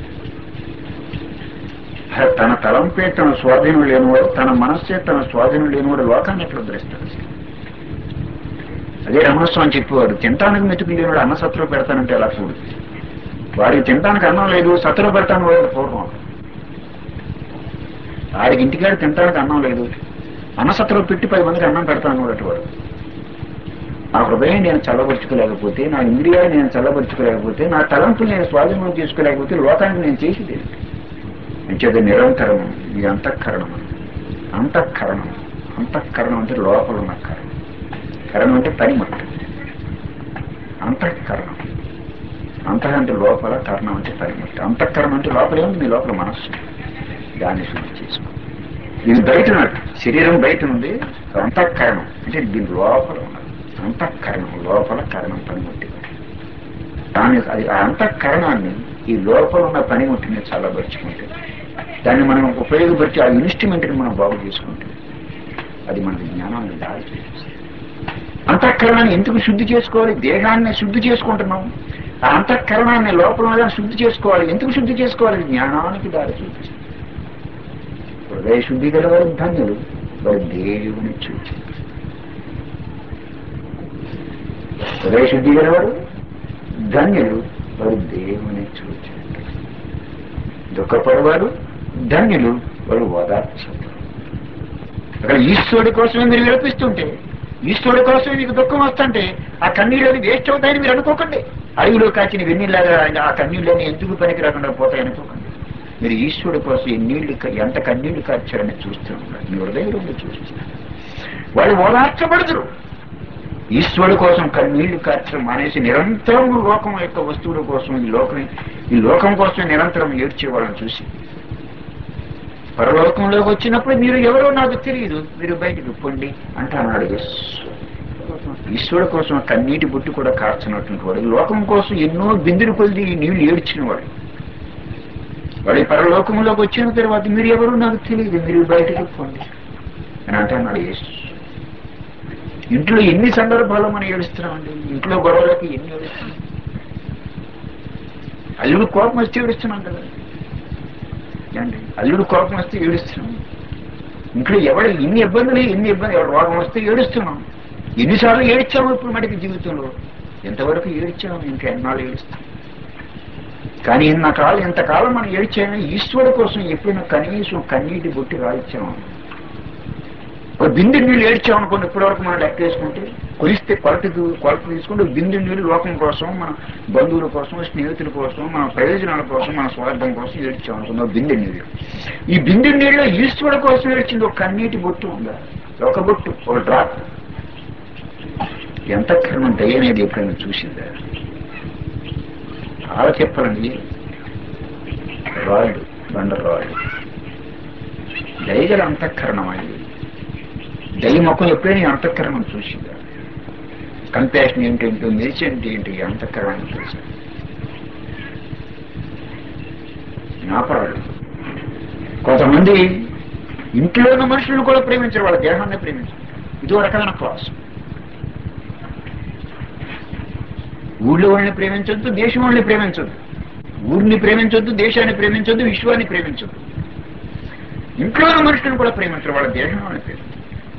తన తలంపే తన స్వాధీనం లేనివాడు, తన మనస్సే తన స్వాధీనం లేనివాడు లోకాన్ని ఎక్కడ ఉద్ధరిస్తాడు? అదే రమణస్వామి చెప్పేవాడు, తింటానికి మెతుకు లేనివాడు అన్న సత్తులో పెడతానంటే ఎలా చూడు. వాడికి తినడానికి అన్నం లేదు, సత్తులో పెడతాను వాడు పూర్వం. వాడికి ఇంటికాడ తినడానికి అన్నం లేదు, అన్న సత్తులో పెట్టి 10 మందికి అన్నం పెడతాను వాడు. నా హృదయం నేను చల్లబరుచుకోలేకపోతే, నా ఇంద్రియాలు నేను చల్లబరుచుకోలేకపోతే, నా తలంపులు నేను స్వాధీనం చేసుకోలేకపోతే లోకానికి నేను చేసేది అంచేది నిరంతరం ఈ అంతఃకరణం. అంతఃకరణం అంతఃకరణం అంటే లోపల ఉన్న కరణం. కరణం అంటే పనిమట్టు. అంతఃకరణం అంతః అంటే లోపల, కరణం అంటే పనిమట్టు. అంతఃకరణం అంటే లోపల ఏముంది? మీ లోపల మనస్సు. దాన్ని శుద్ధి చేసుకో. ఇది బయట ఉన్నట్టు, శరీరం బయట ఉంది. అంతఃకరణం అంటే దీని లోపల ఉన్నది. అంతఃకరణం లోపల, కరణం పనిముట్టి. దాని అది ఆ అంతఃకరణాన్ని, ఈ లోపల ఉన్న పనిముట్టిని చల్లబరుచుకుంటే, దాన్ని మనం ఉపయోగపరిచి ఆ ఇన్స్ట్రుమెంట్ని మనం బాగు చేసుకుంటే అది మనకి జ్ఞానాన్ని దారి చూపిస్తుంది. అంతఃకరణాన్ని ఎందుకు శుద్ధి చేసుకోవాలి? దేహాన్ని శుద్ధి చేసుకుంటున్నాం. ఆ అంతఃకరణాన్ని లోపల శుద్ధి చేసుకోవాలి. ఎందుకు శుద్ధి చేసుకోవాలి? జ్ఞానానికి దారి చూపిస్తుంది. హృదయ శుద్ధి గలవారు ధన్యులు, వారు దేవుని చూచి. హృదయ శుద్ధి గలవారు ధన్యులు, వాడు దేవుని చూచాడు. దుఃఖపడేవారు ధన్యులు, వాడు ఓదార్చు. అక్కడ ఈశ్వరుడి కోసమే మీరు విలపిస్తుంటే, ఈశ్వరుడి కోసమే మీకు దుఃఖం వస్తుంటే ఆ కన్నీళ్ళని వేస్ట్ అవుతాయని మీరు అనుకోకండి. అడవిలో కాచిన వెన్నీళ్ళగా ఆ కన్నీళ్ళని ఎందుకు పనికి రాకుండా పోతాయి అనుకోకండి. మీరు ఈశ్వరుడి కోసం ఎంత కన్నీళ్లు కార్చారని చూస్తూ ఉన్నారు. మీ హృదయంలో చూస్తున్నారు. వాళ్ళు ఓదార్చబడదురు. ఈశ్వరుడు కోసం కన్నీళ్లు కార్చడం మానేసి నిరంతరం లోకం యొక్క వస్తువుల కోసం ఈ లోకం కోసం నిరంతరం ఏడ్చే వాళ్ళని చూసి, పరలోకంలోకి వచ్చినప్పుడు మీరు ఎవరో నాకు తెలియదు, మీరు బయటకు పొండి అంటున్నాడు ఈశ్వరుడు కోసం కన్నీటి బుట్టు కూడా కార్చినటువంటి వాడు, లోకం కోసం ఎన్నో బిందులు కొలిది నీళ్లు ఏడ్చిన వాడు, వాడి పరలోకంలోకి వచ్చిన తర్వాత మీరు ఎవరో నాకు తెలియదు, మీరు బయటకు పొండి అని అంటున్నాడు యేసు. ఇంట్లో ఎన్ని సందర్భాలు మనం ఏడుస్తున్నామండి. ఇంట్లో గొడవలకి ఎన్ని ఏడుస్తున్నాం. అల్లుడు కోపం వస్తే ఏడుస్తున్నాం కదా అండి. అల్లుడు కోపం వస్తే ఏడుస్తున్నాం. ఇంట్లో ఎన్ని ఇబ్బంది ఎవరు రోగం వస్తే ఏడుస్తున్నాం. ఎన్నిసార్లు ఏడ్చాము ఇప్పుడు మటుకు జీవితంలో? ఎంతవరకు ఏడ్చాము? ఇంకా ఎన్నాళ్ళు ఏడుస్తాం? కానీ ఎంతకాలం మనం ఏడ్చామో ఈశ్వరుడు కోసం ఎప్పుడైనా కనీసం కన్నీటి బొట్టి రాయించాము. ఒక బిందు నీళ్ళు ఏడ్చామనుకోండి, ఇప్పటివరకు మనం లెక్క వేసుకుంటే కొలిస్తే కొలత తీసుకుంటే బిందు నీళ్ళు లోకం కోసం, మన బంధువుల కోసం, స్నేహితుల కోసం, మన ప్రయోజనాల కోసం, మన స్వార్థం కోసం ఏడ్చామనుకున్న బిందు నీళ్ళు. ఈ బిందు నీళ్ళలో ఈశ్వరుడు కోసం ఏడ్చింది ఒక కన్నీటి బొట్టు ఉందా? ఒక బొట్టు, ఒక డ్రాప్. ఎంత కర్మం దయ అనేది ఎప్పుడైనా చూసిందా? చాలా చెప్పాలండి. రాళ్ళు, బండరాళ్ళు, దయగల అంతఃకరణం అండి. దయ మొక్కలు ఎప్పుడైనా అంతఃకరణం చూసిందా? కంపాషన్ ఏంటంటో, మెరిచి అంటే ఏంటి, అంతఃకరణం చూసి జ్ఞాపకాలు. కొంతమంది ఇంట్లో ఉన్న మనుషులను కూడా ప్రేమించరు, వాళ్ళ దేహాన్ని ప్రేమించరు. ఇదో రకమైన క్లాస్. ఊళ్ళో వాళ్ళని ప్రేమించొద్దు, దేశం వాళ్ళని ప్రేమించొద్దు. ఊరిని ప్రేమించొద్దు, దేశాన్ని ప్రేమించొద్దు, విశ్వాన్ని ప్రేమించొద్దు. ఇంట్లో ఉన్న మనుషులను కూడా ప్రేమించరు, వాళ్ళ దేశం వాళ్ళని ప్రేమించరు.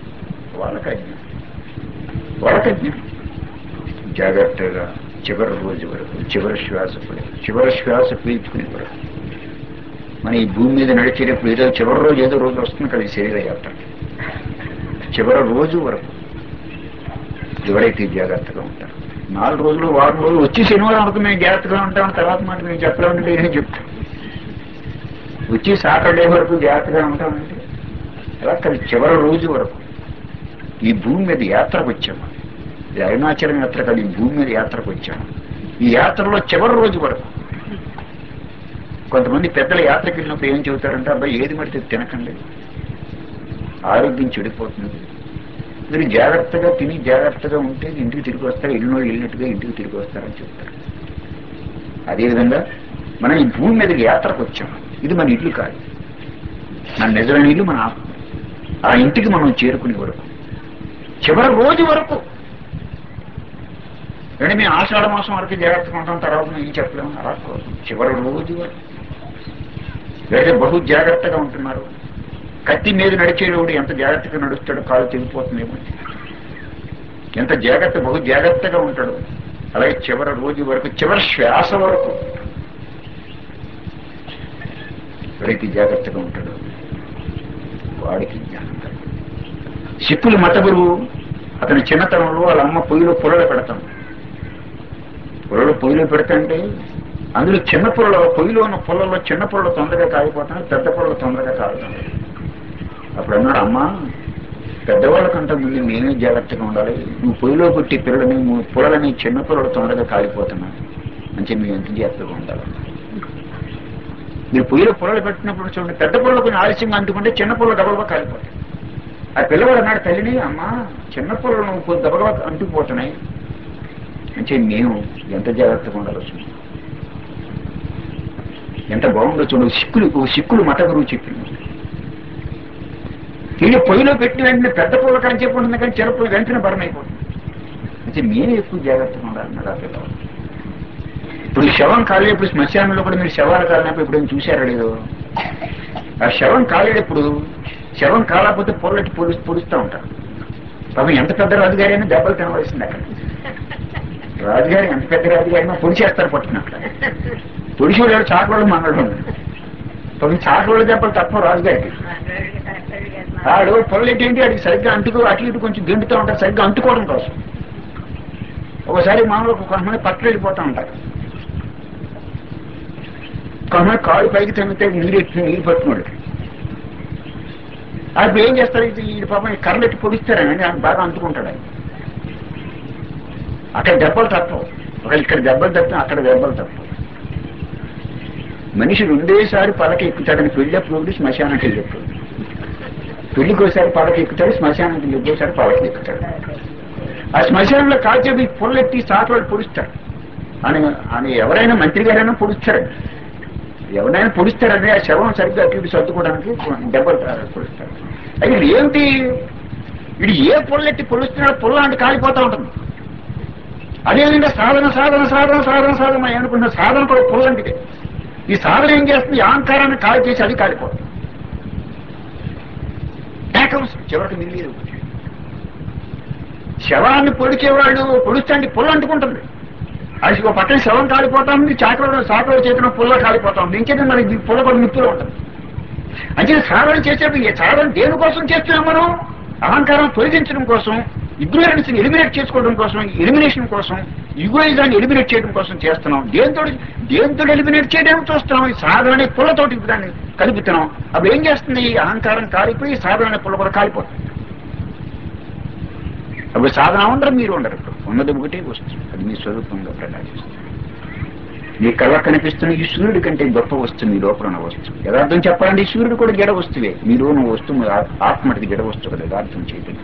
వాళ్ళకజ్ఞం. జాగ్రత్తగా చివరి రోజు వరకు, చివరి శ్వాస పీల్చుకునే వరకు, మన ఈ భూమి మీద నడిచేటప్పుడు ఏదో చివరి రోజు ఏదో రోజు వస్తుంది కదా ఈ శరీర యాత్ర. చివరి రోజు వరకు ఎవరైతే జాగ్రత్తగా ఉంటారు, 4 రోజులు, వారం రోజులు వచ్చి శనివారం వరకు మేము జాగ్రత్తగా ఉంటాం, తర్వాత మాట మేము చెప్పలేమంటే ఏం చెప్తాం. వచ్చి సాటర్డే వరకు జాగ్రత్తగా ఉంటామంటే అలా కాదు. చివరి రోజు వరకు ఈ భూమి మీద యాత్రకు వచ్చాము. ఇది అరుణాచలం యాత్ర కాదు, ఈ భూమి మీద యాత్రకు వచ్చాము. ఈ యాత్రలో చివరి రోజు వరకు కొంతమంది పెద్దల యాత్రకి వెళ్ళినప్పుడు ఏం చెబుతారంటే, అబ్బాయి ఏది మడితే తినకండి, ఆరోగ్యం చెడిపోతుంది, మీరు జాగ్రత్తగా తిని జాగ్రత్తగా ఉంటే ఇంటికి తిరిగి వస్తారు, వెళ్ళినట్టుగా ఇంటికి తిరిగి వస్తారని చెప్తారు. అదేవిధంగా మనం ఈ భూమి మీదకి యాత్రకు వచ్చాం. ఇది మన ఇల్లు కాదు, మన నిజమైన ఇల్లు మన ఆత్మ. ఆ ఇంటికి మనం చేరుకునే వరకు, చివరి రోజు వరకు. అంటే మేము ఆషాఢ మాసం వరకు జాగ్రత్తగా ఉంటాం, తర్వాత మేము ఏం చెప్పలేము. అలా కోసం చివరి రోజు వరకు లేదా బహు జాగ్రత్తగా ఉంటున్నారు. కత్తి మీద నడిచేవాడు ఎంత జాగ్రత్తగా నడుస్తాడో, కాలు తెగిపోతుందేమో. ఎంత బహు జాగ్రత్తగా ఉంటాడు. అలాగే చివరి రోజు వరకు, చివరి శ్వాస వరకు ఎవరైతే జాగ్రత్తగా ఉంటాడో వాడికి జ్ఞానం. సిక్కులు మత గురువు అతని చిన్నతనంలో వాళ్ళ అమ్మ పొయ్యిలో పొలలు పెడతాం. పొయ్యిలో పెడతాంటే అందులో చిన్న పొయ్యిలో ఉన్న పొలంలో చిన్న పొలలు తొందరగా కాలిపోతాయి, పెద్ద పొలలు తొందరగా కాలుతాయి. అప్పుడు అన్నాడు, అమ్మ పెద్దవాళ్ళకంటే ముందు నేనే జాగ్రత్తగా ఉండాలి, నువ్వు పొయ్యిలో పుట్టి పొలలని చిన్న పొలలు తొందరగా కాలిపోతున్నాను అంటే మేము ఎంత జాగ్రత్తగా ఉండాలి. మీరు పొయ్యిలో పొలలు పెట్టినప్పుడు చూడండి, పెద్ద పొలలు కొంచెం ఆలస్యంగా అంటుకుంటే చిన్న పొలలు డబల్గా కాలిపోతాయి. ఆ పిల్లవాడు అన్నాడు, తల్లిని, అమ్మ చిన్న పొలలు కొంచెం దబగా అంటుకుపోతున్నాయి అంటే మేము ఎంత జాగ్రత్తగా ఉండాలో చూడండి. ఎంత బాగుందో చూడండి. సిక్కులు మత గురువు చెప్పింది. వీళ్ళు పొయ్యిలో పెట్టిన వెంటనే పెద్ద పొల కానీ చెప్పి ఉంటుంది, కానీ చిన్న పొల వెంటనే బర్న్ అయిపోతుంది. అంటే మేము ఎక్కువ జాగ్రత్తగా ఉండాలన్నాడు ఆ పిల్లవాడు. ఇప్పుడు శవం కాలేటప్పుడు శ్మశానంలో కూడా మీరు శవాలు కాలినప్పుడు ఇప్పుడు చూశారో లేదో, ఆ శవం కాలేటప్పుడు శవం కాలేకపోతే పొడుస్తూ ఉంటారు. పాపం ఎంత పెద్ద రాజుగారైనా దెబ్బలు తినవలసింది అక్కడ. రాజుగారు ఎంత పెద్ద రాజుగారైనా పొడిచేస్తారు పట్టుకున్నట్ల. పొడిచేవాడు చాకరోళ్ళు మనడు తొమ్మిది చాకరోళ్ళు దెబ్బలు తప్ప రాజుగారికి. వాడు పొల్లెట్టి ఏంటి వాడికి సరిగ్గా అంటుకు అటు ఇటు కొంచెం గిండుతూ ఉంటారు సరిగ్గా అంటుకోవడం కోసం. ఒకసారి మామూలు కొంతమంది పక్కన వెళ్ళిపోతూ ఉంటారు, కొంతమంది కాళ్ళు పైకి తగ్గితే నీరు పట్టుకోడు. అప్పుడు ఏం చేస్తారు, ఈ పాపం కర్రలెట్టి పొడిస్తారని ఆయన బాగా అంటుకుంటాడు. ఆయన అక్కడ దెబ్బలు తప్పవు, ఒకవేళ ఇక్కడ దెబ్బలు తప్ప అక్కడ దెబ్బలు తప్పవు. మనిషి రెండేసారి పలక ఎక్కుతాడని పెళ్ళప్పుడు ఒకటి శ్మశానానికి వెళ్ళేప్పుడు. పెళ్లికి ఒకసారి పలక ఎక్కుతాడు, శ్మశానానికి వెళ్ళేసారి పలక ఎక్కుతాడు. ఆ శ్మశానంలో కాల్చేవి పొల్లెట్టి సాకులు పొడుస్తాడు అని ఎవరైనా మంత్రి గారైనా పొడుస్తారండి. ఎవరైనా పొడుస్తారని ఆ శవం సరిగ్గా అటు ఇటు సర్దుకోవడానికి దెబ్బలు పొడుస్తాడు. అయితే ఏమిటి ఇది, ఏ పొల్లెట్టి పొడుస్తున్నాడో పొల్ల అంటే కాలిపోతూ ఉంటుంది. అదేవిధంగా సాధన సాధన సాధన సాధన సాధన అనుకున్న సాధన కూడా పొల్లంటిదే. ఈ సాధన ఏం చేస్తుంది, అహంకారాన్ని కాల్ చేసి అది కాలిపోతుంది. చివరికి మిగిలేదు. శవాన్ని పొడిచేవాళ్ళు పొడుస్తాండి పొల్ల అంటుకుంటుంది. అది ఒక పక్కన శవం కాలిపోతా ఉంది, చాకలో చేతిలో పుల్ల కాలిపోతా ఉంది. ఇంకేదో మరి పుల్ల కూడా మిత్తులో ఉంటుంది. అంటే సాధన చేసేది సాధన దేనికోసం చేస్తున్నాం మనం? అహంకారం తొలగించడం కోసం, ఇగ్నోరెన్స్ ని ఎలిమినేట్ చేసుకోవడం కోసం, ఎలిమినేషన్ కోసం, ఈగోయిజాన్ని ఎలిమినేట్ చేయడం కోసం చేస్తున్నాం. దేంతో ఎలిమినేట్ చేయడం చూస్తున్నాం. ఈ సాధన అనే పుల్లతోటి దాన్ని కలుపుతున్నాం. అప్పుడు ఏం చేస్తుంది, ఈ అహంకారం కాలిపోయి సాధన అనే పుల్ల కూడా కాలిపోతుంది. అప్పుడు సాధన ఉండరు, మీరు ఉండరు. ఇప్పుడు ఉన్నది ఒకటే వస్తుంది, అది మీ స్వరూపంగా ప్రకాశిస్తుంది. మీ కళ్ళ కనిపిస్తున్న ఈ సూర్యుడి కంటే గొప్ప వస్తుంది మీ లోపల ఉన్న వస్తువు. యథార్థం చెప్పాలంటే ఈ సూర్యుడు కూడా జడ వస్తువే. మీరు ఉన్న వస్తువు ఆత్మటికి జడ వస్తువు కదా, యథార్థం చేయటం.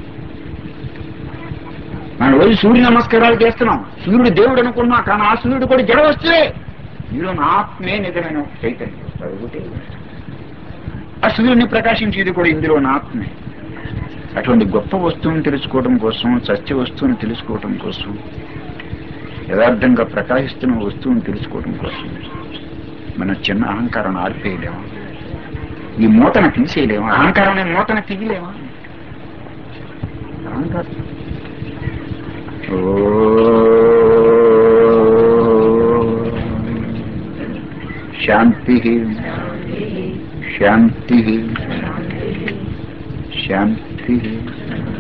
మనం రోజు సూర్య నమస్కారాలు చేస్తున్నాం, సూర్యుడు దేవుడు అనుకున్నాం, కానీ ఆ సూర్యుడు కూడా జడ వస్తువే. మీరు నా ఆత్మే నిజమైన చైతన్యం వస్తారు ఒకటే. ఆ సూర్యుడిని ప్రకాశించేది కూడా ఇందులో నా ఆత్మే. అటువంటి గొప్ప వస్తువుని తెలుసుకోవడం కోసం, సత్య వస్తువుని తెలుసుకోవడం కోసం, యథార్థంగా ప్రకాశిస్తున్న వస్తువుని తెలుసుకోవడం కోసం మనం చిన్న అహంకారాన్ని ఆర్పేయలేమా? ఈ మూతను తీసేయలేమా? అహంకారం అనే మూతను తీయలేమా? అహంకారం శాంతి శాంతి శాంతి.